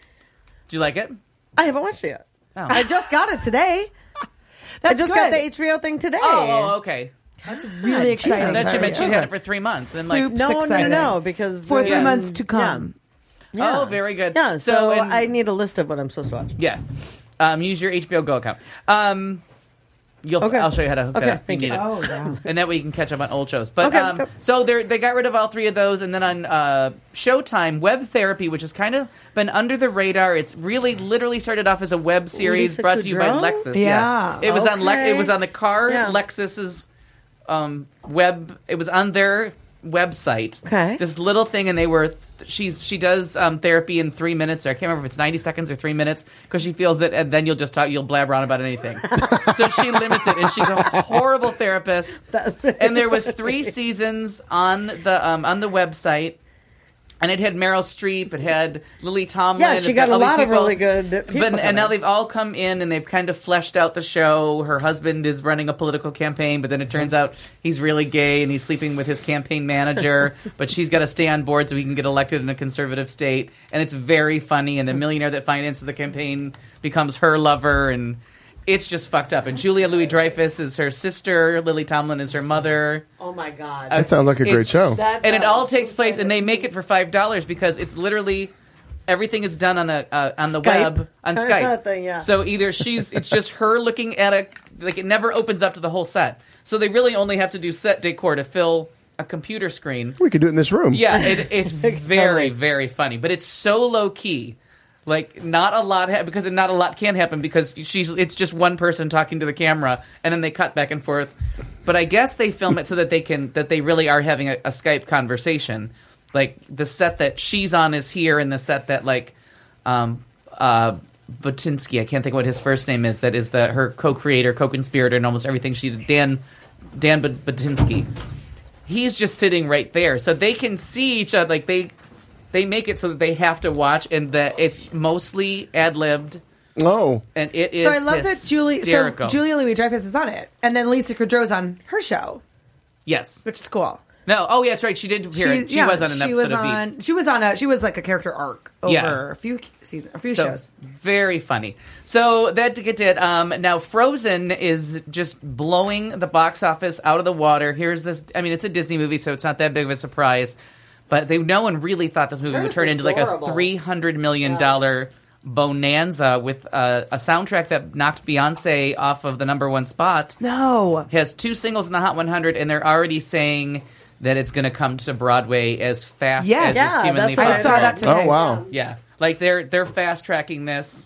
you like it? I haven't watched it yet. Oh. I just got it today. I That's just good. got the H B O thing today. Oh, oh, okay. Really exciting. So that you Sorry. meant you had it for three months. And like, Soup. No, no, exciting. no, because For three uh, months to come. Yeah. oh, very good. Yeah, so, and- I need a list of what I'm supposed to watch. Yeah. Um, use your H B O Go account. Um, you'll. Okay. I'll show you how to hook Okay, that up. thank you. Need you. it. Oh, yeah. And that way you can catch up on old shows. But Okay, um, okay. so they they got rid of all three of those, and then on uh, Showtime, Web Therapy, which has kind of been under the radar. It's really literally started off as a web series Lisa brought to you by Kudrow? Lexus. Yeah. it was on Le- Okay. it was on the car Yeah. Lexus's um, web. It was on their website. Okay. This little thing, and they were. She's she does um, therapy in three minutes. Or I can't remember if it's ninety seconds or three minutes because she feels it, and then you'll just talk. You'll blabber on about anything. So she limits it, and she's a horrible therapist. And there was three seasons on the um, on the website. And it had Meryl Streep, it had Lily Tomlin. Yeah, it's she got a all these lot of people. really good people But, in and now it. they've all come in and they've kind of fleshed out the show. Her husband is running a political campaign, but then it turns out he's really gay and he's sleeping with his campaign manager. But she's got to stay on board so he can get elected in a conservative state. And it's very funny. And the millionaire that finances the campaign becomes her lover. And it's just fucked up. And Julia Louis-Dreyfus is her sister. Lily Tomlin is her mother. Oh my god. That sounds like a great It's- show. That and it does. all takes place, and they make it for five dollars because it's literally everything is done on a uh, on the Skype. web on Kind Skype. of thing, yeah. So either she's it's just her looking at a like it never opens up to the whole set. So they really only have to do set decor to fill a computer screen. We could do it in this room. Yeah, it, it's very very funny, but it's so low key. Like not a lot ha- because not a lot can happen because she's it's just one person talking to the camera and then they cut back and forth. But I guess they film it so that they can that they really are having a, a Skype conversation. Like the set that she's on is here, and the set that like um, uh, Botinsky, I can't think of what his first name is. That is the her co-creator, co-conspirator, and almost everything she did. Dan Dan Botinsky. He's just sitting right there, so they can see each other. Like they. They make it so that they have to watch, and that it's mostly ad libbed, Oh, and it is. So I love that Julie. So hysterical. Julia Louis-Dreyfus is on it, and then Lisa Kudrow's on her show, yes, which is cool. no, oh yeah, that's right. She did appear. She, yeah, was on an she episode was of Veep. on. She was on a. She was like a character arc over Yeah. a few seasons, a few So, shows. very funny. So that to get it. Um, now Frozen is just blowing the box office out of the water. Here's this. I mean, it's a Disney movie, so it's not that big of a surprise. But they no one really thought this movie That would is turn into like a adorable. three hundred million dollar bonanza with uh, a soundtrack that knocked Beyonce off of the number one spot. No, Has two singles in the Hot one hundred, and they're already saying that it's going to come to Broadway as fast Yes. as Yeah, is humanly that's what I possible. saw that today. oh wow. Yeah, like they're they're fast tracking this.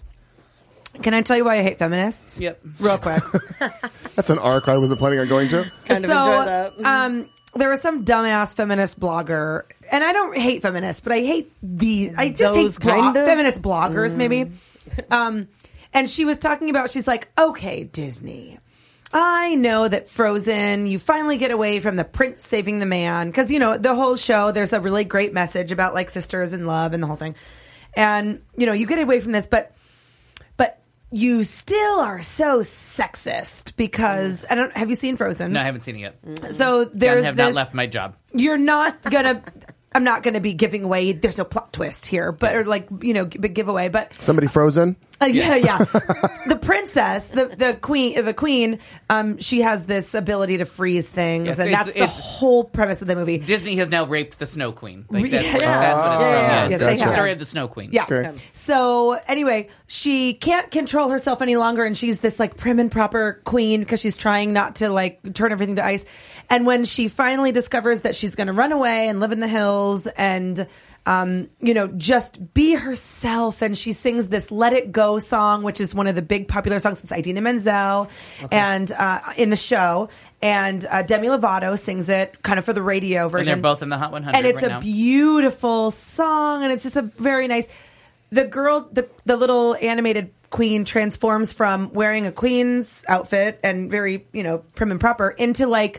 Can I tell you why I hate feminists? Yep. Real quick. That's an arc I wasn't planning on going to. Kind of so, enjoy that. um, there was some dumbass feminist blogger, and I don't hate feminists, but I hate the I just Those hate blo- kind of? feminist bloggers, maybe. Um, and she was talking about, she's like, okay, Disney, I know that Frozen, you finally get away from the prince saving the man, because you know the whole show. There's a really great message about like sisters and love and the whole thing, and you know you get away from this, but but. You still are so sexist because I don't. Have you seen Frozen? No, I haven't seen it yet. So I there's have this. not left my job. You're not gonna. I'm not gonna be giving away. There's no plot twist here, but or like you know, big giveaway. But Somebody frozen. uh, yeah, yeah. The princess, the the queen, the queen. Um, she has this ability to freeze things, Yes, and it's- that's the it's- whole premise of the movie. Disney has now raped the Snow Queen. Like, that's, Yeah. what, that's what it's from. Yeah, Yeah, yes, it's they the have. story of the Snow Queen. Yeah. Okay. So anyway, she can't control herself any longer, and she's this like prim and proper queen because she's trying not to like turn everything to ice. And when she finally discovers that she's going to run away and live in the hills and um, you know, just be herself, and she sings this "Let It Go" song, which is one of the big popular songs since Idina Menzel, and uh, in the show. And uh, Demi Lovato sings it kind of for the radio And version. they're both in the Hot one hundred And it's right a now. beautiful song, and it's just a very nice. The girl, the the little animated queen, transforms from wearing a queen's outfit and very, you know, prim and proper into like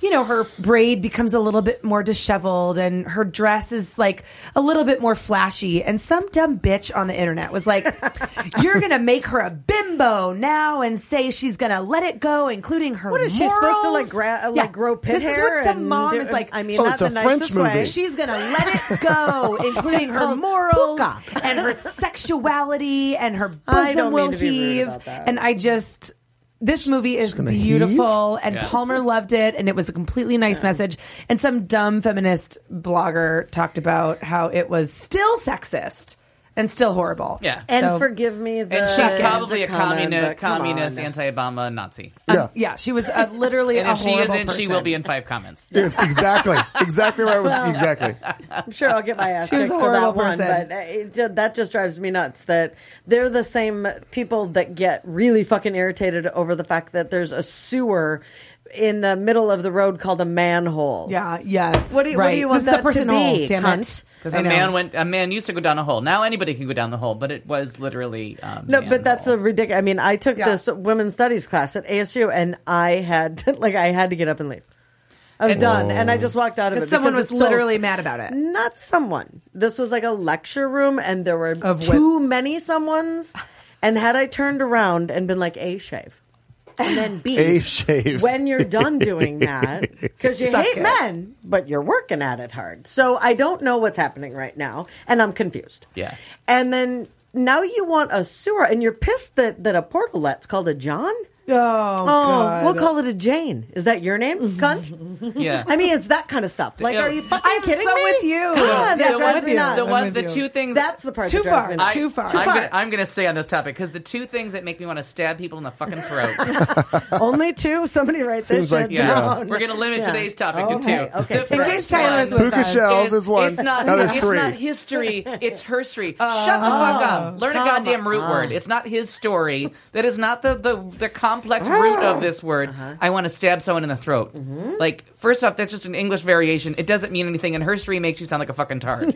you know, her braid becomes a little bit more disheveled and her dress is like a little bit more flashy. And some dumb bitch on the internet was like, you're going to make her a bimbo now and say she's going to let it go, including her What is she morals. supposed to like, gra- like Yeah. grow pit This hair? is what some and mom do- is like. I mean, Oh, not it's the a French nicest movie. way. She's going to let it go, including her called morals puka. and her sexuality and her I bosom don't will mean to be rude heave. about that. And I just... This movie is gonna beautiful, and Yeah. Palmer loved it, and it was a completely nice message. And some dumb feminist blogger talked about how it was still sexist and still horrible. Yeah. And So- forgive me, the, And she's probably the a comment, communi- but come communist, on. anti-Obama Nazi. Yeah. yeah, she was uh, literally And a if she horrible isn't, she person. will be in five comments. Yeah, exactly. Exactly where I was. Exactly. I'm sure I'll get my ass She was kicked a for that horrible one, person. but it, ju- that just drives me nuts that they're the same people that get really fucking irritated over the fact that there's a sewer in the middle of the road called a manhole. Yeah, yes. What do you, right. what do you want This is a that person to be, hole, damn cunt? it. Because I a know. man went, a man used to go down a hole. Now anybody can go down the hole, but it was literally um, No, but that's a ridiculous. I mean, I took Yeah. this women's studies class at A S U, and I had to, like I had to get up and leave. I was And- done, and I just walked out of it Because someone was because it's so- literally mad about it. not someone. This was like a lecture room, and there were Of too many someones. And had I turned around and been like, "A shave," and then B, A shave. when you're done doing that, because you Suck hate it. men, but you're working at it hard. So I don't know what's happening right now, and I'm confused. Yeah. And then now you want a sewer, and you're pissed that that a portalet's called a John. Oh, Oh, God. we'll call it a Jane. Is that your name, cunt? yeah. I mean, it's that kind of stuff. Like, Yeah. are you fucking I'm kidding so me? with you. God, Yeah, that I'm drives with me you. nuts. the I'm ones, with the you. two things. That's the part Too that drives far. me nuts. Too far. I'm Too gonna, I'm gonna stay on this topic because the two things that make me want to stab people in the fucking throat. Only two? Somebody write this Seems shit like- Yeah, down. we're gonna limit Yeah. today's topic Okay, to two. okay. The In case first Tyler's one with Puka us. shells is one. It's not. Now there's it's three. not history. It's herstory. Shut the fuck up. Learn a come goddamn root on. word. It's not his story. That is not the the, the complex root of this word. I want to stab someone in the throat. Like, first off, that's just an English variation. It doesn't mean anything. And herstory makes you sound like a fucking tard.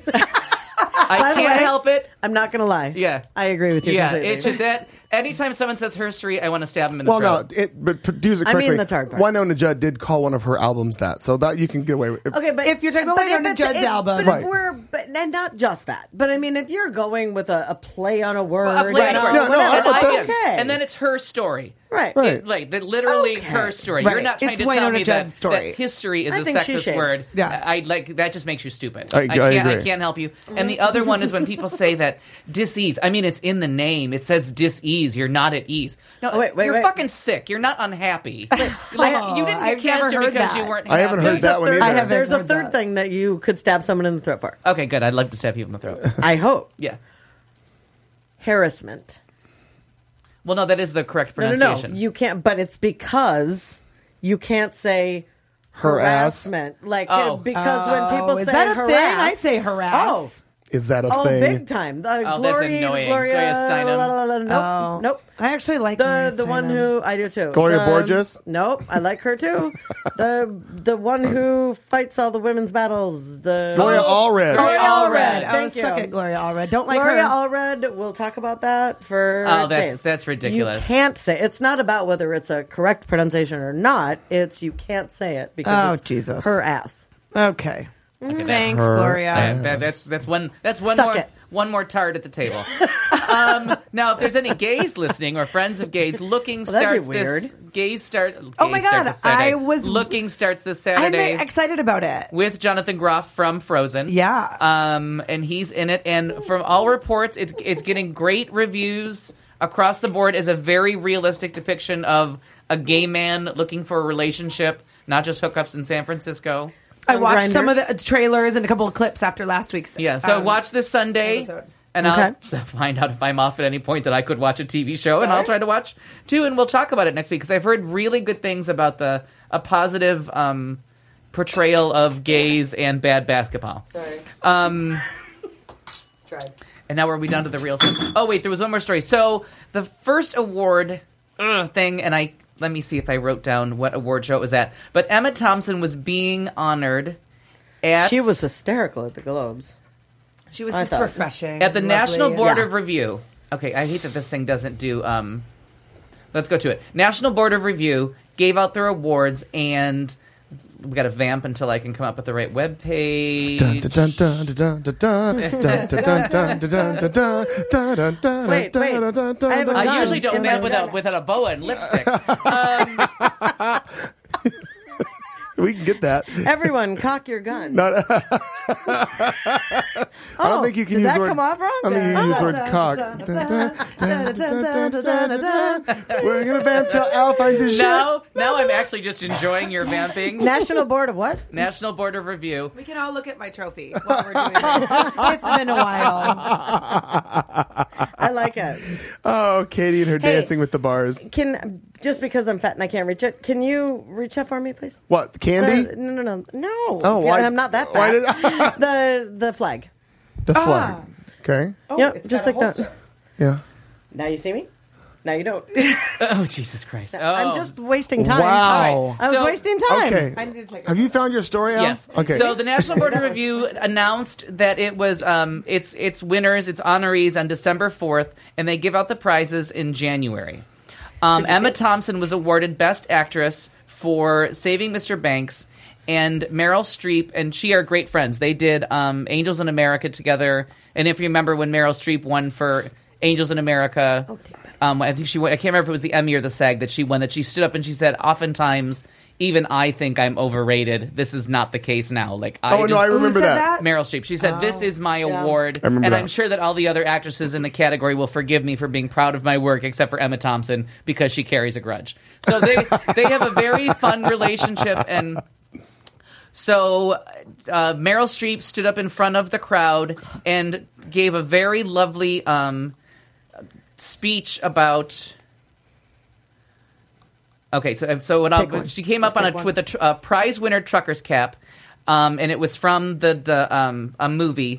I By the can't way, help it. I'm not going to lie. Yeah. I agree with you Yeah, completely. it should that. Anytime someone says herstory, I want to stab him in the Well, no, throat. it, but produce it I mean correctly. the tard part. Winona Judd did call one of her albums that, so that you can get away with. If, Okay, but If you're talking about but if Winona it's- Judd's if- album. but Right. if we're, but and not just that, but I mean, if you're going with a, a play on a word, A play on you a word. know, Yeah, no, I whatever, put that- okay, And then it's her story. right, Right. It, like the, literally Okay. her story. Right. You're not trying It's to tell Winona me Judd's that, story. that history is I a think she sexist shaves. word. Yeah. I, I like that. Just makes you stupid. I- I can't. agree. I can't help you. And the other one is when people say that dis-ease. I mean, it's in the name. It says dis-ease. You're not at ease. No, Oh, wait, wait, you're wait. fucking sick. You're not unhappy. like Oh, you didn't get I've never cancer heard because that. you weren't. I haven't happy. heard that one Third- either. I haven't There's a heard third that. thing that you could stab someone in the throat for. Okay, good. I'd love to stab people in the throat. I hope Yeah. harassment. Well, no, that is the correct No, no, pronunciation. no, you can't. But it's because you can't say Her ass. harassment. Like Oh. because when people Oh, is say that a harass, thing? I say harass. Oh, Is that a oh, thing? big time. The Oh, that's Gloria, annoying. Gloria, Gloria Steinem. la, la, la, la, nope, Oh. nope. I actually like The Gloria the one Steinem. who I do too. Gloria The- Borges? Nope, I like her too. the the one who fights all the women's battles. The Gloria Allred. Gloria Allred. Allred. Thank I was you. suck at Gloria Allred. Don't like Gloria her. Allred. We'll talk about that for Oh, that's- days. that's ridiculous. You can't say it's not about whether it's a correct pronunciation or not. It's you can't say it because Oh, it's Jesus. her ass. Okay. Thanks, Her Gloria. Uh, that, that's that's one that's one Suck more it. one more tard at the table. um, now, if there's any gays listening or friends of gays, looking Well, that'd be starts weird. this gays start. Oh my gays start God, this Saturday. I was- looking starts this I'm Saturday excited about it. with Jonathan Groff from Frozen. Yeah. um, and he's in it, and from all reports, it's it's getting great reviews across the board. As a very realistic depiction of a gay man looking for a relationship, not just hookups in San Francisco. I On watched Grindr. some of the so and a couple of clips after last week's. Yeah, so um, watch this Sunday, episode. and Okay. I'll find out if I'm off at any point that I could watch a T V show, and I'll try to watch too, and we'll talk about it next week because I've heard really good things about the a positive um, portrayal of gays and bad basketball. Sorry. Um, Tried. and now are we down to the real stuff? Oh wait, there was one more story. So the first award ugh, thing, and I let me see if I wrote down what award show it was at. But Emma Thompson was being honored at She was hysterical at the Globes. She was I just thought- refreshing. at the and National lovely. Board Yeah. of Review. Okay, I hate that this thing doesn't do. Um, let's go to it. National Board of Review gave out their awards, and we got to vamp until I can come up with the right web page. Dun, dun, dun, dun, dun, dun, dun, dun, dun, dun, dun, dun, dun, dun, dun, Wait, dun, wait. dun, dun, dun, I have a dun. I gun usually in don't my vamp without gun. without a boa and lipstick. Um, We can get that. Everyone, cock your gun. Not, I don't think you can did use that the word. come off wrong? I don't think you can use the word cock. We're gonna vamp till Al finds his shit. now, now I'm actually just enjoying your vamping. National Board of what? National Board of Review. We can all look at my trophy while we're doing this. It's, it's been a while. I like it. Oh, Katie and her Hey. dancing with the bars. Can just because I'm fat and I can't reach it, can you reach that for me, please? What candy? The- no, no, no, no. Oh, why- I'm not that why fat. did- the the flag. The flag. Okay. Oh, Yep, it's just got a like that. holster. Yeah. Now you see me. Now you don't. Oh, Jesus Christ. Oh. I'm just wasting time. Wow. I was So- wasting time. Okay. I need to take a Have you found your story, Al? Yes. Okay. So the National Board of Review announced that it was um, its its winners, its honorees on December fourth, and they give out the prizes in January. Um, Emma Thompson was awarded Best Actress for Saving Mister Banks, and Meryl Streep and she are great friends. They did um, Angels in America together, and if you remember when Meryl Streep won for Angels in America, um, I think she won, I can't remember if it was the Emmy or the SAG that she won, that she stood up and she said, oftentimes, even I think I'm overrated. This is not the case now. Like, I Oh, no, just- I remember Who said that. that? Meryl Streep. She said, "This is my award," I remember and that. I'm sure that all the other actresses in the category will forgive me for being proud of my work, except for Emma Thompson because she carries a grudge. So they they have a very fun relationship, and so uh, Meryl Streep stood up in front of the crowd and gave a very lovely um, speech about. Okay, so so when I, she came up on a, with a tr- uh, prize winner trucker's cap, um, and it was from the the um, a movie.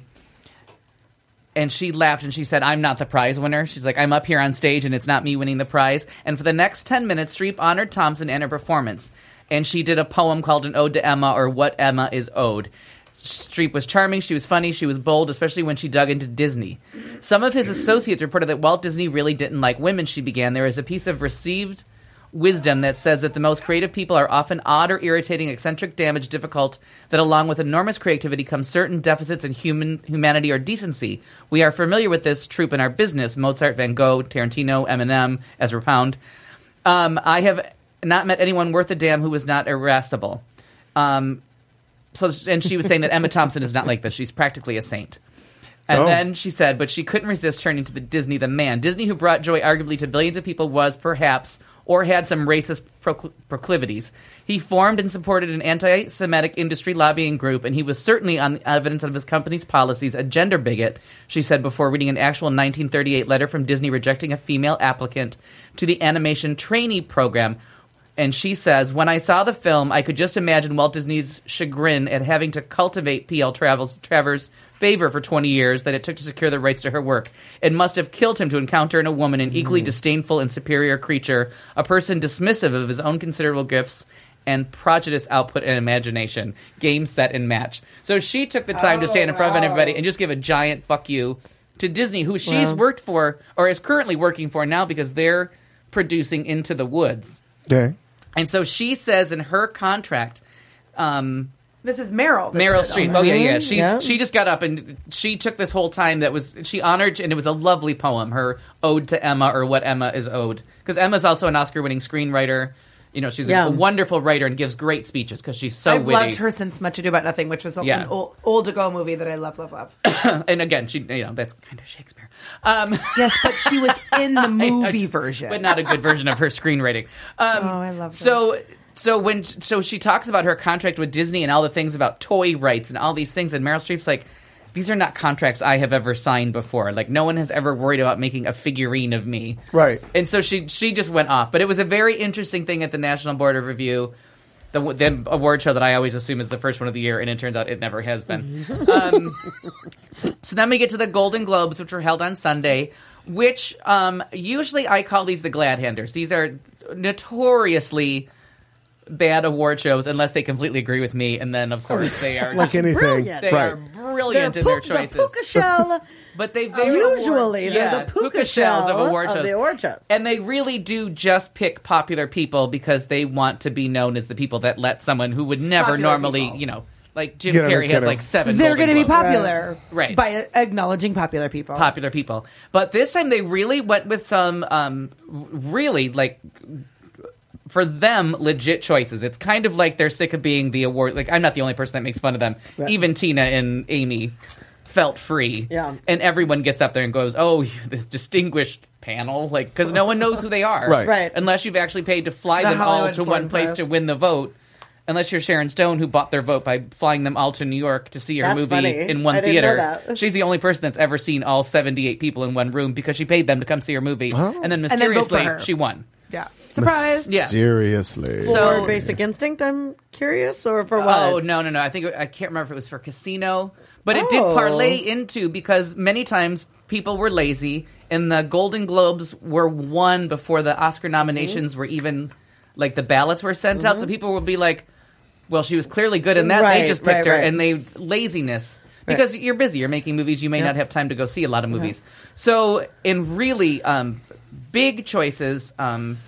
And she laughed and she said, "I'm not the prize winner." She's like, "I'm up here on stage and it's not me winning the prize." And for the next ten minutes, Streep honored Thompson and her performance. And she did a poem called An Ode to Emma, or What Emma is Owed. Streep was charming, she was funny, she was bold, especially when she dug into Disney. Some of his associates reported that Walt Disney really didn't like women, she began. There is a piece of received wisdom that says that the most creative people are often odd or irritating, eccentric, damaged, difficult, that along with enormous creativity comes certain deficits in human humanity or decency. We are familiar with this trope in our business: Mozart, Van Gogh, Tarantino, Eminem, Ezra Pound. Um, I have not met anyone worth a damn who was not irascible. Um, so, and she was saying that Emma Thompson is not like this. She's practically a saint. And Oh. then she said, but she couldn't resist turning to the Disney the man. Disney, who brought joy arguably to billions of people, was perhaps or had some racist procl- proclivities. He formed and supported an anti-Semitic industry lobbying group, and he was certainly, on the evidence of his company's policies, a gender bigot, she said before reading an actual nineteen thirty-eight letter from Disney rejecting a female applicant to the animation trainee program. And she says, when I saw the film, I could just imagine Walt Disney's chagrin at having to cultivate P L Travers, Travers' favor for twenty years that it took to secure the rights to her work. It must have killed him to encounter in a woman an equally disdainful and superior creature, a person dismissive of his own considerable gifts and prodigious output and imagination. Game, set, and match. So she took the time to stand in front of everybody and just give a giant fuck you to Disney, who she's worked for, or is currently working for now because they're producing Into the Woods. Okay. And so she says in her contract, um, This is Meryl. that Meryl said Streep. all Oh that. yeah, yeah. She's Yeah. she just got up and she took this whole time that was she honored, and it was a lovely poem, her ode to Emma, or What Emma is Owed, because Emma's also an Oscar-winning screenwriter. You know, she's a, Yeah. a wonderful writer and gives great speeches because she's so I've witty. loved her since Much Ado About Nothing, which was a, Yeah. an old, old ago movie that I love, love, love. And again, she you know that's kind of Shakespeare. Um, Yes, but she was in the movie version. but not a good version of her screenwriting. Um, Oh, I love that. So, so when so she talks about her contract with Disney and all the things about toy rights and all these things, and Meryl Streep's like, these are not contracts I have ever signed before. Like, no one has ever worried about making a figurine of me. Right. And so she she just went off. But it was a very interesting thing at the National Board of Review, the, the award show that I always assume is the first one of the year, and it turns out it never has been. um, so then we get to the Golden Globes, which were held on Sunday, which um, usually I call these the glad handers. These are notoriously bad award shows unless they completely agree with me, and then, of course, they are Like anything. Brilliant. they Right. are brilliant They're in their pu- choices. The puka shell. But they very Usually, they're yeah, the puka, puka shells shell of award of shows. the award shows. And they really do just pick popular people because they want to be known as the people that let someone who would never Popular normally, people. you know, like Jim Get 'em, Carrey get has 'em. like seven. They're going to be popular Right. by acknowledging popular people. Popular people. But this time they really went with some um, really like for them legit choices. It's kind of like they're sick of being the award. Like I'm not the only person that makes fun of them. Right. Even Tina and Amy felt free. Yeah. And everyone gets up there and goes, "Oh, this distinguished panel," like because no one knows who they are, Right. Right. Unless you've actually paid to fly The them all Hollywood to Foreign one place Press. to win the vote. Unless you're Sharon Stone, who bought their vote by flying them all to New York to see her That's movie funny. in one I didn't know theater. that. She's the only person that's ever seen all seventy-eight people in one room because she paid them to come see her movie. And then then vote for mysteriously, her. she won. Yeah. Surprise. Yeah. Mysteriously. So- For Basic Instinct, I'm curious, or for what? Oh, no, no, no. I think I can't remember if it was for Casino, but it did Oh. parlay into because many times people were lazy and the Golden Globes were won before the Oscar nominations Mm-hmm. were even, like, the ballots were sent out. So people would be like, well, she was clearly good in that. Right, they just picked right, her. right. And they, laziness. Because you're busy. You're making movies. You may not have time to go see a lot of movies. So, in really um, big choices, um,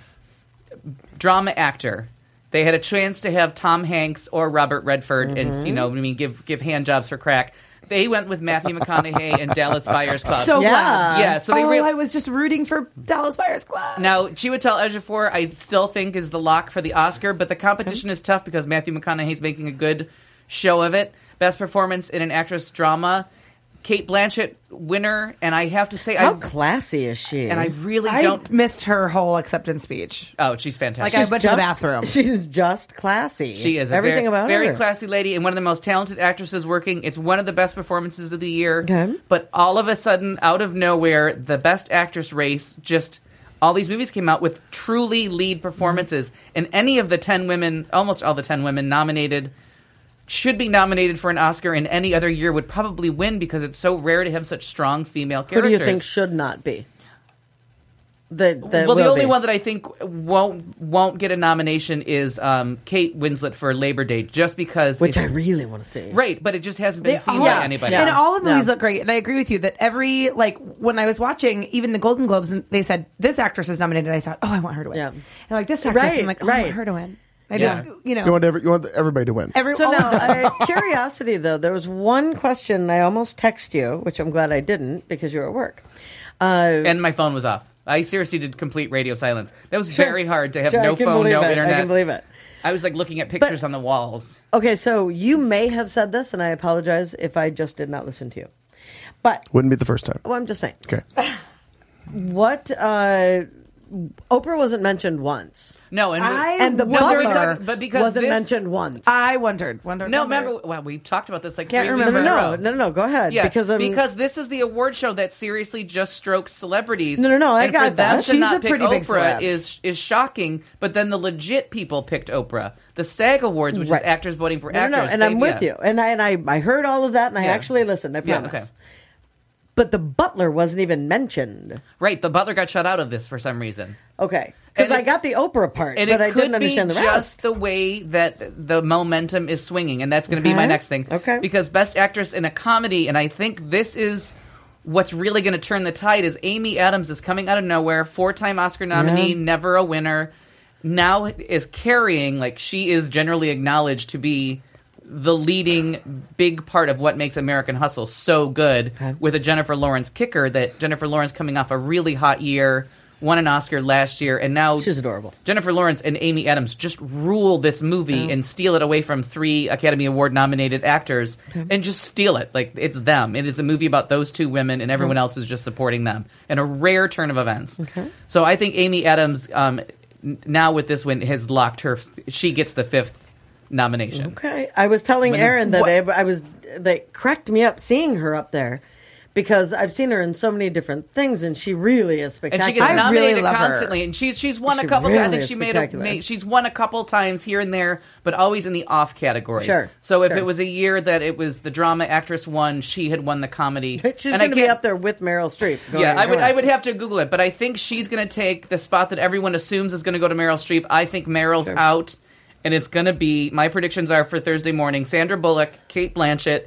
drama actor. They had a chance to have Tom Hanks or Robert Redford, and you know, I mean, give give hand jobs for crack. They went with Matthew McConaughey and Dallas Buyers Club. So Yeah. glad. Yeah, so they oh, real- I was just rooting for Dallas Buyers Club. Now, Chiwetel Ejiofor, I still think is the lock for the Oscar, but the competition is tough because Matthew McConaughey's making a good show of it. Best performance in an actress drama, Kate Blanchett winner, and I have to say, How I classy is she? and I really I don't. missed her whole acceptance speech. Oh, she's fantastic. Like I went to the Just- bathroom. She's just classy. She is a everything very, about very her. classy lady and one of the most talented actresses working. It's one of the best performances of the year. Okay. But all of a sudden, out of nowhere, the best actress race just all these movies came out with truly lead performances, and any of the ten women, almost all the ten women nominated, should be nominated for an Oscar. In any other year, would probably win because it's so rare to have such strong female Who characters. do you think should not be? The, that well, the will only be. one that I think won't won't get a nomination is um, Kate Winslet for Labor Day, just because which I it's- really want to see. right, but it just hasn't been They seen all- by anybody. Yeah. And all the movies Yeah. look great. And I agree with you that every, like, when I was watching even the Golden Globes, and they said, this actress is nominated, I thought, oh, I want her to win. Yeah. And like, this actress, Right, I'm like, oh, I right. want her to win. I Yeah. do, you know. You want, every, you want everybody to win. every, So all now, of them. uh, curiosity though, there was one question I almost text you, which I'm glad I didn't because you were at work. Uh, And my phone was off. I seriously did complete radio silence. That was Sure. very hard to have Sure, I no can phone, believe no it. internet. I can believe it. I was like looking at pictures on the walls. Okay, so you may have said this, and I apologize if I just did not listen to you. But Wouldn't be the first time. well, I'm just saying, Okay. what uh, Oprah wasn't mentioned once, No, and I and the No, butler but because- but because wasn't this- mentioned once. I wondered. wondered no, wondered. remember? Well, we talked about this like Can't three remember. weeks no, in a no, row. no, no, no. Go ahead, Yeah, because I'm, because this is the award show that seriously just strokes celebrities. No, no, no, I and got for them that. to She's not a pick pretty big Oprah celeb. is is shocking. But then the legit people picked Oprah. The SAG Awards, which Right. is actors voting for no, no, actors. no, and they- I'm with yeah. you, and I and I, I heard all of that, and I Yeah. actually listened. I Yeah, promise. okay. But the butler wasn't even mentioned. Right, the butler got shut out of this for some reason. Okay, because And I it- got the Oprah part, And but it I could didn't understand be the just rest. the way that the momentum is swinging, and that's going to be my Okay. next thing. Okay. Because Best Actress in a Comedy, and I think this is what's really going to turn the tide, is Amy Adams is coming out of nowhere, four-time Oscar nominee, Yeah. never a winner, now is carrying, like, she is generally acknowledged to be the leading big part of what makes American Hustle so good, with a Jennifer Lawrence kicker, that Jennifer Lawrence coming off a really hot year, won an Oscar last year, and now She's adorable. Jennifer Lawrence and Amy Adams just rule this movie and steal it away from three Academy Award nominated actors and just steal it. Like, it's them. It is a movie about those two women, and everyone else is just supporting them. And a rare turn of events. So I think Amy Adams, um, n- now with this win, has locked her. She gets the fifth nomination. Okay, I was telling When- Aaron that what- I, I was they cracked me up seeing her up there because I've seen her in so many different things, and she really is And spectacular. she gets I nominated really love her. constantly, and she's she's won She a couple. times. I really think is she made a spectacular. made, she's won a couple times here and there, but always in the off category. Sure, So if sure. it was a year that it was the drama actress won, she had won the comedy. She's And I going to be can't- up there with Meryl Streep. going, Yeah, I would "Come I on." would have to Google it, but I think she's going to take the spot that everyone assumes is going to go to Meryl Streep. I think Meryl's out, and it's going to be, my predictions are for Thursday morning: Sandra Bullock, Kate Blanchett,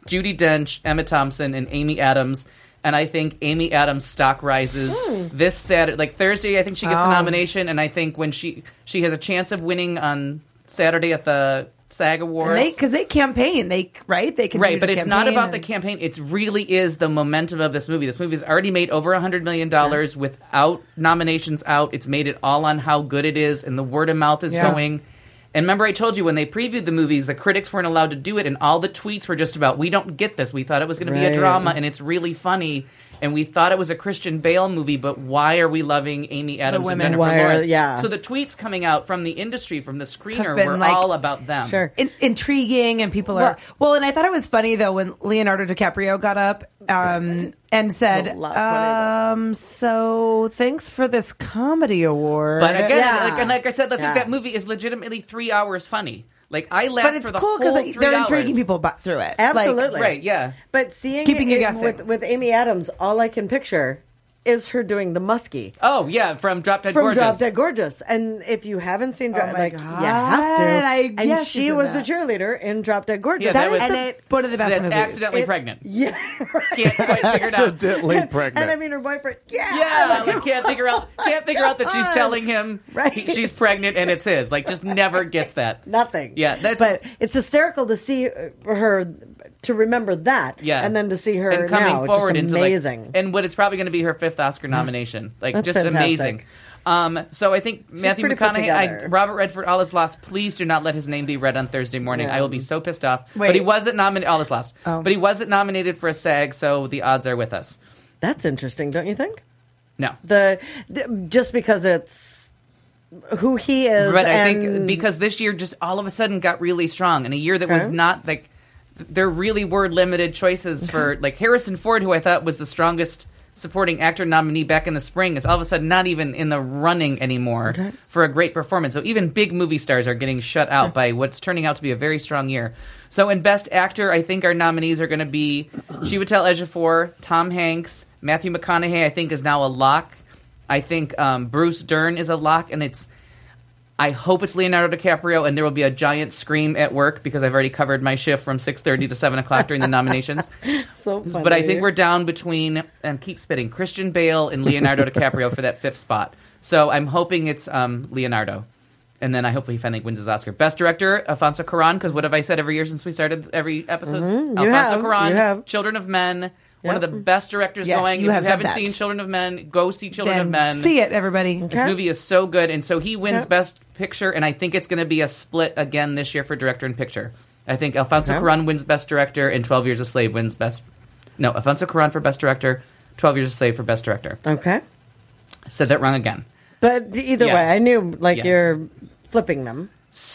Judi Dench, Emma Thompson, and Amy Adams. And I think Amy Adams' stock rises Hmm. this Saturday. Like Thursday, I think she gets Oh. the nomination, and I think when she she has a chance of winning on Saturday at the SAG Awards. Because they, they campaign, they right? They continue Right, but to it's not campaign about the and- campaign. It really is the momentum of this movie. This movie has already made over one hundred million dollars without nominations out. It's made it all on how good it is, and the word of mouth is Yeah. going. And remember, I told you when they previewed the movies, the critics weren't allowed to do it, and all the tweets were just about, we don't get this. We thought it was going to be a Right. drama, and it's really funny. And we thought it was a Christian Bale movie, but why are we loving Amy Adams and women. Jennifer Why are- Lawrence? yeah. So the tweets coming out from the industry, from the screener, Have been, were like- all about them. Sure. In- intriguing, and people are well. And I thought it was funny though when Leonardo DiCaprio got up um, and said, a lot funny, um, "So thanks for this comedy award." But again, Yeah. like, and like I said, last Yeah. week, that movie is legitimately three hours funny. Like I laughed But it's for the cool whole because three they're hours. intriguing people bu- through it. Like, Absolutely. Right, yeah. But seeing Keeping you it guessing. with, with Amy Adams, all I can picture is her doing the muskie Oh yeah, from Drop Dead from Gorgeous. Drop Dead Gorgeous. And if you haven't seen Drop, Oh my like God. you have to. I- and yes, she she's in was that. the cheerleader in Drop Dead Gorgeous. Yeah, that that is was- and the, it, one of the best That's movies. accidentally It- pregnant. yeah, Can't quite figure it out. Accidentally pregnant. and I mean her boyfriend. Yeah, Yeah, like can't figure out can't figure out that she's on. telling him Right. he- she's pregnant and it's his. Like just never gets that. nothing. Yeah, that's but it's hysterical to see her to remember that. Yeah, and then to see her and coming now, forward just into amazing. like, and what it's probably going to be her fifth Oscar nomination. Like That's just fantastic. amazing. Um, so I think Matthew pretty put McConaughey, I, together. Robert Redford, all is lost. Please do not let his name be read on Thursday morning. Yeah. I will be so pissed off. Wait. But he wasn't nominated. All is lost. Oh. But he wasn't nominated for a SAG, so the odds are with us. That's interesting, don't you think? No. The, the just because it's who he is, But I and think because this year just all of a sudden got really strong in a year that was Okay. not like th- there really were limited choices for like Harrison Ford, who I thought was the strongest supporting actor nominee back in the spring, is all of a sudden not even in the running anymore for a great performance. So even big movie stars are getting shut out by what's turning out to be a very strong year. So in Best Actor, I think our nominees are going to be Chiwetel Ejiofor, Tom Hanks, Matthew McConaughey. I think is now a lock. I think um, Bruce Dern is a lock, and it's. I hope it's Leonardo DiCaprio, and there will be a giant scream at work because I've already covered my shift from six thirty to seven o'clock during the nominations. so funny. But I think we're down between, and keep spitting, Christian Bale and Leonardo DiCaprio for that fifth spot. So I'm hoping it's um, Leonardo. And then I hope he finally wins his Oscar. Best Director, Alfonso Cuarón, because what have I said every year since we started every episode? Mhm, Alfonso you have, Cuarón, you have. Children of Men, one of Yep. the best directors Yes, going. you If have you said haven't that. seen Children of Men, go see Children Then of Men. see it, everybody. This movie is so good, and so he wins Okay. Best Picture, and I think it's going to be a split again this year for Director and Picture. I think Alfonso Okay. Cuarón wins Best Director, and twelve Years a Slave wins Best... No, Alfonso Cuarón for Best Director, twelve Years a Slave for Best Director. Okay, I said that wrong again. but either Yeah. way, I knew like Yeah. you're flipping them.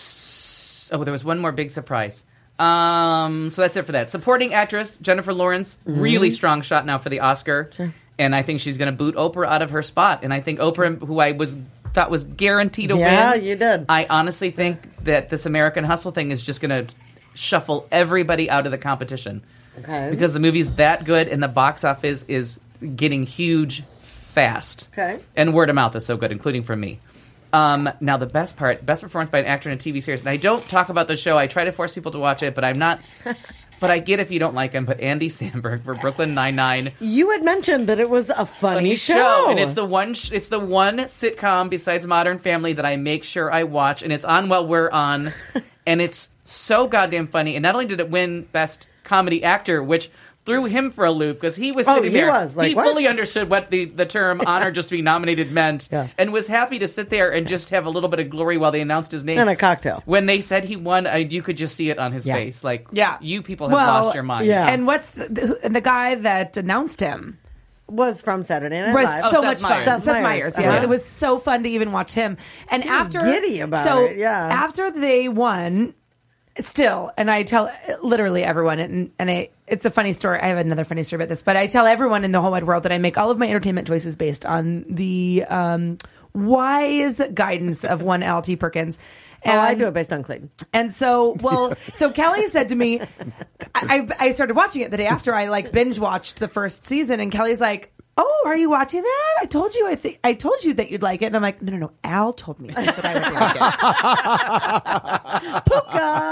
Oh, there was one more big surprise. Um, so that's it for that. Supporting actress, Jennifer Lawrence, really strong shot now for the Oscar. And I think she's going to boot Oprah out of her spot. And I think Oprah, who I was thought was guaranteed to Yeah, win. you did. I honestly think that this American Hustle thing is just going to shuffle everybody out of the competition. Okay, Because the movie's that good and the box office is getting huge fast. Okay. And word of mouth is so good, including from me. Um, now, the best part, best performance by an actor in a T V series. And I don't talk about the show. I try to force people to watch it, but I'm not... But I get if you don't like him. But Andy Samberg for Brooklyn Nine-Nine. you had mentioned that it was a funny, Funny show. show. And it's the one sh- it's the one sitcom besides Modern Family that I make sure I watch. And it's on while we're on. And it's so goddamn funny. And not only did it win Best Comedy Actor, which... threw him for a loop because he was Oh, sitting he there. was, like, he what? fully understood what the, the term honor just to be nominated meant Yeah. and was happy to sit there and just have a little bit of glory while they announced his name. And a cocktail. When they said he won, I, you could just see it on his Yeah. face. Like, Yeah. you people have Well, lost your minds. yeah. And what's the, the, and the guy that announced him? Was from Saturday Night was Live. so Oh, Seth much Meyers. fun. Seth Seth Meyers. Meyers, yeah. Uh-huh. It was so fun to even watch him. And He was after giddy about so it, yeah. after they won, still, and I tell literally everyone, and and I, it's a funny story. I have another funny story about this, but I tell everyone in the whole wide world that I make all of my entertainment choices based on the um, wise guidance of one L T Perkins. Oh, I And- do it based on Clayton. and so, well, so Kelly said to me, I, I started watching it the day after I like binge watched the first season, and Kelly's like, "Oh, are you watching that? I told you, I think I told you that you'd like it." And I'm like, "No, no, no. Al told me that I would like it." Puka. And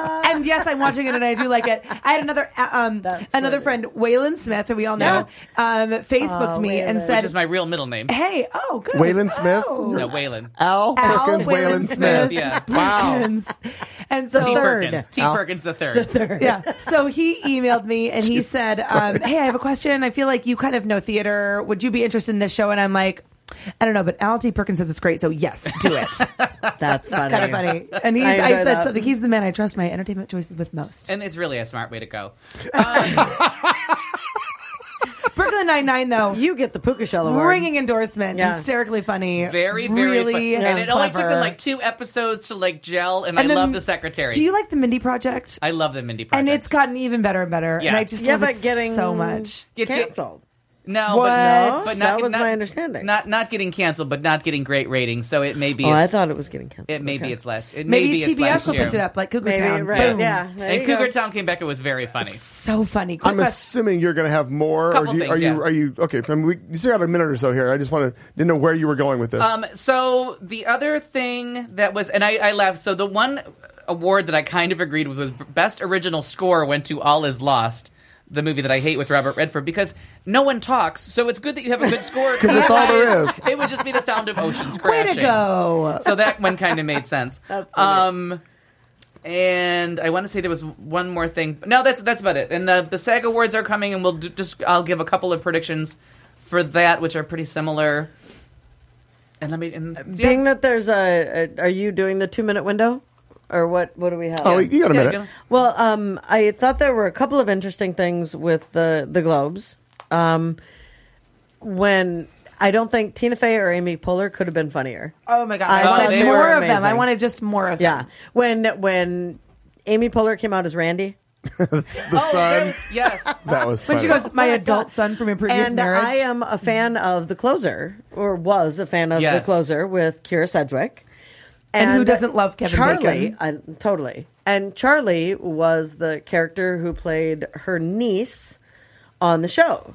and yes, I'm watching it and I do like it. I had another uh, um another friend, Waylon Smith, who we all know, um, Facebooked Oh, me and Waylon. said, Which is my real middle name. "Hey, oh, good, Waylon Smith? Oh. No, Waylon. Al Al Perkins, Waylon Smith. Yeah. Wow. Perkins." And so T. Third. Perkins. T. Al- Perkins the third. yeah. So he emailed me and he Jesus said, um, Christ. "Hey, I have a question. I feel like you kind of know theater. Would you be interested in this show?" And I'm like, "I don't know, but Al T. Perkins says it's great, so yes, do it." That's funny. Kind of funny. And he's, I I, enjoy said that. something. He's the man I trust my entertainment choices with most. And it's really a smart way to go. Brooklyn Nine-Nine, though, You get the Puka Shell Award. ringing endorsement, Yeah. hysterically funny, Very, very really fun. yeah, And it only took clever. them like two episodes to like gel, and, And I then- love the secretary. Do you like the Mindy Project? I love the Mindy Project. And it's gotten even better and better, and Yeah. I just Yeah, love but it getting so much. It's- canceled. No, What? but, No, but not, that was not- my understanding. Not not getting canceled, but not getting great ratings. So it may be. Oh, I it's- thought it was getting canceled. it may be Okay. its last. It may Maybe be T its B S last will year. pick it up, like Cougar Maybe, Town. right? Boom. Yeah, there And you Cougar go. Town came back. It was very funny. So funny. Quick I'm question. assuming you're going to have more. Or Couple do you, things, are you? yeah. Are you okay? I mean, we, you still got a minute or so here. I just want to didn't know where you were going with this. Um, so the other thing that was, and I, I laughed. So the one award that I kind of agreed with was best original score went to All Is Lost, the movie that I hate with Robert Redford, because no one talks. So it's good that you have a good score 'Cause that's all there Otherwise, is. It would just be the sound of oceans Way crashing. to go. So that one kind of made sense. That's funny. um, and I want to say there was one more thing. No, that's that's about it. And the the SAG Awards are coming, and we'll do, just I'll give a couple of predictions for that, which are pretty similar. And let me. And, yeah. Being that there's a, a, are you doing the two minute window, or what? What do we have? oh, you got a Yeah, minute. go. Well, um, I thought there were a couple of interesting things with the the Globes. Um, when I don't think Tina Fey or Amy Poehler could have been funnier. Oh my god! I I, thought wanted they more were of them. I amazing. wanted just more of Yeah, them. when when Amy Poehler came out as Randy, The Oh, sun. there's- yes. That was When funny. she goes, "My Oh my adult God. son from your previous and marriage." I am a fan of The Closer, or was a fan of Yes. The Closer with Keira Sedgwick. And who doesn't love Kevin Charlie, Bacon? I, totally. And Charlie was the character who played her niece on the show.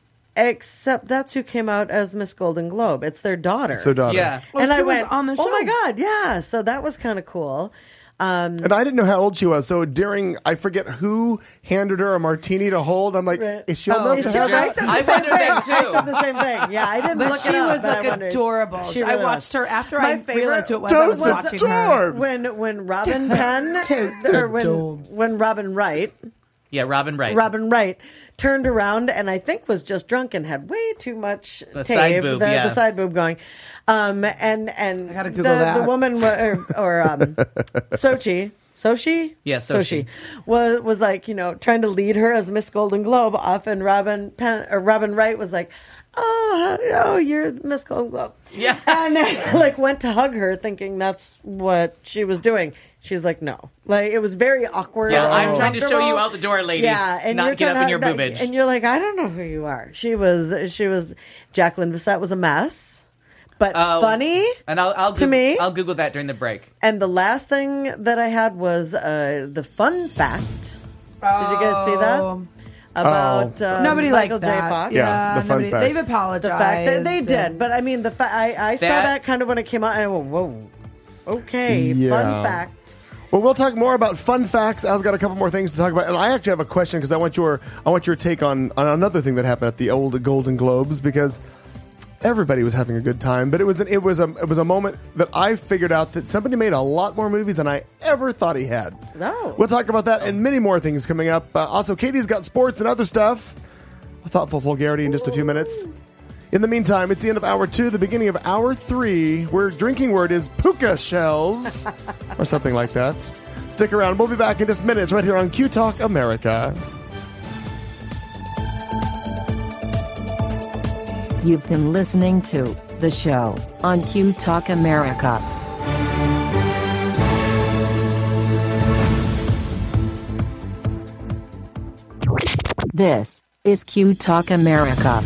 Except that's who came out as Miss Golden Globe. It's their daughter. It's their daughter. Yeah. Well, and she I was went, on the oh my show. God, yeah. So that was kind of cool. Um, And I didn't know how old she was. So during, I forget who handed her a martini to hold. I'm like, Right. is she old Oh, enough is to she have old? that? I wondered that too. I said the same thing. Yeah, I didn't But look she it up, was but like I wondered. adorable. She I really watched was. her after My I favorite- realized who it was. I was Toads and watching her. Torbs. When when Robin Penn Totes or and when, Torbs. when Robin Wright Yeah, Robin Wright. Robin Wright turned around and I think was just drunk and had way too much The tape, side boob, the, yeah. the side boob going. Um, and and gotta the, Google that. the woman wa- or, or um, Sochi. Sochi? Yeah, Sochi. was was like, you know, trying to lead her as Miss Golden Globe off, and Robin Penn, or Robin Wright was like, "Oh, oh, you're Miss Golden Globe." Yeah. And like went to hug her, thinking that's what she was doing. She's like, "No." Like it was very awkward. Yeah, and I'm trying to show uncomfortable. you out the door, lady. Yeah, and not you're get up trying in your to- boobage. and you're like, I don't know who you are. She was, she was. Jacqueline Bisset was a mess, but Oh, funny. And I'll, I'll to Goog- me. I'll Google that during the break. And the last thing that I had was uh, the fun fact. Did you guys see that? Oh. About Oh. uh, Nobody Michael liked J. that. Fox. Yeah, the fun nobody- fact. They've apologized. The fact that they did, and- but I mean, the fa- I, I saw That- that kind of when it came out, and I went, "Whoa, okay, Yeah. fun fact." Well, we'll talk more about fun facts. Al's got a couple more things to talk about, and I actually have a question because I want your I want your take on, on another thing that happened at the old Golden Globes, because everybody was having a good time, but it was an, it was a it was a moment that I figured out that somebody made a lot more movies than I ever thought he had. No. We'll talk about that and many more things coming up. Uh, also, Katie's got sports and other stuff. A thoughtful vulgarity in just a few minutes. In the meantime, it's the end of hour two, the beginning of hour three, where drinking word is puka shells or something like that. Stick around. We'll be back in just minutes right here on Q Talk America. You've been listening to The Show on Q Talk America. This is Q Talk America.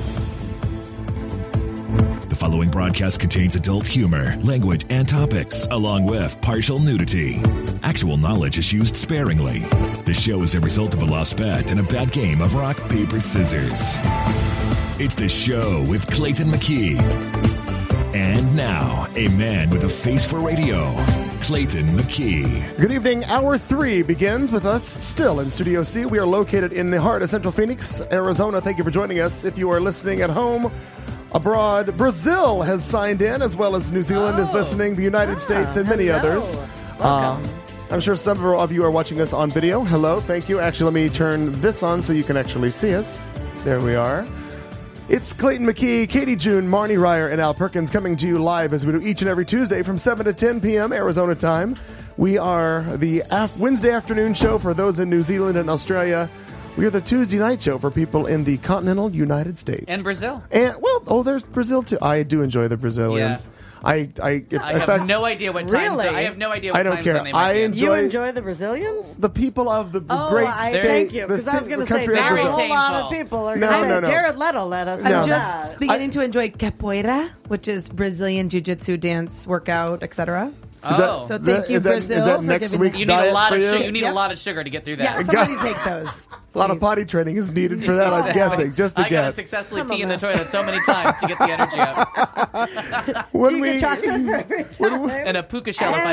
The following broadcast contains adult humor, language, and topics, along with partial nudity. Actual knowledge is used sparingly. The show is a result of a lost bet and a bad game of rock, paper, scissors. It's The Show with Clayton McKee. And now, a man with a face for radio, Clayton McKee. Good evening. Hour three begins with us still in Studio C. We are located in the heart of Central Phoenix, Arizona. Thank you for joining us. If you are listening at home, abroad, Brazil has signed in, as well as New Zealand oh. is listening, the United ah, States, and many hello. others. Uh, I'm sure several of you are watching us on video. Hello. Thank you. Actually, let me turn this on so you can actually see us. There we are. It's Clayton McKee, Katie June, Marnie Ryer, and Al Perkins coming to you live as we do each and every Tuesday from seven to ten p.m. Arizona time. We are the af- Wednesday afternoon show for those in New Zealand and Australia. We are the Tuesday night show for people in the continental United States. And Brazil. And, well, oh, there's Brazil, too. I do enjoy the Brazilians. Yeah. I, I, if, I in have fact, no idea what time Really? zone. I have no idea what I don't time care. zone they might I be in. enjoy- You enjoy the Brazilians? the people of the Oh, great I state. thank you, the because I was ci- going the to say country of there's a Brazil. whole lot Painful. of people are No, going to no, say no. Jared Leto let us No. know I'm that. just beginning to enjoy capoeira, which is Brazilian jiu-jitsu dance, workout, et cetera. Is that- Oh. So is thank that- you, is that- Brazil, is that for next giving week's us- You need a diet lot for of you? sugar. You need Yep. a lot of sugar to get through that. Yeah, somebody take those. A lot of please. potty training is needed for that, I'm Exactly. guessing. Just to I gotta guess. successfully I'm pee a in the mess. toilet so many times to get the energy up. When Do you we, get chocolate for every time? And a puka shell if I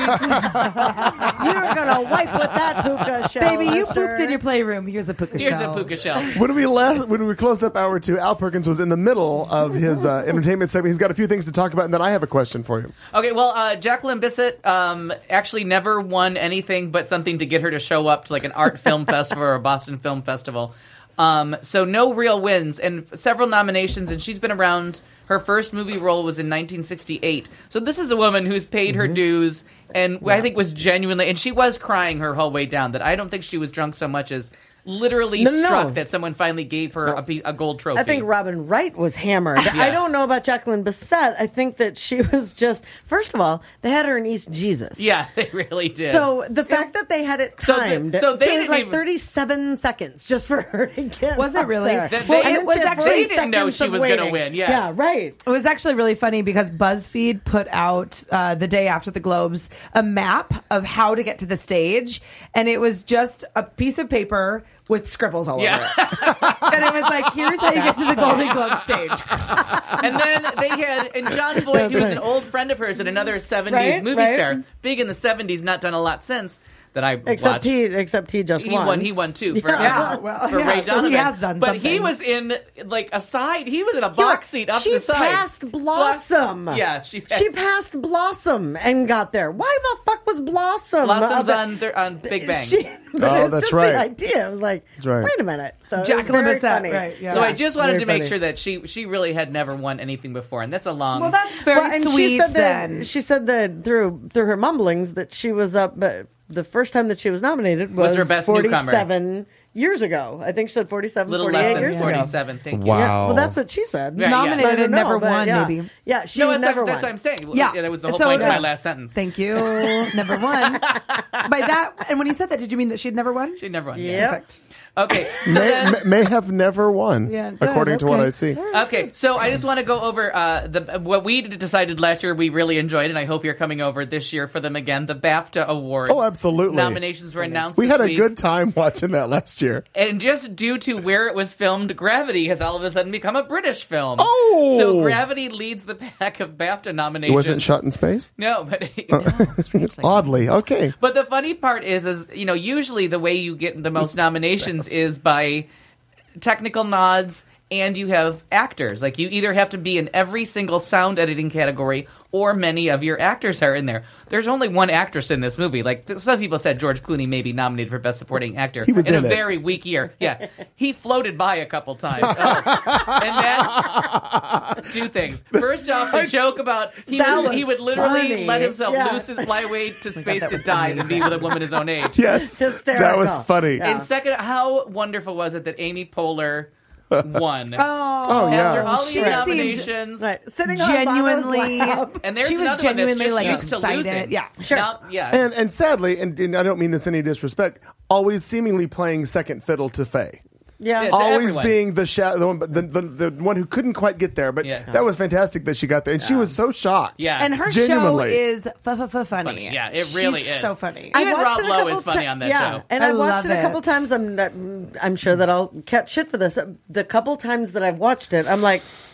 miss. You're going to wipe with that puka shell, Baby, you mister. pooped in your playroom. Here's a puka Here's shell. a puka shell. when we left, when we closed up hour two, Al Perkins was in the middle of his uh, entertainment segment. He's got a few things to talk about, and then I have a question for you. Okay, well, uh, Jacqueline Bisset um, actually never won anything but something to get her to show up to like an art film festival or a Boston Film Festival. Um, so no real wins and several nominations, and she's been around. Her first movie role was in nineteen sixty-eight. So this is a woman who's paid her dues and I think was genuinely, and she was crying her whole way down, that I don't think she was drunk so much as literally No, no, struck no. that someone finally gave her a, pe- a gold trophy. I think Robin Wright was hammered. I don't know about Jacqueline Bisset. I think that she was just, first of all, they had her in East Jesus. Yeah, they really did. So the fact that they had it So the- timed, so they to didn't like even- thirty-seven seconds just for her to get. Was it up really? there. That Well, they- it was she had actually- forty They didn't know seconds she of was gonna waiting. win, yeah. yeah, right. It was actually really funny because BuzzFeed put out uh, the day after the Globes a map of how to get to the stage, and it was just a piece of paper with scribbles all Yeah. over it. And it was like, here's how you get to the Golden Globe stage. And then they had, and John Voight, who was an old friend of hers and another seventies Right, movie right. star, big in the seventies, not done a lot since, that I Except watched. he, except he just He won. won. He won too for, Yeah, uh, well, for yeah, Ray so Donovan. he has done but he something. was in like a side. He was in a He box was- seat up she the side. passed Blossom. Yeah, she passed. She passed Blossom and got there. Why the fuck was Blossom? Blossoms Uh, on th- on Big Bang. She, but Oh, it's that's just right. the idea. I was like, That's right. wait a minute. So it was Jacqueline very Bisset, funny. right, yeah. so I just wanted Very to make funny. sure that she she really had never won anything before, and that's a long. Well, that's very Well, and sweet she said then. that, she said that through through her mumblings that she was up, but the first time that she was nominated was, Was her best newcomer. forty-seven years ago. I think she said forty-seven, little forty-eight less than years ago. forty-seven. Thank you. Wow. Yeah, well, that's what she said. Yeah, yeah. Nominated I don't and never know, but won, yeah. maybe. Yeah, she No, that's, never what, that's won. what I'm saying. Yeah. that was the whole So point of my it's- last sentence. Thank you. Never won. By that, and when you said that, did you mean that she'd never won? She never won. Yep. Perfect. Okay. So May, then, may- may have never won, Yeah, good, according to what okay. I see. Okay, so I just want to go over uh, the what we decided last year we really enjoyed, and I hope you're coming over this year for them again. The BAFTA Award. Oh, absolutely. Nominations were announced. We this had a week. good time watching that last year. And just due to where it was filmed, Gravity has all of a sudden become a British film. Oh! So Gravity leads the pack of BAFTA It nominations. wasn't shot in space? No, but Oddly. Okay. but the funny part is, is you know, usually the way you get the most nominations is by technical nods, and you have actors. Like, you either have to be in every single sound editing category, or many of your actors are in there. There's only one actress in this movie. Like, th- some people said George Clooney may be nominated for Best Supporting Actor He was in, in a it. very weak year. Yeah, he floated by a couple times. Oh. And then two things. First off, the joke about he That would, he was would literally funny. let himself Yeah. loose and fly away to space that to was die than be with a woman his own age. Yes. Hysterical. That was funny. Yeah. And second, how wonderful was it that Amy Poehler won? Oh, After yeah. all these She seemed- nominations, Right. Sitting on Genuinely, Bono's lap. and there's she was another genuinely one like that's just used to excited. losing. Yeah, Sure. Now- yeah. And, and sadly, and, and I don't mean this in any disrespect, always seemingly playing second fiddle to Faye. Yeah. Yeah, to Always everyone. being the, sha- the, one, the, the the one who couldn't quite get there, but Yeah. that was fantastic that she got there, and she was so shocked. Yeah. and her Genuinely. show is f- f- f- funny. Funny. Yeah, it really She's is. so funny. I Even watched Rob it a Lowe couple is funny ti- on that yeah. show. And I I, watched love it a couple it. times. I'm not, I'm sure that I'll catch shit for this. The couple times that I've watched it, I'm like,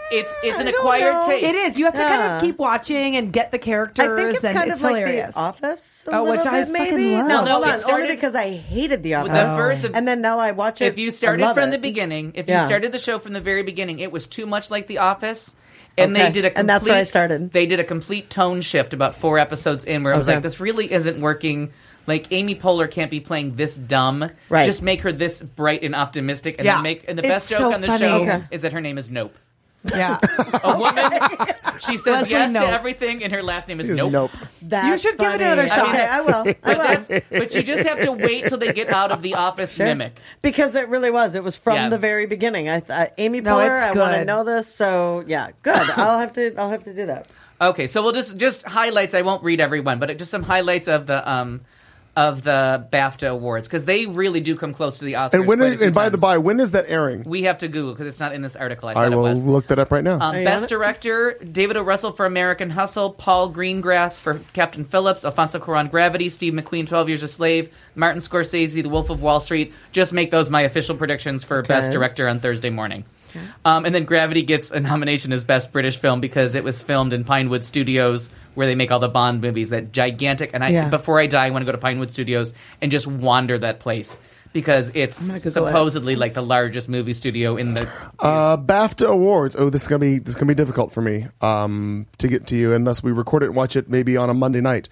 it's it's an I don't acquired know. taste. It is. You have to kind Yeah. of keep watching and get the characters. I think it's and kind it's of like hilarious. The Office. A Oh, which little I bit, fucking maybe. love. No, No, hold it on. started- Only because I hated The Office. the first- the- and then now I watch it. If you I started love from it. the beginning, if you Yeah. started the show from the very beginning, it was too much like The Office. And Okay. they did a complete, And that's where I started. They did a complete tone shift about four episodes in, where I was Okay. like, "This really isn't working." Like Amy Poehler can't be playing this dumb. Right. Just make her this bright and optimistic, and Yeah. then make. And the It's best joke so on the funny. show Okay. is that her name is Nope. Yeah. A woman. She says Leslie yes Knope. to everything, and her last name is Is Nope. Nope. That's You should give it funny. another shot. Okay, I will. I But will. that's. But you just have to wait till they get out of the Office Sure. mimic. Because it really was. It was from Yeah. the very beginning. I thought Amy No, Poehler. it's I want to good. know this. So yeah, good. I'll have to. I'll have to do that. Okay, so we'll just just highlights. I won't read everyone, but just some highlights of the um of the BAFTA awards because they really do come close to the Oscars. And when quite a is, few and by the times. by, when is that airing? we have to Google because it's not in this article. I thought I it will was. look that up right now. Um, you Best on it? Director: David O. Russell for American Hustle, Paul Greengrass for Captain Phillips, Alfonso Cuarón Gravity, Steve McQueen twelve Years a Slave, Martin Scorsese The Wolf of Wall Street. Just make those my official predictions for Best Director on Thursday morning. Um, and then Gravity gets a nomination as Best British Film because it was filmed in Pinewood Studios where they make all the Bond movies. That gigantic, and I Yeah. before I die, I want to go to Pinewood Studios and just wander that place because it's gonna Google it. supposedly like the largest movie studio in the. Uh, BAFTA awards. Oh, this is gonna be this is gonna be difficult for me um, to get to you unless we record it and watch it maybe on a Monday night,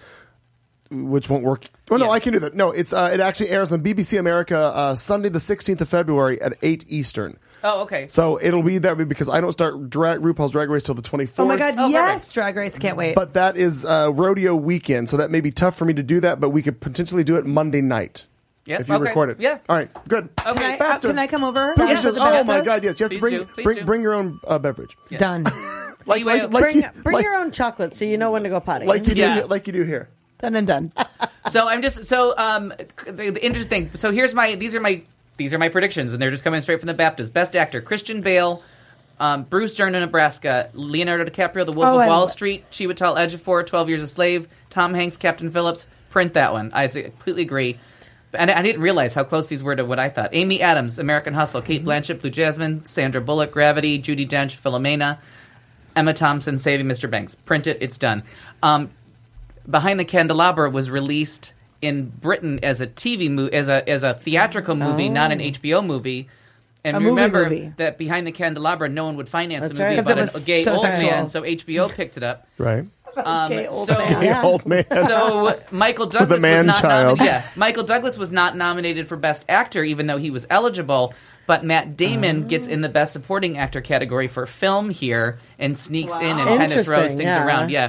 which won't work. Oh no, Yeah. I can do that. No, it's uh, it actually airs on B B C America uh, Sunday the sixteenth of February at eight Eastern. Oh, okay. So it'll be that way because I don't start drag, RuPaul's Drag Race till the twenty-fourth. Oh my God! Oh, yes, perfect. Drag Race. Can't wait. But that is uh, rodeo weekend, so that may be tough for me to do that. But we could potentially do it Monday night. Yep, if you okay. record it. Yeah. All right. Good. Okay. can, I, uh, BAFTA. can I come over? Publishers- Yeah. oh my BAFTAs? God! Yes, you have to Please bring do, please bring do. bring your own uh, beverage. Done. Like Anyway, like like Bring you, bring like, your own chocolate so you know when to go potty. like you do Yeah. like you do here. Done and done. So I'm just so um the, the interesting. So here's my these are my these are my predictions, and they're just coming straight from the BAFTAs. Best Actor: Christian Bale, um, Bruce Dern in Nebraska, Leonardo DiCaprio, The Wolf Oh, of I Wall lo- Street, Chiwetel Ejiofor, twelve Years a Slave, Tom Hanks, Captain Phillips. Print that one. I completely agree. And I didn't realize how close these were to what I thought. Amy Adams, American Hustle, Kate Blanchett, Blue Jasmine, Sandra Bullock, Gravity, Judi Dench, Philomena, Emma Thompson, Saving Mister Banks. Print it. It's done. Um, Behind the Candelabra was released in Britain as a T V movie, as a as a theatrical movie, not an H B O movie. And A movie remember movie. that Behind the Candelabra, no one would finance That's a movie right. 'Cause about it an- was a gay so old sexual. man, so H B O picked it up. Right. Um, Gay old so, man. The Yeah. old man. so Michael Douglas man was not child. nominated. Yeah, Michael Douglas was not nominated for Best Actor, even though he was eligible. But Matt Damon Oh. gets in the Best Supporting Actor category for film here and sneaks in and kind of throws Interesting, things yeah. around. Yeah.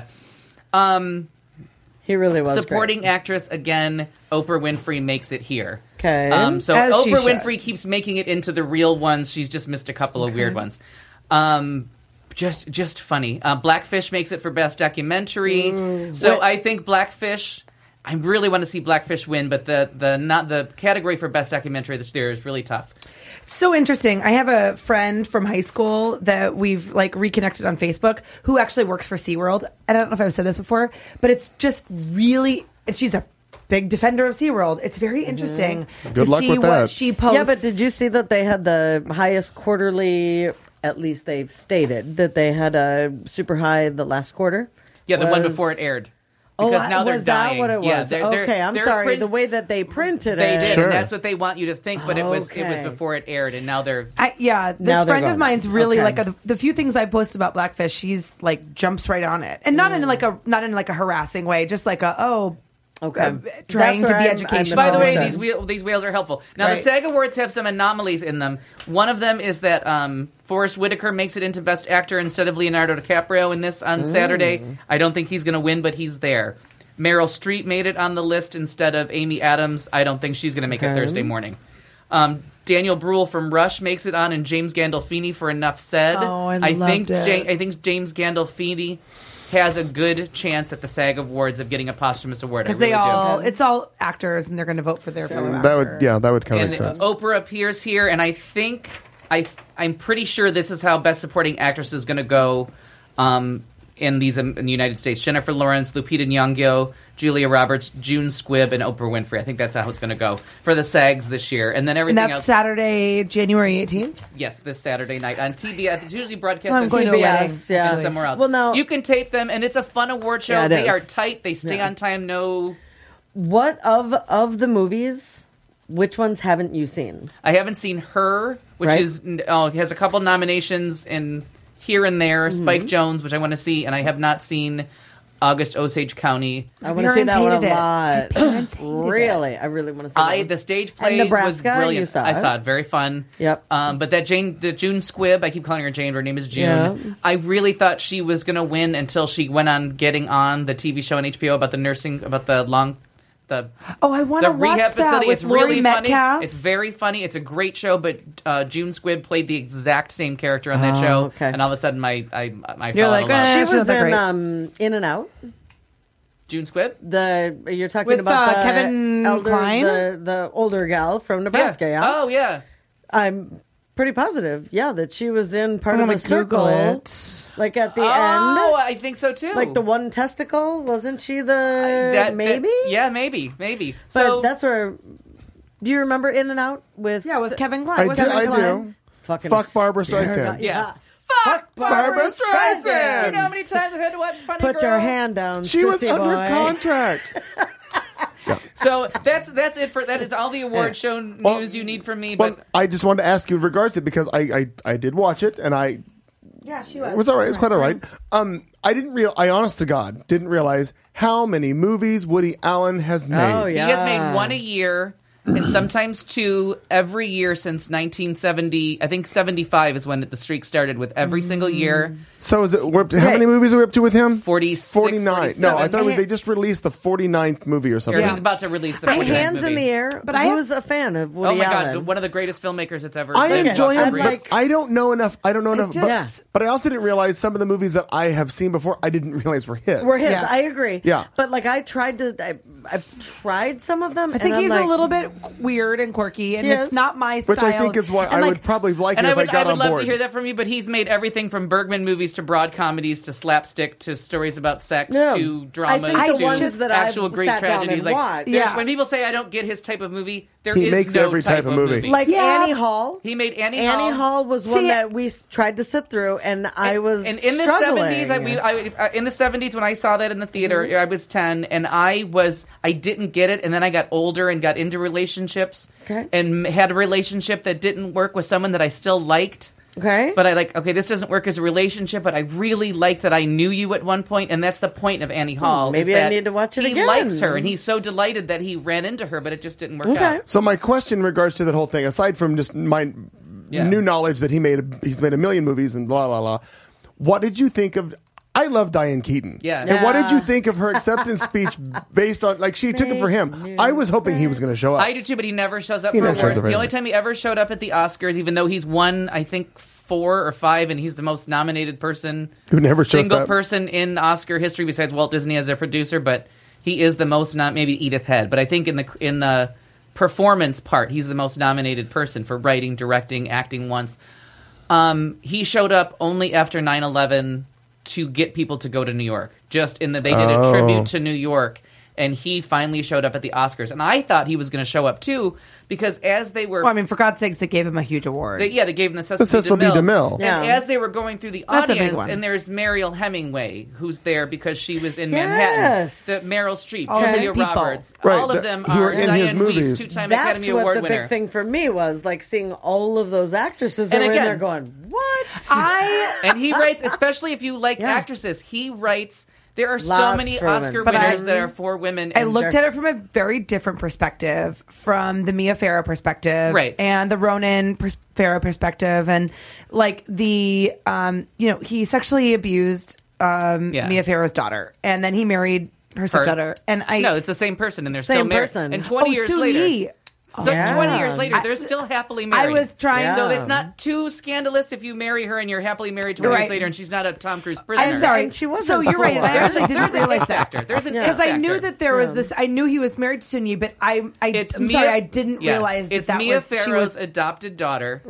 Um, He really was supporting great. actress again. Oprah Winfrey makes it here. Okay. Um, so As she Oprah should. Winfrey keeps making it into the real ones. She's just missed a couple of weird ones. Um, just just funny. Uh, Blackfish makes it for best documentary. so What- I think Blackfish. I really want to see Blackfish win, but the the not the category for best documentary this year is really tough. So interesting. I have a friend from high school that we've like reconnected on Facebook who actually works for SeaWorld. And I don't know if I've said this before, but it's just really, and she's a big defender of SeaWorld. It's very interesting to Good luck see with what that. she posts. Yeah, but did you see that they had the highest quarterly? At least they've stated that they had a super high the last quarter. Yeah, the one Was- before it aired. Oh, Because now they're was dying. that what it was? Yeah, they're- they're- okay, I'm they're sorry. print- the way that they printed They it. did, Sure. and that's what they want you to think. But it was it was Okay. before it aired, and now they're I, yeah, this Now they're friend of gone. mine's really Okay. like a, the few things I posted about Blackfish. She's like jumps right on it, and not in like a not in like a harassing way, just like a oh, Okay. uh, trying That's to be where I'm- educational. By the way, Okay. these wheel, these whales are helpful. Now, the Right. SAG Awards have some anomalies in them. One of them is that um, Forrest Whitaker makes it into Best Actor instead of Leonardo DiCaprio in this on Saturday. I don't think he's going to win, but he's there. Meryl Streep made it on the list instead of Amy Adams. I don't think she's going to make it Okay. Thursday morning. Um, Daniel Bruhl from Rush makes it on, and James Gandolfini for Enough Said. Oh, I think loved it. Ja- I think James Gandolfini has a good chance at the SAG Awards of getting a posthumous award. I because they really do. all it's all actors, and they're going to vote for their fellow actor. That would yeah, that would kind of and make sense. Oprah appears here, and I think I I'm pretty sure this is how Best Supporting Actress is going to go um, in these um, in the United States. Jennifer Lawrence, Lupita Nyong'o, Julia Roberts, June Squibb, and Oprah Winfrey. I think that's how it's going to go for the SAGs this year. And then And everything that's else. Saturday, January eighteenth. Yes, this Saturday night on C B S. It's usually broadcast Well, I'm on going to a C B S wedding, yeah. and somewhere else. Well, now- you can tape them, and it's a fun award show. Yeah, it they is. are tight. They stay Yeah. on time. No, What of of the movies? Which ones haven't you seen? I haven't seen Her, which Right. is oh, has a couple nominations in here and there. Mm-hmm. Spike Jones, which I want to see, and I have not seen August Osage County. I want to see parents that one a hated it. lot. parents hated Really, I really want to see. that I one. the stage And play Nebraska, was brilliant. you saw I it. saw it, very fun. Yep. Um, but that Jane, the June Squibb, I keep calling her Jane, but her name is June. Yeah. I really thought she was going to win until she went on Getting On, the T V show on H B O about the nursing, about the long, the Oh, I want the to watch rehab that facility. with It's Laurie really Metcalf. funny. It's very funny. It's a great show, but uh, June Squibb played the exact same character on that Oh, show, okay. and all of a sudden, my I, I You're fell like, in love. eh. She She's was not in great. um, In and Out. June Squibb. The you're talking With, about uh, the Kevin elder, Kline? the the older gal from Nebraska. Yeah. Oh yeah. I'm pretty positive. Yeah, that she was in part I'm of the gonna Google circle. it. Like at the Oh, end, I think so too. like the one testicle, wasn't she the That- that- maybe? yeah, maybe, maybe. But so that's where. Do you remember In and Out with? Yeah, with Kevin Klein. I with do. Kevin I Kline. do. Fucking Fuck Barbara Streisand. yeah. Fuck Barbara Do Streisand. you know how many times I've had to watch Funny Put Girl? your hand down. She was sissy under boy. contract. So that's that's it for that is all the award show news Well, you need from me. Well, But I just wanted to ask you in regards to it because I, I, I did watch it and I Yeah, she it was all right. It was quite all right. Um, I didn't real. I honest to God didn't realize how many movies Woody Allen has made. Oh yeah, he has made one a year. And sometimes two every year since nineteen seventy. I think seventy-five is when the streak started with every single year. So is it? We're up to, how many movies are we up to with him? forty-six, forty-nine. No, I forty-seven. thought we, they just released the forty-ninth movie or something. Or he's about to release the Say forty-ninth hands movie. in the air. But I was a fan of Woody Oh my Allen. god, one of the greatest filmmakers that's ever. I been. enjoy him, I'm but like- I don't know enough. I don't know enough. just- but, but I also didn't realize some of the movies that I have seen before. I didn't realize were his. Were his. Yeah. I agree. Yeah. But like I tried to. I, I've tried some of them. I think and he's I'm a like, little bit weird and quirky, and Yes. it's not my style. Which I think is why And, I like, would probably like And it I if would, I got I would on love board. to hear that from you, but he's made everything from Bergman movies to broad comedies to slapstick to stories about sex Yeah. to I dramas think the to ones that actual I've Greek sat down tragedies. and Like, watched. there's- Yeah. when people say I don't get his type of movie, there is He makes no every type of movie. Like Yeah. Annie Hall. He made Annie, Annie Hall was one See, that we s- tried to sit through, and I was and in the struggling. seventies, I, we, I, uh, in the seventies when I saw that in the theater, Mm-hmm. I was ten, and I was I didn't get it, and then I got older and got into relationships, Okay. and had a relationship that didn't work with someone that I still liked. Okay. But I like, okay, this doesn't work as a relationship, but I really like that I knew you at one point, and that's the point of Annie Hall. maybe is I that need to watch it he again. likes her, and he's so delighted that he ran into her, but it just didn't work Okay. out. So my question in regards to that whole thing, aside from just my Yeah. new knowledge that he made, a, he's made a million movies and blah blah blah. What did you think of? I love Diane Keaton. Yeah. And what did you Yeah. think of her acceptance speech based on like she took it for him? I was hoping he was going to show up. I do too, but he never shows up He for never awards. shows up for The only anything. time he ever showed up at the Oscars, even though he's won, I think, four or five, and he's the most nominated person, Who never shows single up. person in Oscar history besides Walt Disney as a producer, but he is the most not maybe Edith Head, but I think in the in the performance part, he's the most nominated person for writing, directing, acting once. Um, he showed up only after nine eleven to get people to go to New York. Just in that they did a Oh. tribute to New York, and he finally showed up at the Oscars. And I thought he was going to show up too, because as they were, Well, I mean, for God's sakes, they gave him a huge award. they, yeah, they gave him the Cecil, The Cecil B. DeMille. DeMille. And Yeah. as they were going through the That's a big audience, one. and there's Mariel Hemingway, who's there because she was in Yes. Manhattan. The Meryl Streep, All of Julia these people. Roberts, Right, all of the- them who are are in his Diane movies. Weiss, two-time That's Academy what Award the winner. big thing for me was, like seeing all of those actresses that And were again- in there going, "What?" I And he writes, especially if you like Yeah. actresses, he writes. There are so Lots many for women. Oscar But I- winners that are for women. I and looked they're- at it from a very different perspective, from the Mia Farrow perspective, Right. and the Ronan pers- Farrow perspective, and like the, um, you know, he sexually abused um, Yeah. Mia Farrow's daughter, and then he married her stepdaughter, and I No, it's the same person, and they're Same still married. person. And twenty Oh, years Sue later, Lee. so Yeah. twenty years later, I- they're still happily I married. was trying. Yeah. So it's not too scandalous if you marry her and you're happily married twenty Right. years later, and she's not a Tom Cruise prisoner. I'm sorry. And she wasn't So you're right. And I before. actually didn't There's an realize it that. factor. There's an it Because I knew factor. that there was Yeah. this. I knew he was married to Soon-Yi, but I, I, It's I'm Mia, sorry, I didn't yeah. realize that it's that Mia was she Farrow's was. adopted daughter. Right.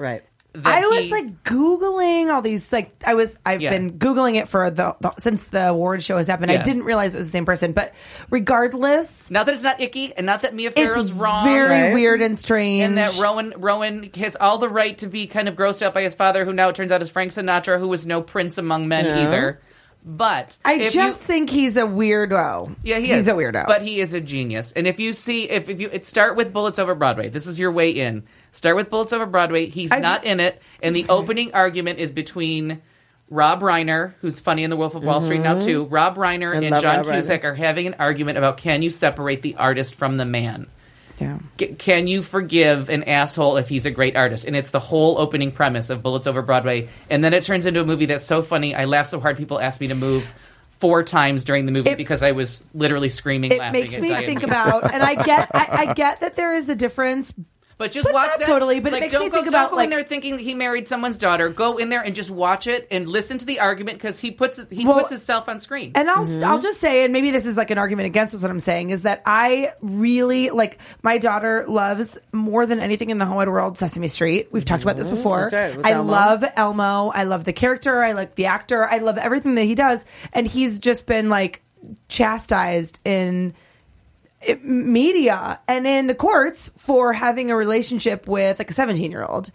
that I was he- like Googling all these, like, I was, I've Yeah. been Googling it for the, the, since the award show has happened. I Yeah. didn't realize it was the same person, but regardless, Not that it's not icky, and not that Mia Farrow's it's wrong. very Right. weird and strange. And that Rowan Rowan has all the right to be kind of grossed out by his father, who now it turns out is Frank Sinatra, who was no prince among men Yeah. either. But I if just you, think he's a weirdo. yeah, he he's is a weirdo. but he is a genius. And if you see, if, if you it start with Bullets Over Broadway, this is your way in. Start with Bullets Over Broadway. He's I not just- in it, and the opening argument is between Rob Reiner, who's funny in The Wolf of Wall Street now too. Rob Reiner I and love John Rob Reiner. Cusack are having an argument about can you separate the artist from the man. yeah. C- Can you forgive an asshole if he's a great artist? And it's the whole opening premise of Bullets Over Broadway. And then it turns into a movie that's so funny. I laughed so hard people asked me to move four times during the movie It- because I was literally screaming It laughing makes at me Diane think Keaton. about, and I get, I, I get that there is a difference. But just But watch not that. totally, but it Like, makes don't me go, think don't about, go like- in there thinking he married someone's daughter. Go in there and just watch it and listen to the argument because he puts he Well, puts himself on screen. And I'll I'll just say, and maybe this is like an argument against what I'm saying, is that I really like my daughter loves more than anything in the whole wide world Sesame Street. We've talked about this before. That's right, with I Elmo. love Elmo. I love the character. I like the actor. I love everything that he does. And he's just been like chastised in i- media and in the courts for having a relationship with like a seventeen year old.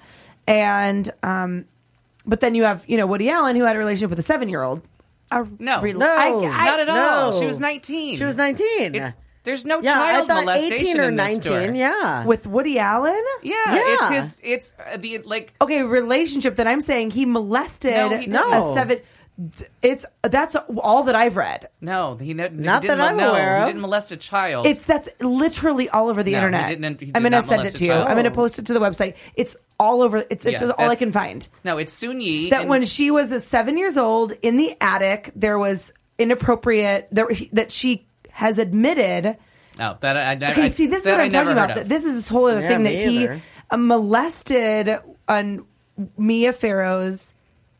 And um but then you have, you know, Woody Allen, who had a relationship with a seven year old. no, No, not at all. no. She was nineteen. She was nineteen. It's, there's no yeah, I child thought molestation eighteen or in this nineteen. story. Yeah. With Woody Allen? Yeah, Yeah. it's his. It's uh, the like. Okay, relationship that I'm saying he molested No, he didn't. a seven. It's that's all that I've read. No, he, ne- he Not didn't. that I'm no, aware he of. didn't molest a child. It's that's literally all over the No, he internet. didn't- he did I'm going to not send molest it a to you. child. I'm going to post it to the website. It's all over. It's, it's Yeah, all I that's- can find. no, it's Sun Yi. That and- when she was a seven years old in the attic, there was inappropriate there, that she has admitted. Oh, that I, I Okay, I, see, this is that what I I'm talking never heard about. of. This is this whole other Yeah, thing that me he either. uh, molested on Mia Farrow's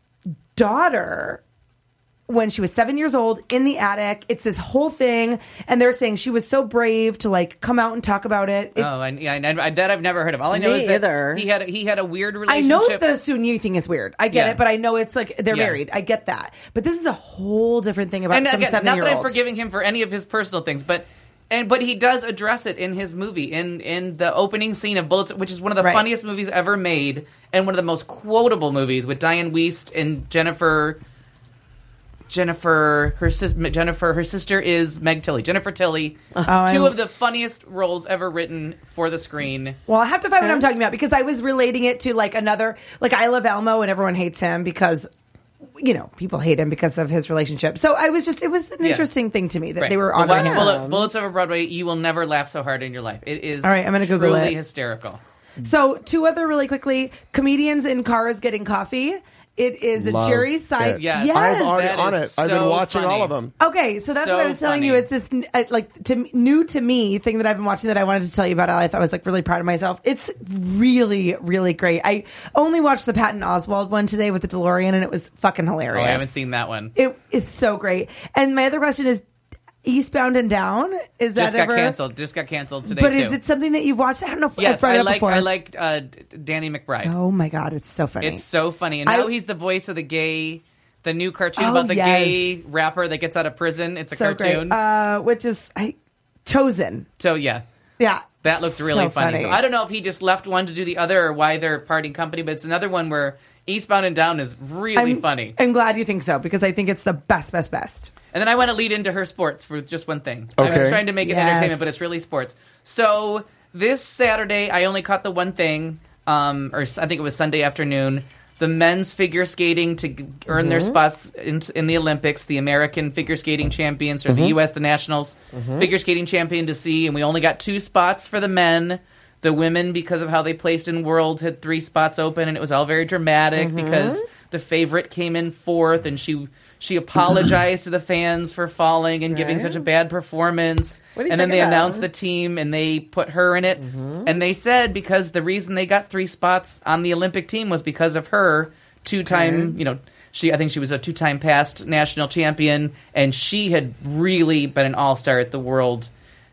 daughter when she was seven years old in the attic. It's this whole thing, and they're saying she was so brave to like come out and talk about it. It- Oh, I, yeah, I, I, that I've never heard of. All I know Me is that either. he had a, he had a weird I relationship. know the Sun Yi thing is weird. I get Yeah. it, but I know it's like they're Yeah. married. I get that, but this is a whole different thing about and some again, seven not year that I'm old. forgiving him for any of his personal things, but and but he does address it in his movie in in the opening scene of Bullets, which is one of the Right. funniest movies ever made and one of the most quotable movies with Diane Wiest and Jennifer. Jennifer, her sis, Jennifer, her sister is Meg Tilly. Jennifer Tilly, I- two of the funniest roles ever written for the screen. Well, I have to find what I'm talking about because I was relating it to like another, like I love Elmo and everyone hates him because, you know, people hate him because of his relationship. So I was just, it was an Yeah. interesting thing to me that Right. they were But honoring watch him. Bullet, Bullets Over Broadway. You will never laugh so hard in your life. It is All right, I'm gonna Google truly it. hysterical. So two other really quickly, comedians in cars getting coffee. It is a Love Jerry it. Seinfeld. Yes. Yes. I'm already That on is it. I've been so watching funny. all of them. Okay, so that's So what I was telling you. funny. It's this uh, like to new to me thing that I've been watching that I wanted to tell you about. I thought I was like really proud of myself. It's really, really great. I only watched the Patton Oswalt one today with the DeLorean, and it was fucking Oh, hilarious. I haven't seen that one. It is so great. And my other question is, Eastbound and Down, is that Just got ever canceled. Just got canceled today. But too. is it something that you've watched? I don't know if Yes, I've brought I it up like. before. I liked uh, D- Danny McBride. Oh my god, it's so funny. It's so funny, and I- now he's the voice of the gay, the new cartoon Oh, about the gay yes. rapper that gets out of prison. It's a so cartoon. great. Uh, which is I, Chosen. so yeah, Yeah, that looks really so funny. So I don't know if he just left one to do the other or why they're parting company, but it's another one where Eastbound and Down is really I'm, funny. I'm glad you think so because I think it's the best, best, best. And then I want to lead into her sports for just one thing. I Okay. was trying to make it Yes. entertainment, but it's really sports. So this Saturday, I only caught the one thing, um, or s- I think it was Sunday afternoon. The men's figure skating to g- earn their spots in, in the Olympics, the American figure skating champions, or the U S, the Nationals figure skating champion to see, and we only got two spots for the men. The women, because of how they placed in Worlds, had three spots open, and it was all very dramatic because the favorite came in fourth, and she she apologized to the fans for falling and giving Right. such a bad performance. What do you And then think they of that? announced the team, and they put her in it. And they said because the reason they got three spots on the Olympic team was because of her, two-time, you know, she I think she was a two-time past national champion, and she had really been an all-star at the World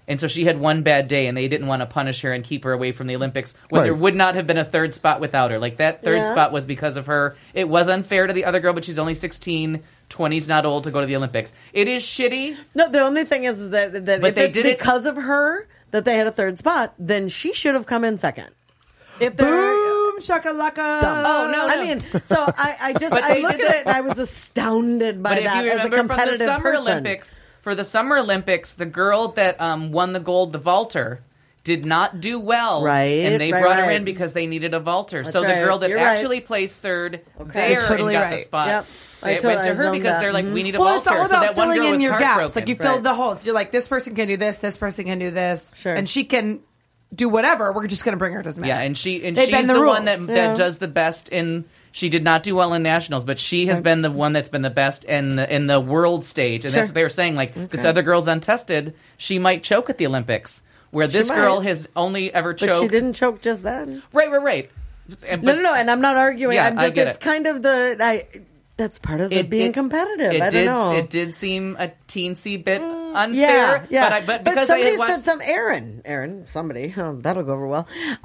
And so she had one bad day, and they didn't want to punish her and keep her away from the Olympics when Right. there would not have been a third spot without her. Like, that third Yeah. spot was because of her. It was unfair to the other girl, but she's only sixteen. twenty's not old to go to the Olympics. It is shitty. No, the only thing is that, that But if they it's did it- because of her that they had a third spot, then she should have come in second. If they're Boom, shakalaka. dumb. Oh, no, no. I mean, so I, I just But I they look did at that- it and I was astounded by But if that you as a remember from the competitive Summer person. Olympics, for the Summer Olympics, the girl that um, won the gold, the vaulter, did not do well. Right, And they right, brought her right. in because they needed a vaulter. That's so the right. girl that You're right. actually placed third Okay. there You're totally and got the right. spot, Yep. I it to- went I to her zoned because that. they're like, Mhm. we need a Well, it's vaulter. all So about that one filling girl in was your gaps. heartbroken. Like, you filled Right. the holes. You're like, this person can do this, this person can do this, Sure. and she can do whatever. We're just going to bring her. Doesn't matter. Yeah, and she and They she's bend the, the one that rules. that Yeah. does the best in. She did not do well in nationals, but she has been the one that's been the best in the, in the world stage, and Sure. that's what they were saying. Like, this other girl's untested; she might choke at the Olympics, where this might. girl has only ever But choked. she didn't choke just then. Right, right, right. And- No, but no, no. And I'm not arguing. Yeah, I'm I just, get it's it. kind of the, I, that's part of the being competitive. It I did. don't know. It did seem a teensy bit Yeah, unfair. yeah. But, I, but because I somebody had watched, said some Aaron, Aaron, somebody. Oh, that'll go over well.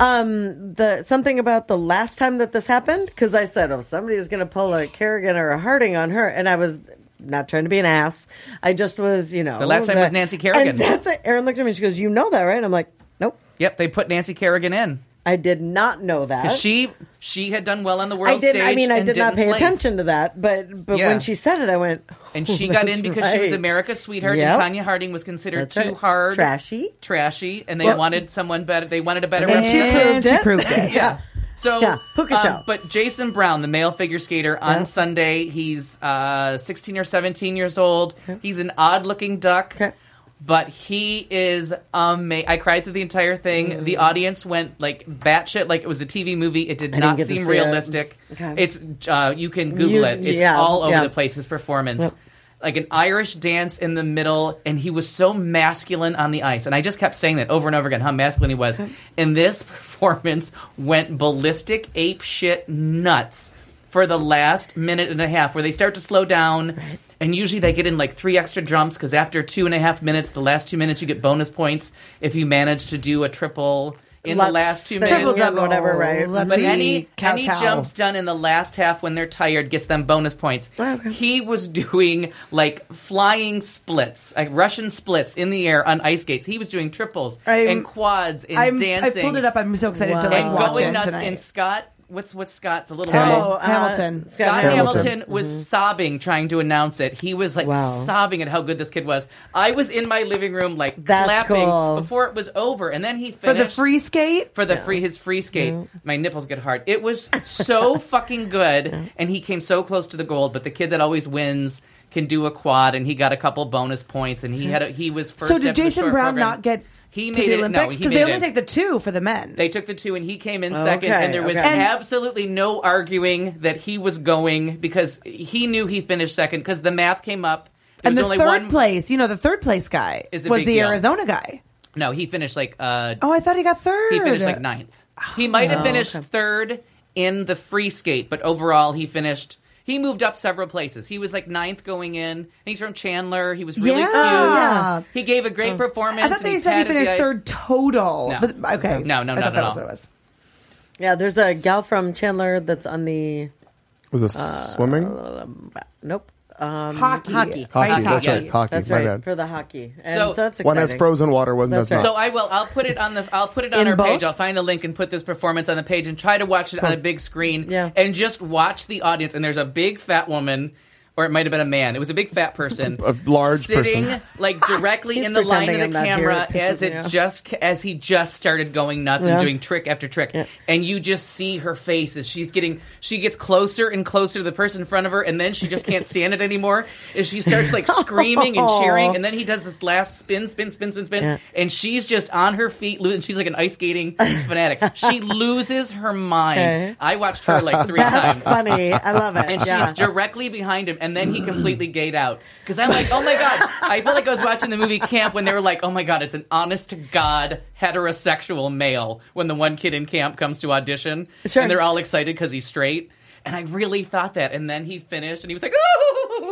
Um, the something about the last time that this happened because I said, oh, somebody is going to pull a Kerrigan or a Harding on her, and I was not trying to be an ass. I just was, you know, The last time that- was Nancy Kerrigan. And that's it. Aaron looked at me. and She goes, "You know that, right?" And I'm like, "Nope, yep, they put Nancy Kerrigan in I did not know that." because she she had done well on the world I didn't. stage. I mean, I and did not didn't pay place. attention to that, but but Yeah. when she said it, I went, And "Oh, she got in that's because she was right." America's sweetheart, Yep. and Tanya Harding was considered That's too right. hard, Trashy. trashy, and they Well- wanted someone better. They wanted a better And she representative. proved she it. proved it. Yeah. So, Yeah, Puka um, show. but Jason Brown, the male figure skater, on Yeah. Sunday, he's uh, sixteen or seventeen years old. He's an odd-looking duck, Okay. but he is amazing. I cried through the entire thing. The audience went like batshit, like it was a T V movie. It did didn't not get to seem see realistic. it. Okay. It's uh, you can Google You- it. It's yeah, all over yeah. the place. His performance. Yep. Like an Irish dance in the middle, and he was so masculine on the ice. And I just kept saying that over and over again, how masculine he was. And this performance went ballistic, ape shit nuts for the last minute and a half, where they start to slow down. And usually they get in like three extra jumps, because after two and a half minutes, the last two minutes, you get bonus points if you manage to do a triple in the Let's last two think, minutes. yeah, whatever, right? Let's But see. any Cow, any cow. jumps done in the last half when they're tired gets them bonus points. Okay. He was doing like flying splits, like Russian splits in the air on ice skates. He was doing triples I'm- and quads and I'm, I dancing pulled it up. I'm so excited to Wow. like and watch going it nuts. tonight. And Scott, what's what's Scott, the little Hamil- guy? Oh, uh, Hamilton. Scott Hamilton. Hamilton, was sobbing trying to announce it. He was like Wow. sobbing at how good this kid was. I was in my living room like That's clapping cool. before it was over, and then he for finished the free skate. for the free his free skate. My nipples get hard. It was so fucking good, and he came so close to the gold. But the kid that always wins can do a quad, and he got a couple bonus points, and he had a, he was first. So step did of the Jason short Brown program. not get He to made the it- no, Olympics? he Because made they only it. take the two for the men. They took the two, and he came in Okay, second, and there was okay. And- absolutely no arguing that he was going, because he knew he finished second, because the math came up. There and was the only third one place, you know, the third place guy Is a was big the deal. Arizona guy. No, he finished like uh, Oh, I thought he got third. he finished like ninth. He might have Oh, finished okay. third in the free skate, but overall he finished. He moved up several places. He was like ninth going in. And he's from Chandler. He was really Yeah. cute. Yeah. He gave a great performance. I thought and they he said he patted the finished ice. third total. No. But, okay. No, no, I not thought at that all. was what it was. Yeah, there's a gal from Chandler that's on the Was this Uh, swimming? nope um, Hockey. Hockey. Hockey. Ice That's hockey. right. Hockey. That's My right bad. for the hockey. And So- so, that's One exciting. has frozen water. One That's does right. not. So I will. I'll put it on the. I'll put it on In our both? page. I'll find the link and put this performance on the page and try to watch it on a big screen. Yeah. And just watch the audience. And there's a big fat woman, or it might have been a man. It was a big fat person, A large sitting person. like directly He's in the line of pretending the I'm not here. camera It pisses as me it off. just as he just started going nuts Yeah. and doing trick after trick. Yeah. And you just see her face as she's getting. She gets closer and closer to the person in front of her, and then she just can't stand it anymore. As she starts like screaming and cheering, and then he does this last spin, spin, spin, spin, spin, Yeah. and she's just on her feet, lo- and she's like an ice skating fanatic. She loses her mind. Okay. I watched her like three That's times. funny. I love it. And yeah. she's directly behind him, and then he completely gayed out. Because I'm like, oh my god! I feel like I was watching the movie Camp when they were like, oh my god, it's an honest to god heterosexual male. When the one kid in camp comes to audition, Sure. and they're all excited because he's straight. And I really thought that. And then he finished, and he was like, oh!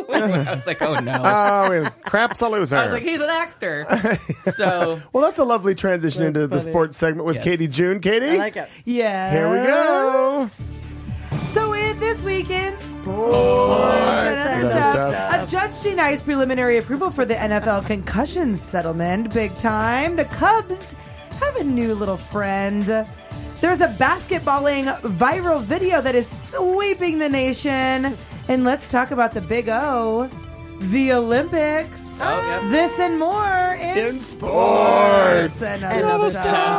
I was like, oh no. Oh, crap's a loser. I was like, he's an actor. So, well, that's a lovely transition into the funny. sports segment with Yes. Katie June. Katie, I like it. Yeah. here we go. So in this weekend, sports and other Other stuff, stuff. a judge denies preliminary approval for the N F L concussion settlement. Big time. The Cubs have a new little friend. There's a basketballing viral video that is sweeping the nation. And let's talk about the big O, the Olympics. Oh, yep. This and more in, In sports. sports and And other other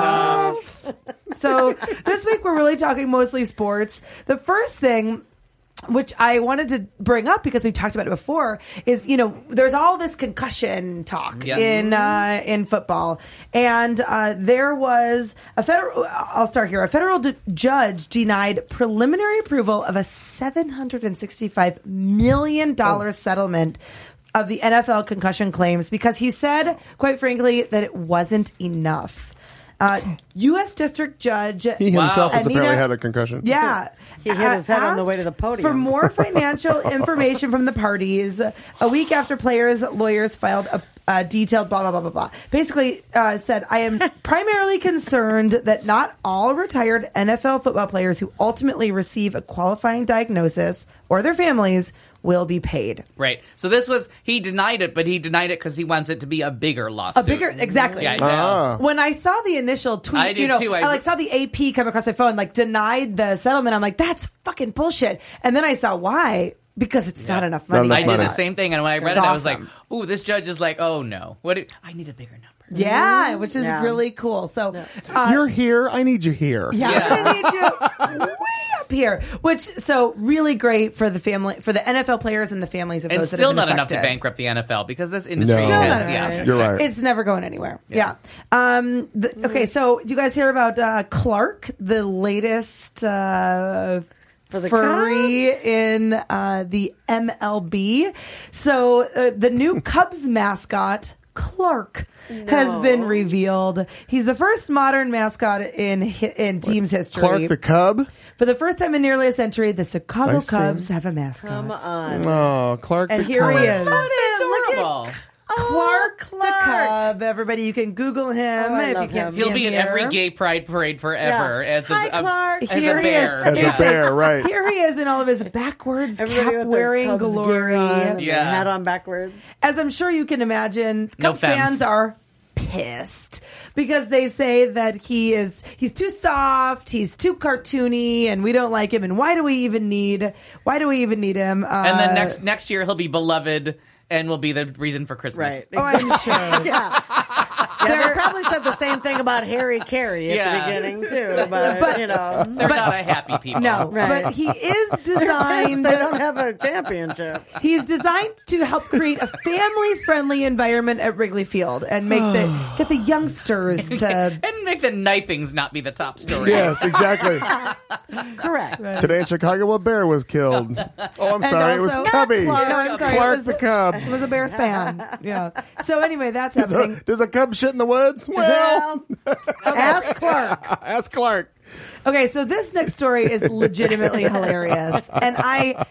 stuff. So this week we're really talking mostly sports. The first thing, which I wanted to bring up because we've talked about it before, is, you know, there's all this concussion talk Yeah. in uh, in football, and uh, there was a federal. I'll start here. A federal d- judge denied preliminary approval of a seven hundred and sixty-five million dollars settlement of the N F L concussion claims because he said, quite frankly, that it wasn't enough. Uh, U S District Judge He himself has Anita- apparently had a concussion. Yeah. He hit his head on the way to the asked podium. For more financial information from the parties, a week after players' lawyers filed a, a detailed blah, blah, blah, blah, blah. Basically uh, said, I am primarily concerned that not all retired N F L football players who ultimately receive a qualifying diagnosis or their families will be paid. right. So this was, he denied it, but he denied it because he wants it to be a bigger lawsuit. A bigger, exactly. Yeah, Ah. When I saw the initial tweet, I did you know, too. I, I- like saw the A P come across my phone, like denied the settlement. I'm like, that's fucking bullshit. And then I saw why. Because it's not enough money. Not I enough did money. the same thing, and when I read It's it, I was like, awesome. ooh, this judge is like, oh no. What? Do, I need a bigger number. Yeah, which is Yeah. really cool. So, uh, You're here. I need you here. yeah, Yeah. I need you way up here. Which so really great for the family, for the N F L players and the families of And those that still have been not enough to affected. bankrupt the N F L because this industry No. Still has, not yeah. enough. You're right. It's never going anywhere. Yeah. Um. The, okay. So, do you guys hear about uh, Clark, the latest uh, For the furry Cubs? in uh, the M L B? So, uh, the new Cubs mascot, Clark, has been revealed. He's the first modern mascot in hi- in team's history. Clark the Cub. For the first time in nearly a century, the Chicago I see. Cubs have a mascot. Come on. Oh, Clark And the here Cub. he is. Adorable. Clark, Clark. the Cub. Everybody, you can Google him Oh, I if you love can't him. see He'll him be in here. every gay pride parade forever Yeah. as the Hi, um, Clark. as Here a he is. bear. As Yeah. a bear, right. Here he is in all of his backwards Everybody with cap their wearing Cubs gear glory. on and their Yeah. hat on backwards. As I'm sure you can imagine, No Cubs femmes. fans are pissed because they say that he is he's too soft, he's too cartoony, and we don't like him. And why do we even need? Why do we even need him? Uh, And then next next year he'll be beloved and will be the reason for Christmas. Right. oh, I'm sure. Yeah. yeah they probably said the same thing about Harry Carey at Yeah. the beginning, too. But, But- you know. They're But- not a happy people. No, Right. but he is Yes, designed. they don't have a championship. He's designed to help create a family-friendly environment at Wrigley Field and make the get the youngsters to. And make the knifings not be the top story. Yes, exactly. Correct. Today in Chicago, a bear was killed. Oh, I'm And sorry. It was also- Cubby. No, I'm sorry. Clark it was, the Cub. It was a Bears fan. Yeah. So anyway, that's Does happening. a, does a cub shit in the woods? Well, Well, ask Clark. ask Clark. Okay, so this next story is legitimately hilarious. And I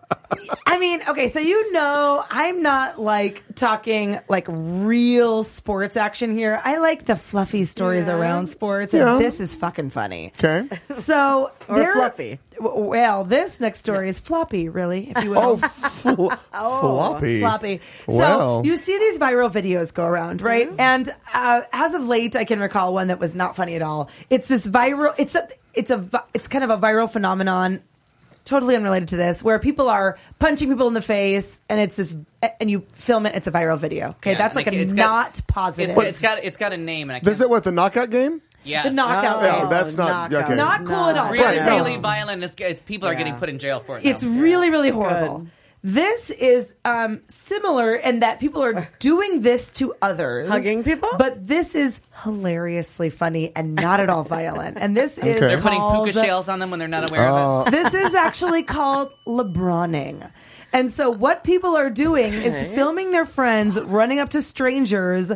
I mean, okay, so you know I'm not like talking like real sports action here. I like the fluffy stories Yeah. around sports, Yeah. and this is fucking funny. Okay. So Or there- fluffy. w- Well, this next story is floppy, really, if you will. Oh, fl- floppy. Floppy. Well. So you see these viral videos go around, right? And uh, as of late, I can recall one that was not funny at all. It's this viral. It's a. It's a. vi- It's kind of a viral phenomenon. Totally unrelated to this, where people are punching people in the face, and it's this, and you film it. It's a viral video. Okay, Yeah, that's and like it- a it's got- not positive. It's, it's got it's got a name and I can't. Is it what, the knockout game? Yes. the knockout. Oh, game. No, that's not. knockout. Okay. Not cool at all. Really, Right, no. really violent. It's, it's people are Yeah. getting put in jail for it. Now. It's really, really horrible. Good. This is um, similar in that people are doing this to others. Hugging people? But this is hilariously funny and not at all violent. And this is Okay. They're putting called, puka shells on them when they're not aware Oh. of it. This is actually called LeBroning. And so what people are doing is filming their friends running up to strangers,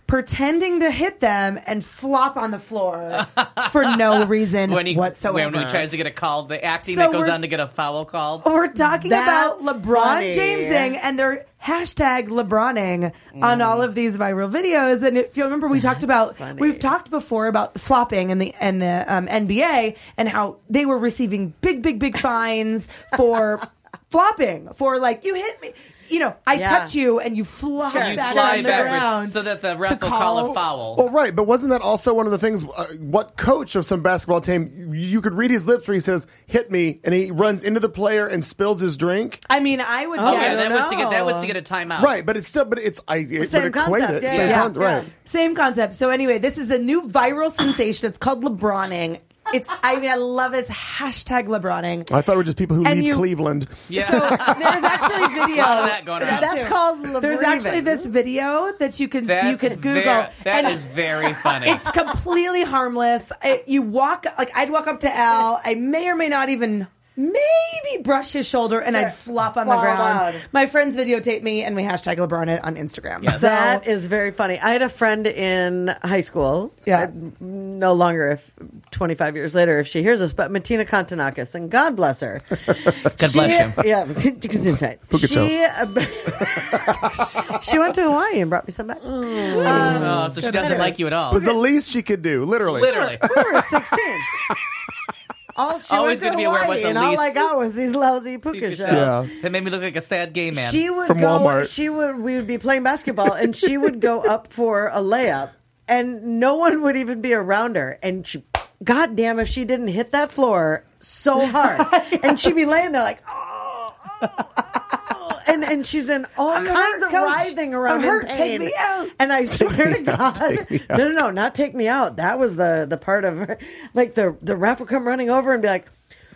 pretending to hit them and flop on the floor for no reason when he, whatsoever. When he tries to get a call, the acting So that goes we're- on to get a foul called. We're talking That's about LeBron funny. Jamesing, and they're hashtag LeBroning on all of these viral videos. And if you remember, we talked about funny. we've talked before about the flopping and the and the um, N B A and how they were receiving big, big, big fines for flopping for like you hit me. You know, I Yeah. touch you and you fly Sure. You back fly on the backwards ground so that the to ref will call call- a foul. Well, right, but wasn't that also one of the things? Uh, what coach of some basketball team? You could read his lips where he says "hit me," and he runs into the player and spills his drink. I mean, I would Oh, guess. yeah, that don't was to get that was to know. get a timeout. Right, but it's still, but it's I it, Same but equate concept, it, yeah, same yeah, con- yeah. right. Same concept. So anyway, this is a new viral sensation. It's called LeBroning. It's. I mean, I love it. It's hashtag LeBroning. I thought it were just people who And leave you- Cleveland. Yeah. So there's actually video. A lot of that going around. That's called LeBreathing. There's actually this video that you can That's you can Google. ver- that and is very funny. It's completely harmless. I, you walk like I'd walk up to Al. I may or may not even maybe brush his shoulder, and I'd flop on the Fall ground. down. My friends videotape me, and we hashtag LeBron it on Instagram. Yeah. So That is very funny. I had a friend in high school. Yeah. uh, no longer if twenty-five years later if she hears us, but Martina Kontanakis, and God bless her. God bless you. Yeah, gesundheit. Puka She, uh, she went to Hawaii and brought me some back. Oh, so she doesn't like you at all. It was the least she could do, literally. Literally. We were sixteen. All she Always went gonna to be aware Hawaii, what the and all least- I got was these lousy puka shells. Yeah. That made me look like a sad gay man. She would From go. Walmart. She would. We would be playing basketball, and she would go up for a layup, and no one would even be around her. And she, God damn, if she didn't hit that floor so hard, and she'd be laying there like, oh, oh, oh. and and she's in all I'm kinds hurt, of Coach. writhing around. I'm in hurt. Take pain. me out. And I swear to God, take me no, no, no, not take me out. That was the the part of her. Like the the ref would come running over and be like.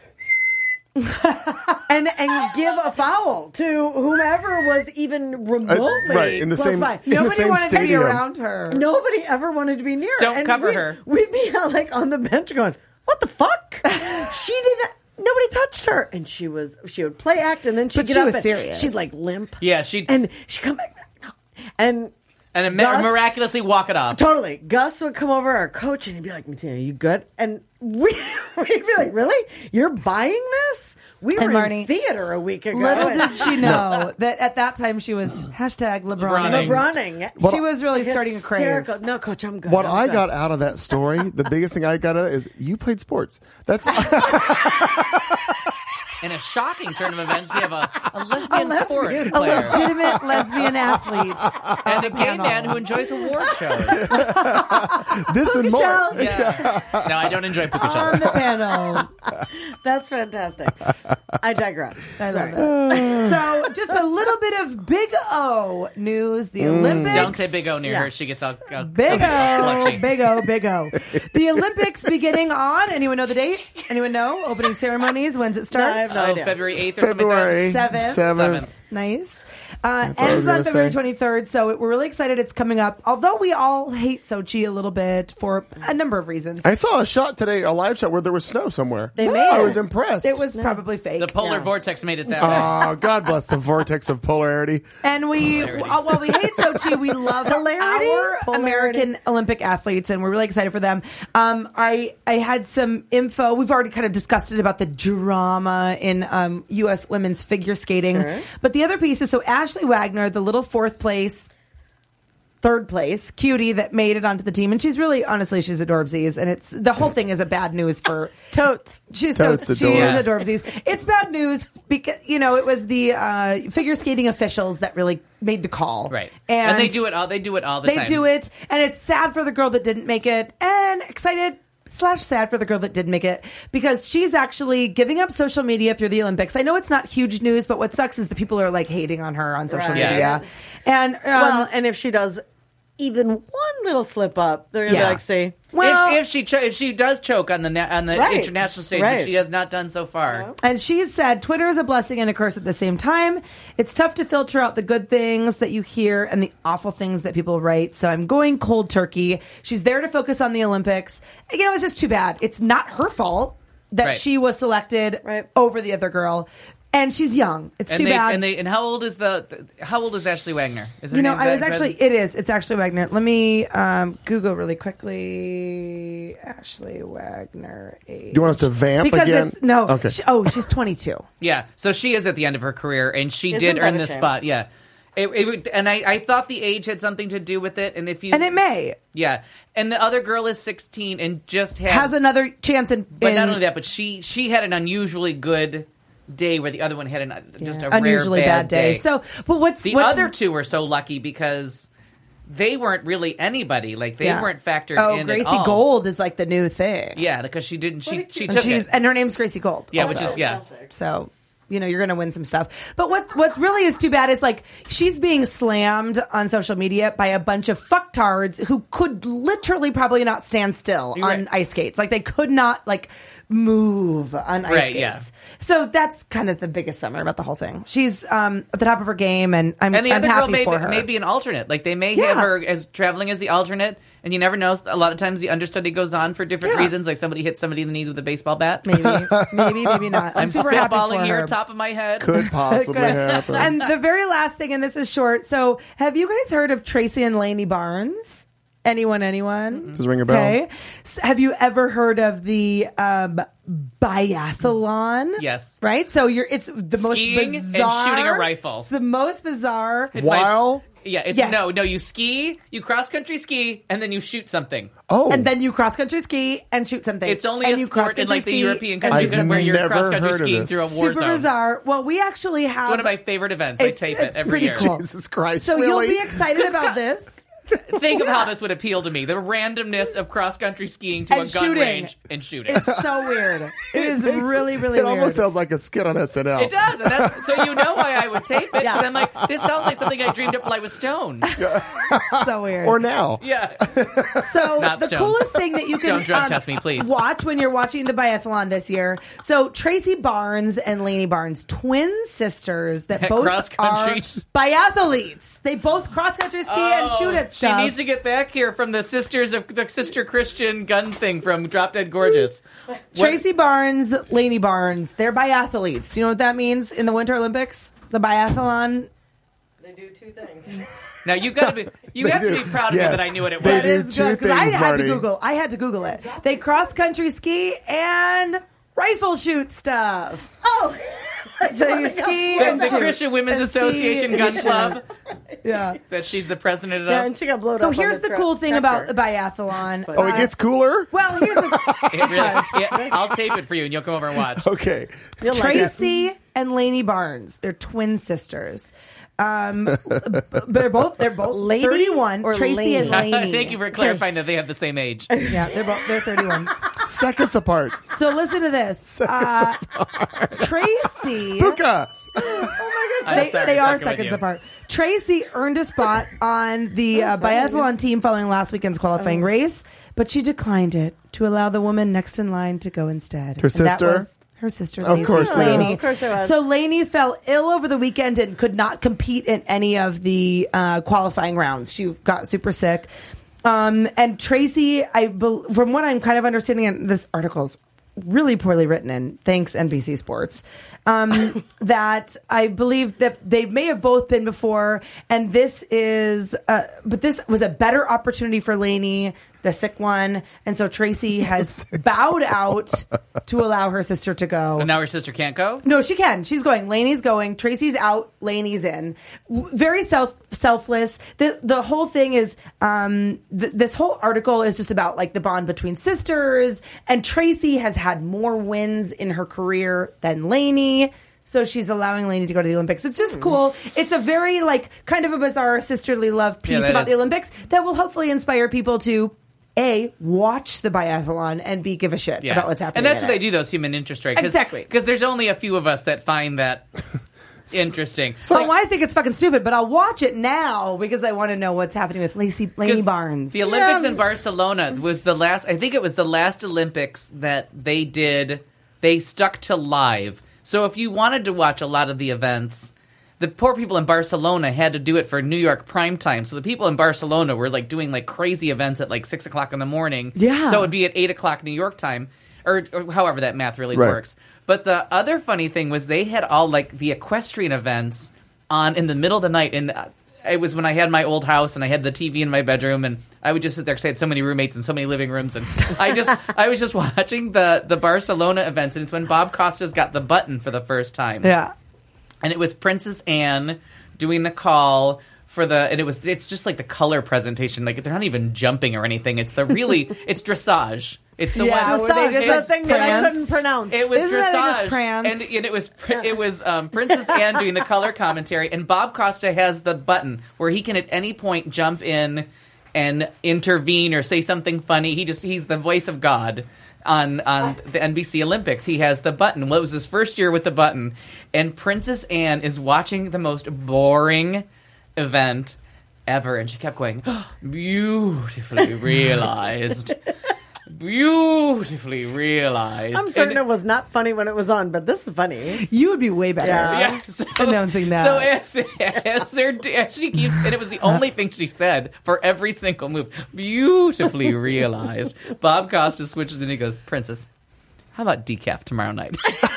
and and give a foul to whomever was even remotely Uh, right, in the close same- by. in the nobody same wanted to be stadium. around her. Nobody ever wanted to be near her. Don't And cover we'd- her. We'd be out, like on the bench going, "What the fuck?" She didn't. Nobody touched her, and she was. She would play act, and then she'd But get she up was and serious. she'd like limp. Yeah, she- and she'd come back, no. and and then Gus- miraculously walk it off. Totally. Gus would come over, our coach, and he'd be like, Martina, you good? And we, we'd be like, really? You're buying this? We were And Marnie, in theater a week ago. Little and- did she know that at that time she was hashtag LeBron. LeBroning. LeBroning. She was really starting a craze. Hysterical. No, coach, I'm good. What I'm I good. got out of that story, the biggest thing I got out of it is you played sports. That's In a shocking turn of events, we have a, a lesbian sport A player legitimate lesbian athlete. and a gay man who enjoys award shows. this and more. Show. Yeah. No, I don't enjoy puka On shells. the panel. That's fantastic. I digress. I Sorry. love it. So, just a little bit of Big O news. The Olympics. Don't say Big O near her. She gets all, all Big O, clutchy. Big O, Big O. The Olympics beginning on. Anyone know the date? Anyone know? Opening ceremonies. When's it start? No, I have no So idea. February eighth or something like February that. Seventh. seventh. Nice. Uh, That's what I was ends on gonna February say. twenty-third, so we're really excited it's coming up. Although we all hate Sochi a little bit for a number of reasons. I saw a shot today, a live shot where there was snow somewhere. They made I it. was impressed. It was probably fake. The polar No. vortex made it that way. Oh, God bless the vortex of polarity. And we, Hilarity. uh, while we hate Sochi, we love Hilarity? our Hilarity. American Olympic athletes, and we're really excited for them. Um, I I had some info. We've already kind of discussed it about the drama in um, U S women's figure skating. Sure. But the other piece is, so Ashley Wagner, the little fourth place, third place cutie that made it onto the team, and she's really, honestly, she's adorbsies, and it's the whole thing is a bad news for Totes. She's Totes totes. She adorbs. is adorbsies. It's bad news because, you know, it was the uh, figure skating officials that really made the call. Right. And, And, they do it all. They do it all the They time. do it, and it's sad for the girl that didn't make it, and excited slash sad for the girl that did make it, because she's actually giving up social media through the Olympics. I know it's not huge news, but what sucks is the people are like hating on her on social Right. Yeah. media. And um, Well, and if she does even one little slip up, they're going to Yeah. be like, see. well, if, if she cho- if she does choke on the na- on the Right. international stage, Right. which she has not done so far. And she said, Twitter is a blessing and a curse at the same time. It's tough to filter out the good things that you hear and the awful things that people write. So I'm going cold turkey. She's there to focus on the Olympics. You know, it's just too bad. It's not her fault that Right. she was selected Right. over the other girl. and she's young. It's and too they, bad. And they and how old is the how old is Ashley Wagner? Is her you know, name I was Ve- actually. It is. It's Ashley Wagner. Let me um, Google really quickly. Ashley Wagner age. You want us to vamp because again? it's no. Okay. She, oh, she's twenty-two. Yeah, so she is at the end of her career, and she Isn't did that earn a this shame? spot. Yeah, it, it, would- and I, I thought the age had something to do with it, and if you And it may yeah, and the other girl is sixteen and just had has another chance in. but in not only that, but she she had an unusually good day where the other one had an, just yeah, a rare unusually bad, bad day. So, but what's the what's, other two were so lucky because they weren't really anybody. Like they yeah. weren't factored oh, in. Gracie at all. Gold is like the new thing. Yeah, because she didn't. She she and took she's it. and her name's Gracie Gold. Yeah, also. which is yeah. So, you know, you're going to win some stuff. But what what really is too bad is like she's being slammed on social media by a bunch of fucktards who could literally probably not stand still You're on right. ice skates. Like they could not like move on ice Right, skates. yeah. So that's kind of the biggest bummer about the whole thing. She's um, at the top of her game, and I'm, And the I'm other happy girl may, for her. may be an alternate. Like they may Yeah. have her as traveling as the alternate, and you never know. A lot of times the understudy goes on for different Yeah. reasons. Like somebody hits somebody in the knees with a baseball bat. Maybe, maybe, maybe not. I'm, I'm super happy spitballing for here, her. top of my head. Could possibly happen. And the very last thing, and this is short. So, have you guys heard of Tracy and Lainey Barnes? Anyone? Anyone? Does it ring a bell? Okay. S- Have you ever heard of the um, biathlon? Yes. Right. So you're. It's the Skiing most and bizarre. shooting a rifle. It's the most bizarre. It's my- While Yeah, it's Yes. no, no. You ski, you cross country ski, and then you shoot something. oh, And then you cross country ski and shoot something. It's only and a you sport in cross-country like the ski European and countries shoot I've where you're never cross country heard of skiing this. through a war Super zone. bizarre. Well, we actually have It's one of my favorite events. I It's- tape it's it every pretty year. cool. Jesus Christ! So really? you'll be excited about this. Think of how this would appeal to me: the randomness of cross country skiing to And a gun shooting. range and shooting. It's so weird. It is makes- really, really It weird. almost sounds like a skit on S N L. It does, and that's, so you know why I would tape it. 'Cause Yeah. I'm like, this sounds like something I dreamed up while I was stoned. so weird. Or now. Yeah, So Not the stoned. coolest thing that you can Don't drug um, test me, please. watch when you're watching the biathlon this year. So Tracy Barnes and Lainey Barnes, twin sisters that At both cross-country. are biathletes. They both cross country ski and Oh, shoot at she stuff. needs to get back here from the sisters of the sister Christian gun thing from Drop Dead Gorgeous. What- Tracy Barnes, Lainey Barnes, they're biathletes. Do you know what that means in the Winter Olympics? The biathlon. They do two things. Now you got to be you They have do. to be proud of Yes. me that I knew what it was. They That do is two good because I things, had to Marty. Google. I had to Google it. They cross country ski and rifle shoot stuff. Oh, So you ski The, and the shoot. Christian Women's And ski Association and Gun shoot. Club Yeah. that she's the president of. yeah, and she got blown So up on here's the tra- cool thing tractor. about the biathlon. Oh, it gets cooler. Well, here's the It really- yeah, I'll tape it for you and you'll come over and watch. Okay. You'll like it. Tracy and Lainey Barnes. They're twin sisters. Um, they're both they're both Lady thirty-one. or Tracy Lainey? and Lainey. Thank you for clarifying that they have the same age. Yeah, they're both they're thirty-one. Seconds apart. So listen to this. Uh, Tracy. Puka. I'm They, sorry they to are fuck with seconds you. apart. Tracy earned a spot on the uh, biathlon team following last weekend's qualifying Oh. race, but she declined it to allow the woman next in line to go instead. Her And that sister? was her sister, Of Lainey. course it Lainey. is. Of course it was. So Lainey fell ill over the weekend and could not compete in any of the uh, qualifying rounds. She got super sick. Um, and Tracy, I bel from what I'm kind of understanding, and this article's really poorly written, and thanks N B C Sports, um, that I believe that they may have both been before, and this is, uh, but this was a better opportunity for Lainey, the sick one, and so Tracy has bowed out to allow her sister to go. And now her sister can't go? No, she can. She's going. Lainey's going. Tracy's out. Lainey's in. W- Very self selfless. The the whole thing is um th- this whole article is just about like the bond between sisters, and Tracy has had more wins in her career than Lainey. So she's allowing Lainey to go to the Olympics. It's just cool. It's a very like kind of a bizarre sisterly love Yeah, piece that about is. the Olympics that will hopefully inspire people to A, watch the biathlon, and B, give a shit Yeah. about what's happening. And that's in what it. they do, those human interest rate. Exactly. Because there's only a few of us that find that interesting. So I think it's fucking stupid, but I'll watch it now because I want to know what's happening with Lacey Lainey 'Cause Barnes. The Olympics Yeah. in Barcelona was the last, I think it was the last Olympics that they did, they stuck to live. So if you wanted to watch a lot of the events, the poor people in Barcelona had to do it for New York prime time. So the people in Barcelona were like doing like crazy events at like six o'clock in the morning. Yeah. So it would be at eight o'clock New York time. or, or however that math really Right. works. But the other funny thing was they had all like the equestrian events on in the middle of the night, and uh, it was when I had my old house and I had the T V in my bedroom, and I would just sit there because I had so many roommates and so many living rooms, and I just I was just watching the the Barcelona events, and it's when Bob Costas got the button for the first time. Yeah. And it was Princess Anne doing the call for the, and it was, it's just like the color presentation. Like, they're not even jumping or anything. It's the really, it's dressage. It's the Yeah, one where they Dressage is just the thing that I prance. couldn't pronounce. It was Isn't that they just dressage, prance? and, and it was it was um, Princess Anne doing the color commentary, and Bob Costa has the button where he can at any point jump in and intervene or say something funny. He just he's the voice of God on on the N B C Olympics. He has the button. Well, it was his first year with the button, and Princess Anne is watching the most boring event ever, and she kept going, oh, beautifully realized. Beautifully realized. I'm certain And it was not funny when it was on, but this is funny. You would be way better Yeah. yeah, so, announcing that. So as, as, they're, as she keeps, and it was the only thing she said for every single move. Beautifully realized. Bob Costa switches and he goes, Princess, how about decaf tomorrow night?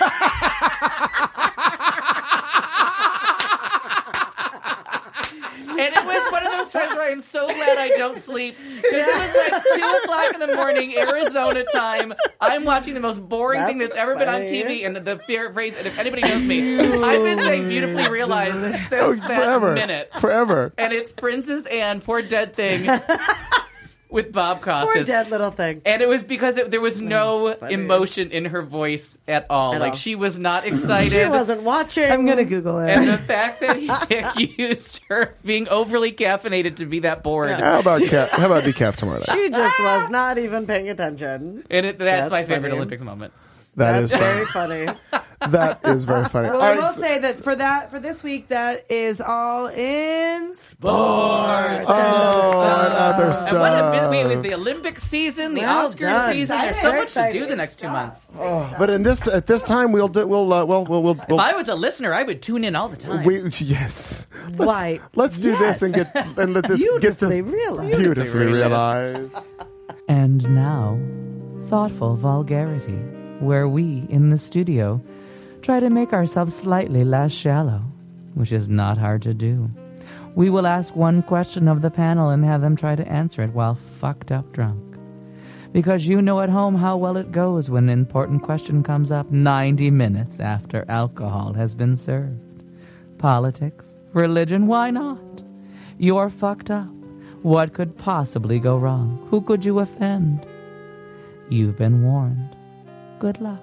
And it was one of those times where I'm so glad I don't sleep. Because it was like two o'clock in the morning, Arizona time. I'm watching the most boring thing that's ever been on T V. And the, the fear phrase, and if anybody knows me, I've been saying beautifully realized since Oh, that forever. minute. Forever. And it's Princess Anne, poor dead thing, with Bob Poor Costas. dead little thing. And it was because it, there was no funny. emotion in her voice at all. At like, all. she was not excited. She wasn't watching. I'm going to Google it. And the fact that he accused her of being overly caffeinated to be that bored. How about ca- how about decaf tomorrow night? She just was not even paying attention. And it, that's, That's my favorite funny. Olympics moment. That is That's funny. very funny. That is very funny. Well, All I right, will so- say that for that for this week, that is all in sports. Oh, and other And what a bit, stuff. we, with the Olympic season, the Well Oscars done. season, there's so Very much to do exciting the next two months. But in this at this time, we'll do, we'll uh, we'll we'll, we'll, If we'll I was a listener, I would tune in all the time. we yes. Let's, Why? Let's do this Yes. and get and let this get this Beautifully realized. beautifully realized. And now, thoughtful vulgarity, where we, in the studio, try to make ourselves slightly less shallow, which is not hard to do. We will ask one question of the panel and have them try to answer it while fucked up drunk. Because you know at home how well it goes when an important question comes up ninety minutes after alcohol has been served. Politics, religion, why not? You're fucked up. What could possibly go wrong? Who could you offend? You've been warned. Good luck.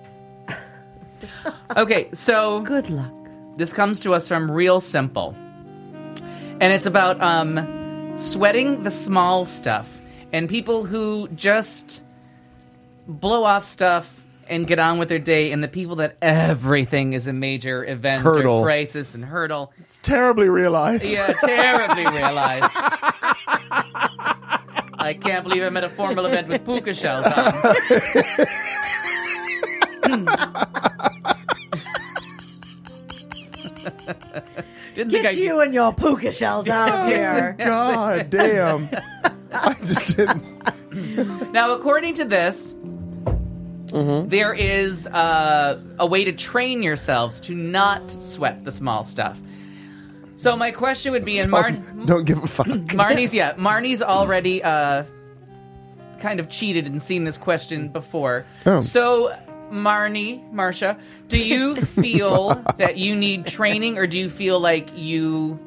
Okay, so Good luck. this comes to us from Real Simple. And it's about um, sweating the small stuff and people who just blow off stuff and get on with their day, and the people that everything is a major event Hurdle. or crisis and hurdle. It's terribly realized. Yeah, terribly realized. I can't believe I'm at a formal event with puka shells on. Didn't think Get I you and your puka shells out of here. God damn. I just didn't. Now, according to this, there is uh, a way to train yourselves to not sweat the small stuff. So my question would be, and Mar- Don't give a fuck. Marnie's, yeah, Marnie's already uh, kind of cheated and seen this question before. Oh. So, Marnie, Marcia, do you feel that you need training, or do you feel like you,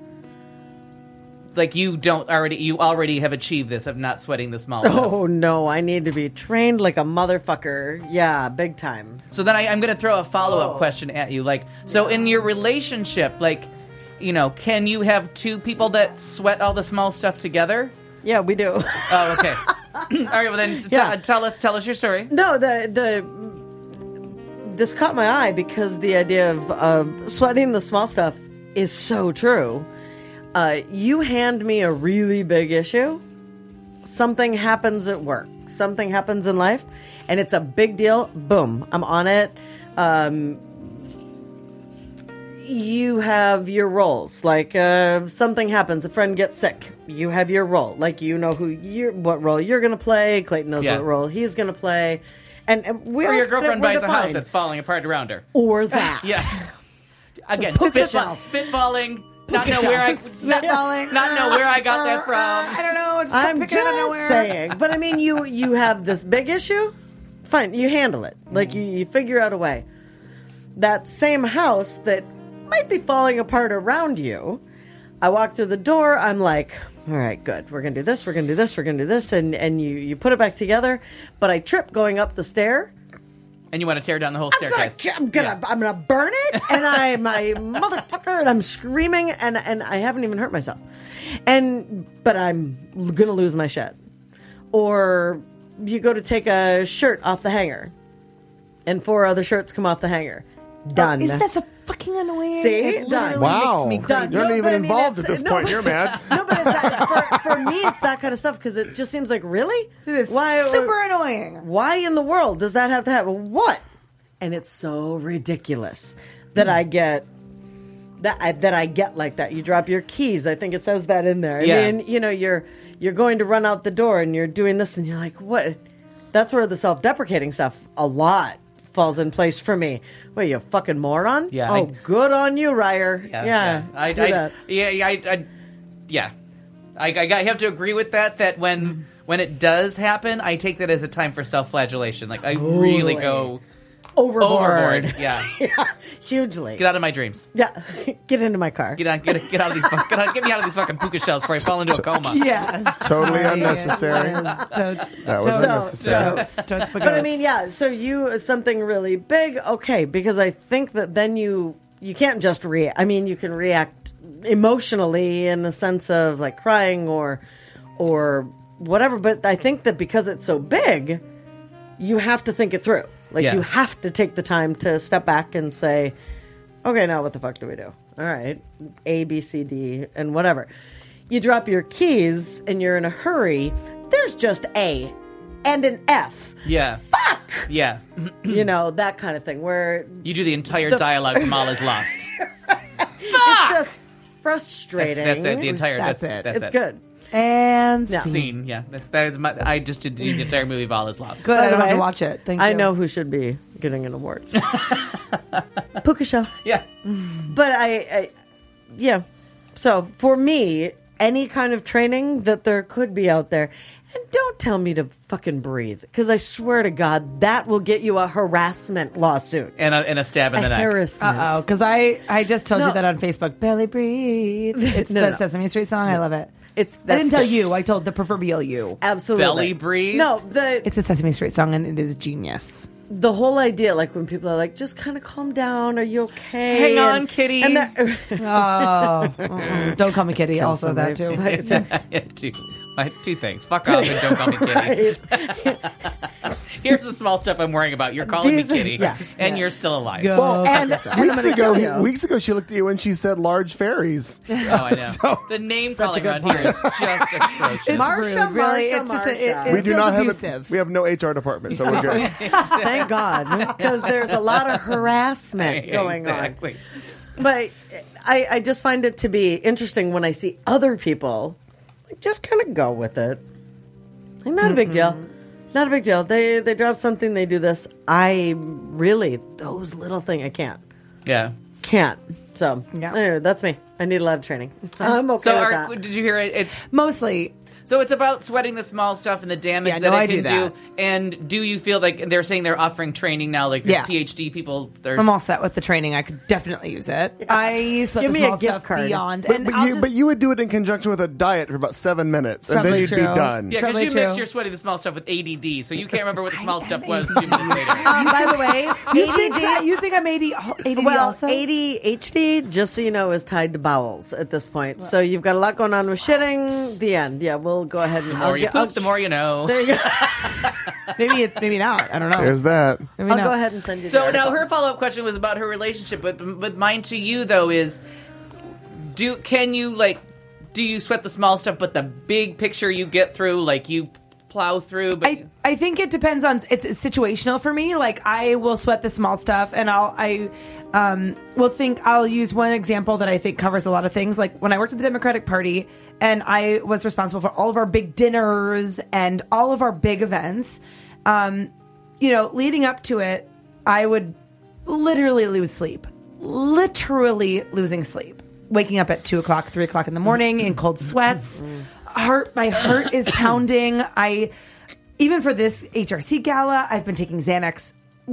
like you don't already, you already have achieved this of not sweating the small stuff? Oh no, I need to be trained like a motherfucker. Yeah, big time. So then I, I'm going to throw a follow-up question at you. Like, so in your relationship, like, you know, can you have two people that sweat all the small stuff together? Yeah, we do. Oh, okay. All right. Well, then t- Yeah. tell us, tell us your story. No, the the this caught my eye because the idea of of sweating the small stuff is so true. Uh, you hand me a really big issue, something happens at work, something happens in life, and it's a big deal. Boom, I'm on it. Um, you have your roles. Like uh, something happens, a friend gets sick. You have your role. Like you know who you're, what role you're going to play. Clayton knows Yeah. what role he's going to play, And, and we Or all- your girlfriend we're buys a house defined. that's falling apart around her. Or that. Yeah. Again, puka spitball, shell. spitballing. Again, puka spitball, shell. spitballing. Not know shell. where I Spitballing. not, not know where I got that I from. don't know. Just I'm pick it out of just nowhere. saying. But I mean, you you have this big issue. Fine, you handle it. Like you, you figure out a way. That same house that might be falling apart around you. I walk through the door. I'm like, all right, good. We're gonna do this. We're gonna do this. We're gonna do this. And and you you put it back together. But I trip going up the stair. And you want to tear down the whole I'm gonna, staircase. I'm gonna, Yeah. I'm gonna burn it, and I'm my motherfucker, and I'm screaming, and and I haven't even hurt myself, and but I'm gonna lose my shit. Or you go to take a shirt off the hanger, and four other shirts come off the hanger. Done. Isn't that so fucking annoying? See? It Done. literally Wow. makes me Done. crazy. You're not No, even but I mean, involved it's- at this no, point. but- You're mad. No, but it's that, for, for me, it's that kind of stuff because it just seems like, really? It is Why, super annoying. Why in the world does that have to happen? What? And it's so ridiculous that I get that I, that I get like that. You drop your keys. I think it says that in there. I Yeah. mean, you know, you're you're going to run out the door and you're doing this, and you're like, what? That's where the self-deprecating stuff a lot falls in place for me. Wait, you fucking moron? Yeah, Oh, I- good on you, Ryer. Yeah, Yeah. I, do I, that. yeah, yeah, I, I, yeah. I, I, I have to agree with that. That when when it does happen, I take that as a time for self-flagellation. Like I really Totally. go Overboard. overboard. Yeah, Yeah, hugely. get out of my dreams. Yeah, get into my car. Get out, get get out of these. fuck- Get, out, get me out of these fucking puka shells before I fall into a coma. Yes. Totally Right. unnecessary. Yes. Totes. That was Totes. unnecessary. Totes. Totes. But I mean, yeah. So you something really big, okay? Because I think that then you you can't just react. I mean, you can react emotionally in the sense of like crying or or whatever. But I think that because it's so big, you have to think it through. Like Yeah. you have to take the time to step back and say, okay, now what the fuck do we do? All right, A, B, C, D, and whatever. You drop your keys and you're in a hurry. There's just A and an F. Yeah. Fuck! Yeah. You know, that kind of thing where You do the entire The- dialogue from All Is Lost. it's just frustrating. That's, that's it. The entire. That's That's, it. That's it's it. good. And Yeah. scene. Scene. Yeah. That's that is my. I just did the entire movie of All Is Lost. Good. By I the don't have way, to watch it. Thank I you. know who should be getting an award. Puka Shell. Yeah. But I, I, yeah. So for me, any kind of training that there could be out there, and don't tell me to fucking breathe, because I swear to God, that will get you a harassment lawsuit. And a, and a stab in A the neck. harassment. Uh oh, because I I just told No. you that on Facebook. Belly breathe. It's No, the no. Sesame Street song. I love it. It's I didn't that's- tell you. I told the proverbial you. Absolutely. Belly breathe? No, the It's a Sesame Street song, and it is genius. the whole idea, like when people are like, just kind of calm down. Are you okay? Hang on, And- kitty. And they're- Oh, mm-mm. Don't call me Kitty. Kill Also, that too. somebody. yeah, two, my, two things. Fuck off and don't call me kitty. Here's the small stuff I'm worrying about. You're calling These- me kitty, yeah, and yeah. you're still alive. Go. Well, and, fuck and I'm Weeks gonna ago, tell he, you, weeks ago, she looked at you and she said large fairies. Oh, I know. So- the name Such a calling good around here is just atrocious. It's Marsha, rude, really. Marsha, It's just a, it, Marsha. it we do feels not abusive. have a, we have no H R department, so we're good. thank God, because there's a lot of harassment going exactly. on. But I, I just find it to be interesting when I see other people like, just kind of go with it. Like, not a big deal. Not a big deal. They they drop something. They do this. I really those little things. I can't. Yeah. Can't. So Yeah. anyway, that's me. I need a lot of training. I'm okay So, with are, that. did you hear it? It's Mostly, so it's about sweating the small stuff and the damage Yeah, that no, it I can do that. And do you feel like they're saying they're offering training now? Like there's Yeah. PhD people. There's I'm all set with the training. I could definitely use it. I sweat Give the me a small gift stuff card. beyond. But, and but I'll you, just, but you would do it in conjunction with a diet for about seven minutes, and then Probably you'd be true. done. yeah, because Probably you true. mixed your sweating the small stuff with A D D, so you can't remember what the small stuff was two minutes later. Um, by the way, you think, A D D you think I'm A D D Well, also? A D H D, just so you know, is tied to bowels at this point. So you've got a lot going on with shitting. The end. Yeah, we'll go ahead and. The more you post, the more you know. There you go. maybe it, maybe not. I don't know. There's that. Maybe I'll not. go ahead and send you. So the now article. her follow up question was about her relationship, but but mine to you though is, do can you like do you sweat the small stuff, but the big picture you get through, like you plow through? But I, I think it depends on it's situational for me. Like I will sweat the small stuff, and I'll I um will think I'll use one example that I think covers a lot of things. Like when I worked at the Democratic Party, and I was responsible for all of our big dinners and all of our big events. Um, you know, leading up to it, I would literally lose sleep. Literally losing sleep. Waking up at two o'clock, three o'clock in the morning in cold sweats. Heart, my heart is pounding. I, even for this H R C gala, I've been taking Xanax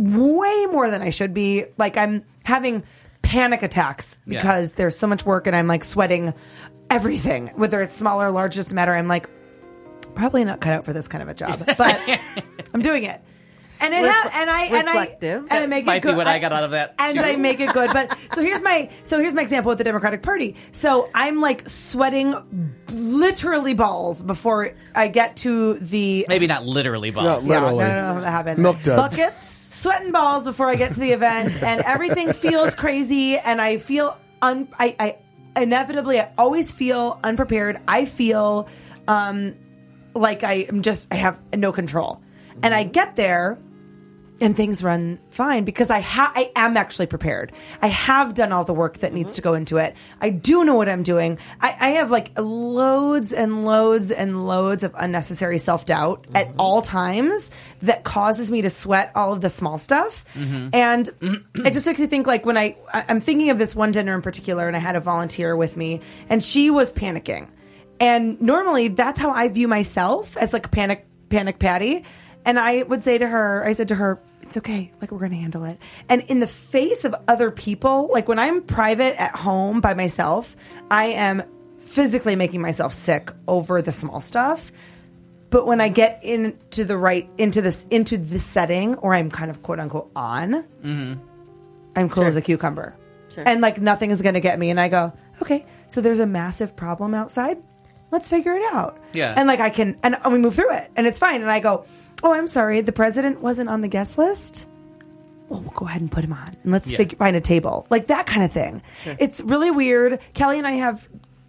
way more than I should be. Like, I'm having panic attacks because yeah. there's so much work and I'm like sweating everything, whether it's small or large, doesn't matter. I'm like, probably not cut out for this kind of a job, but I'm doing it. And it ha- and I and I and I make Might it good. be what I got out of that. And too. I make it good. But so here's my so here's my example with the Democratic Party. So I'm like sweating literally balls before I get to the maybe not literally balls. Not literally. Yeah, no, no, no, that happens. Milk duds. Buckets, sweating balls before I get to the event, and everything feels crazy, and I feel un. I, I inevitably I always feel unprepared. I feel um like I am just I have no control, and I get there. And things run fine because I ha- I am actually prepared. I have done all the work that needs to go into it. I do know what I'm doing. I, I have like loads and loads and loads of unnecessary self-doubt mm-hmm. at all times that causes me to sweat all of the small stuff. Mm-hmm. And it just makes me think like when I, I'm thinking of this one dinner in particular and I had a volunteer with me and she was panicking. And normally that's how I view myself as like a panic, panic Patty. And I would say to her, I said to her, it's okay. Like, we're going to handle it. And in the face of other people, like when I'm private at home by myself, I am physically making myself sick over the small stuff. But when I get into the right, into this, into this setting, or I'm kind of quote unquote on, mm-hmm. I'm cool sure. as a cucumber. Sure. And like nothing is going to get me. And I go, okay, so there's a massive problem outside. Let's figure it out. Yeah. And like I can, and we move through it and it's fine. And I go, oh, I'm sorry, the president wasn't on the guest list. Well, we'll go ahead and put him on, and let's yeah. figure, find a table, like that kind of thing. Sure. It's really weird. Kelly and I have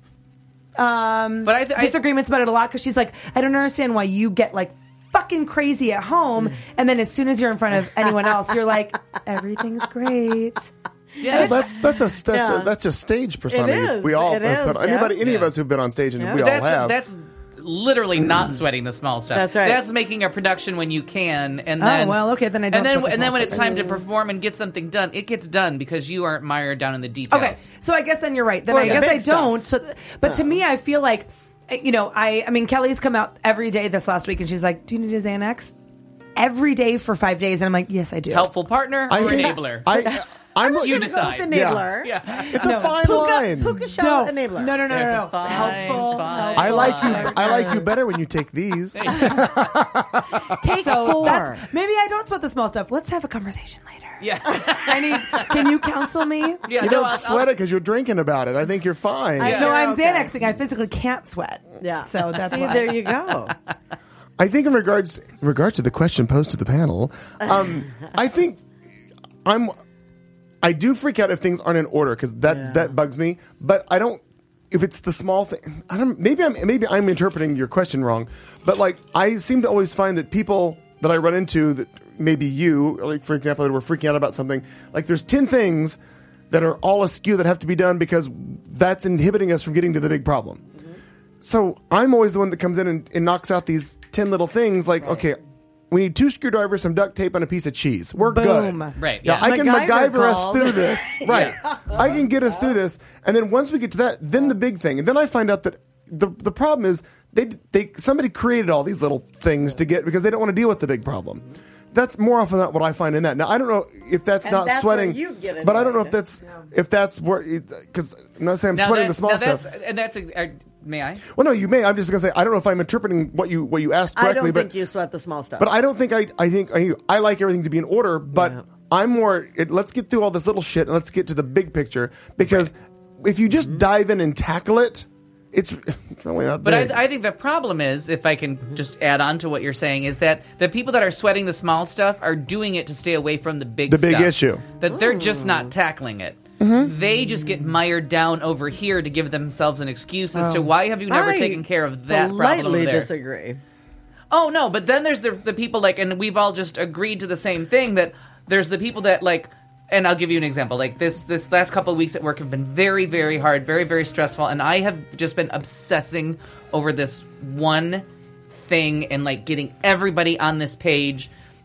um, but I th- disagreements I, about it a lot because she's like, I don't understand why you get like fucking crazy at home, and then as soon as you're in front of anyone else, you're like, everything's great. Yeah, well, that's that's a that's, yeah. a that's a stage persona. It is. We all it is, put, anybody yeah. any yeah. of us who've been on stage and yeah. we all that's, have. That's literally not sweating the small stuff. That's right. That's making a production when you can, and Oh, then well, okay, then I don't And then sweat the and then small when it's stuff. time to perform and get something done, it gets done because you aren't mired down in the details. Okay, so I guess then you're right. Then For I the guess big I stuff. don't. So, but No. to me, I feel like, you know, I I mean, Kelly's come out every day this last week, and she's like, "Do you need a Xanax?" Every day for five days, and I'm like, "Yes, I do." Helpful partner I or think- enabler? I, I'm You Go decide. with enabler. yeah. It's No. a fine Puka, line. Puka shell No, enabler. no, no, no, no, There's no. a fine, Helpful. fine I like you. line. I like you better when you take these. Take So four. that's, maybe I don't sweat the small stuff. Let's have a conversation later. Yeah. I need. Can you counsel me? Yeah, You no, don't I'll- sweat it because you're drinking about it. I think you're fine. I- No, I'm Okay. Xanaxing. I physically can't sweat. Yeah. So that's See, why. there you go. I think in regards in regards to the question posed to the panel, um, I think I'm. I do freak out if things aren't in order because that, Yeah. that bugs me. But I don't. If it's the small thing, I don't. Maybe I'm maybe I'm interpreting your question wrong. But like I seem to always find that people that I run into that maybe you, like for example, that were freaking out about something. Like there's ten things that are all askew that have to be done because that's inhibiting us from getting to the big problem. Mm-hmm. So I'm always the one that comes in and, and knocks out these ten little things. Like, right. okay, we need two screwdrivers, some duct tape, and a piece of cheese. We're Boom. good. Right. Yeah, Yeah. I can MacGyver MacGyver us called. through this. Right. I can get us through this. And then once we get to that, then the big thing. And then I find out that the the problem is they they somebody created all these little things to get because they don't want to deal with the big problem. That's more often not what I find in that. Now I don't know if that's And not that's sweating, where you get but I don't know if annoyed. that's if that's where because I'm not saying I'm Now sweating that- the small now stuff. that's- And that's. Uh, may I? Well, no, you may. I'm just going to say I don't know if I'm interpreting what you what you asked I correctly, don't but think you sweat the small stuff. but I don't think I I think I, I like everything to be in order, but Yeah. I'm more. It, let's get through all this little shit and let's get to the big picture because if you just dive in and tackle it, it's, it's really not. But big. I, I think the problem is, if I can just add on to what you're saying, is that the people that are sweating the small stuff are doing it to stay away from the big The big stuff. issue. That they're just not tackling it. Mm-hmm. They just get mired down over here to give themselves an excuse as to why have you never I taken care of that problem politely over there. disagree. Oh no, but then there's the the people like, and we've all just agreed to the same thing that there's the people that like, and I'll give you an example. Like this this last couple of weeks at work have been very very hard, very very stressful, and I have just been obsessing over this one thing and like getting everybody on this page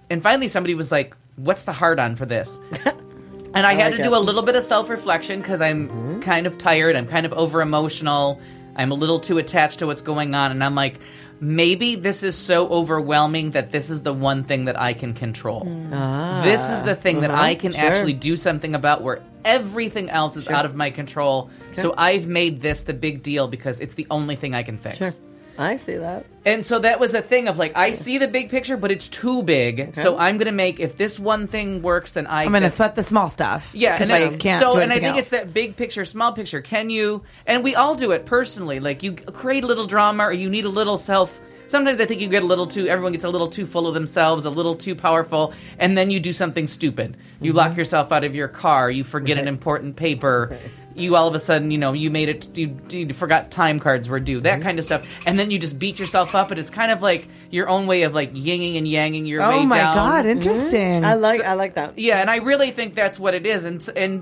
and finally somebody was like, what's the hard on for this? And I, I had like to do it. a little bit of self-reflection because I'm mm-hmm. kind of tired. I'm kind of over-emotional. I'm a little too attached to what's going on. And I'm like, maybe this is so overwhelming that this is the one thing that I can control. Mm. Ah. This is the thing mm-hmm. that I can sure. actually do something about, where everything else is sure. out of my control. Sure. So I've made this the big deal because it's the only thing I can fix. Sure. I see that. And so that was a thing of like, I see the big picture, but it's too big. Okay. So I'm going to make, if this one thing works, then I I'm going to sweat the small stuff. Yeah. And I then, can't so, do and I think else. it's that big picture, small picture. Can you, and we all do it personally, like you create a little drama or you need a little self. Sometimes I think you get a little too, everyone gets a little too full of themselves, a little too powerful, and then you do something stupid. You mm-hmm. lock yourself out of your car, you forget right. an important paper, right. you all of a sudden, you know, you made it, you, you forgot time cards were due, that mm-hmm. kind of stuff, and then you just beat yourself up, and it's kind of like your own way of like yinging and yanging your oh way down. Oh my God, interesting. Mm-hmm. I like, so, I like that. Yeah, and I really think that's what it is, and and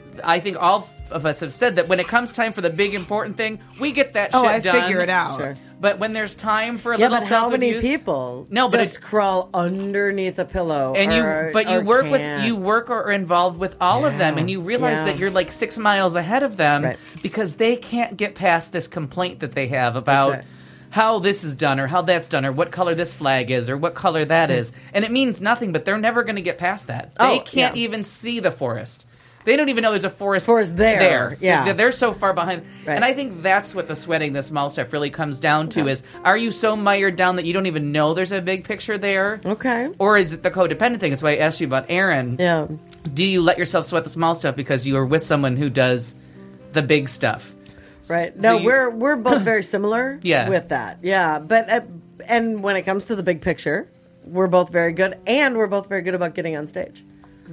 I think all of us have said that when it comes time for the big important thing, we get that oh, shit I done. Oh, I figure it out. Sure. But when there's time for a yeah, little but how self-abuse, many people no, but just crawl underneath a pillow? And you, or, but you or work can't. with you work or are involved with all yeah. of them, and you realize yeah. that you're like six miles ahead of them right. because they can't get past this complaint that they have about right. how this is done or how that's done or what color this flag is or what color that sure. is, and it means nothing. But they're never going to get past that. They oh, can't yeah. even see the forest. They don't even know there's a forest, forest there. there. Yeah. They're, they're so far behind. Right. And I think that's what the sweating the small stuff really comes down to okay. is, are you so mired down that you don't even know there's a big picture there? Okay. Or is it the codependent thing? That's why I asked you about Aaron. Yeah. Do you let yourself sweat the small stuff because you are with someone who does the big stuff? Right. So No, you, we're we're both very similar yeah. with that. Yeah. But uh, and when it comes to the big picture, we're both very good, and we're both very good about getting on stage.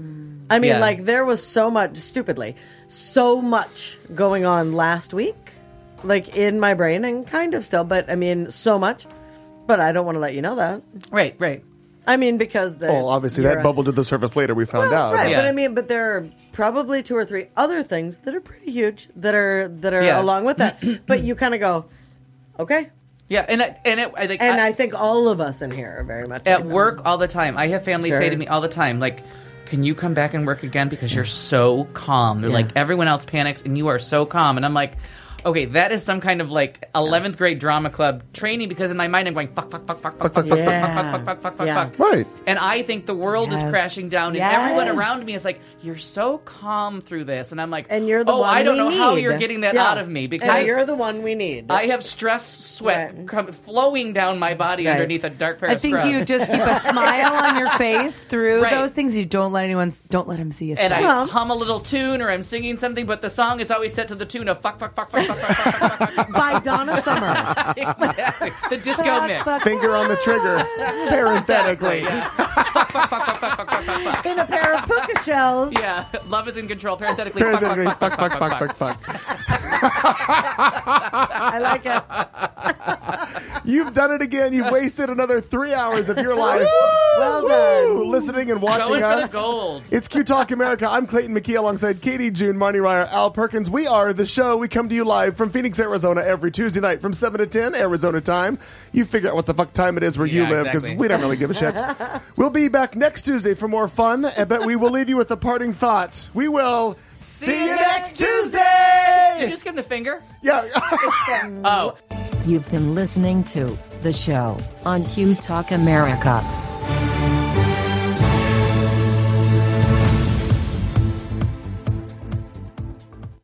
I mean, Yeah. like, there was so much, stupidly, so much going on last week, like, in my brain, and kind of still, but, I mean, so much. But I don't want to let you know that. Right, right. I mean, because... The, well, obviously, that a, bubbled to the surface later, we found well, out. Right, Yeah. but I mean, but there are probably two or three other things that are pretty huge that are, that are Yeah. along with that. But you kind of go, okay. Yeah, and I, and it, I think... And I, I think all of us in here are very much... At like work, that. all the time. I have family Sure. say to me all the time, like... Can you come back and work again because you're so calm? They're Yeah. like, everyone else panics and you are so calm. And I'm like, okay, that is some kind of like eleventh grade drama club training, because in my mind I'm going, fuck, fuck, fuck, fuck, fuck, fuck, fuck, fuck, fuck, fuck, fuck, fuck, fuck, Yeah. fuck. Right. And I think the world is Yes. crashing down, and Yes. everyone around me is like, you're so calm through this. And I'm like, And you're the oh, one I don't we know how need. you're getting that Yeah. out of me, because And you're the one we need. I have stress sweat Right. come, flowing down my body Right. underneath a dark pair I of think scrubs. you just keep a smile on your face through Right. those things. You don't let anyone, don't let them see you. and I Well. hum a little tune, or I'm singing something, but the song is always set to the tune of fuck, fuck, fuck, fuck, fuck, fuck, fuck, fuck, fuck, fuck. By Donna Summer. Exactly. The disco Fuck, mix. fuck, Finger on the trigger, parenthetically. Yeah. fuck, fuck, fuck, fuck, fuck, fuck, fuck, fuck, fuck. In a pair of puka shells. Yeah. Love is in control. Parenthetically. Fuck, fuck, Parenthetically, fuck, fuck, fuck, fuck, fuck, fuck. I like it. You've done it again. You've wasted another three hours of your life. Well done. Listening and watching Going for the us. gold. It's Q Talk America. I'm Clayton McKee alongside Katie, June, Marnie Ryer, Al Perkins. We are the show. We come to you live from Phoenix, Arizona every Tuesday night from seven to ten Arizona time. You figure out what the fuck time it is where you Yeah, live, because exactly. we don't really give a shit. We'll be back next Tuesday for more fun, but we will leave you with a parting thought. We will see, you next Tuesday! Did you just give him the finger? Yeah. Oh. You've been listening to The Show on Q Talk America.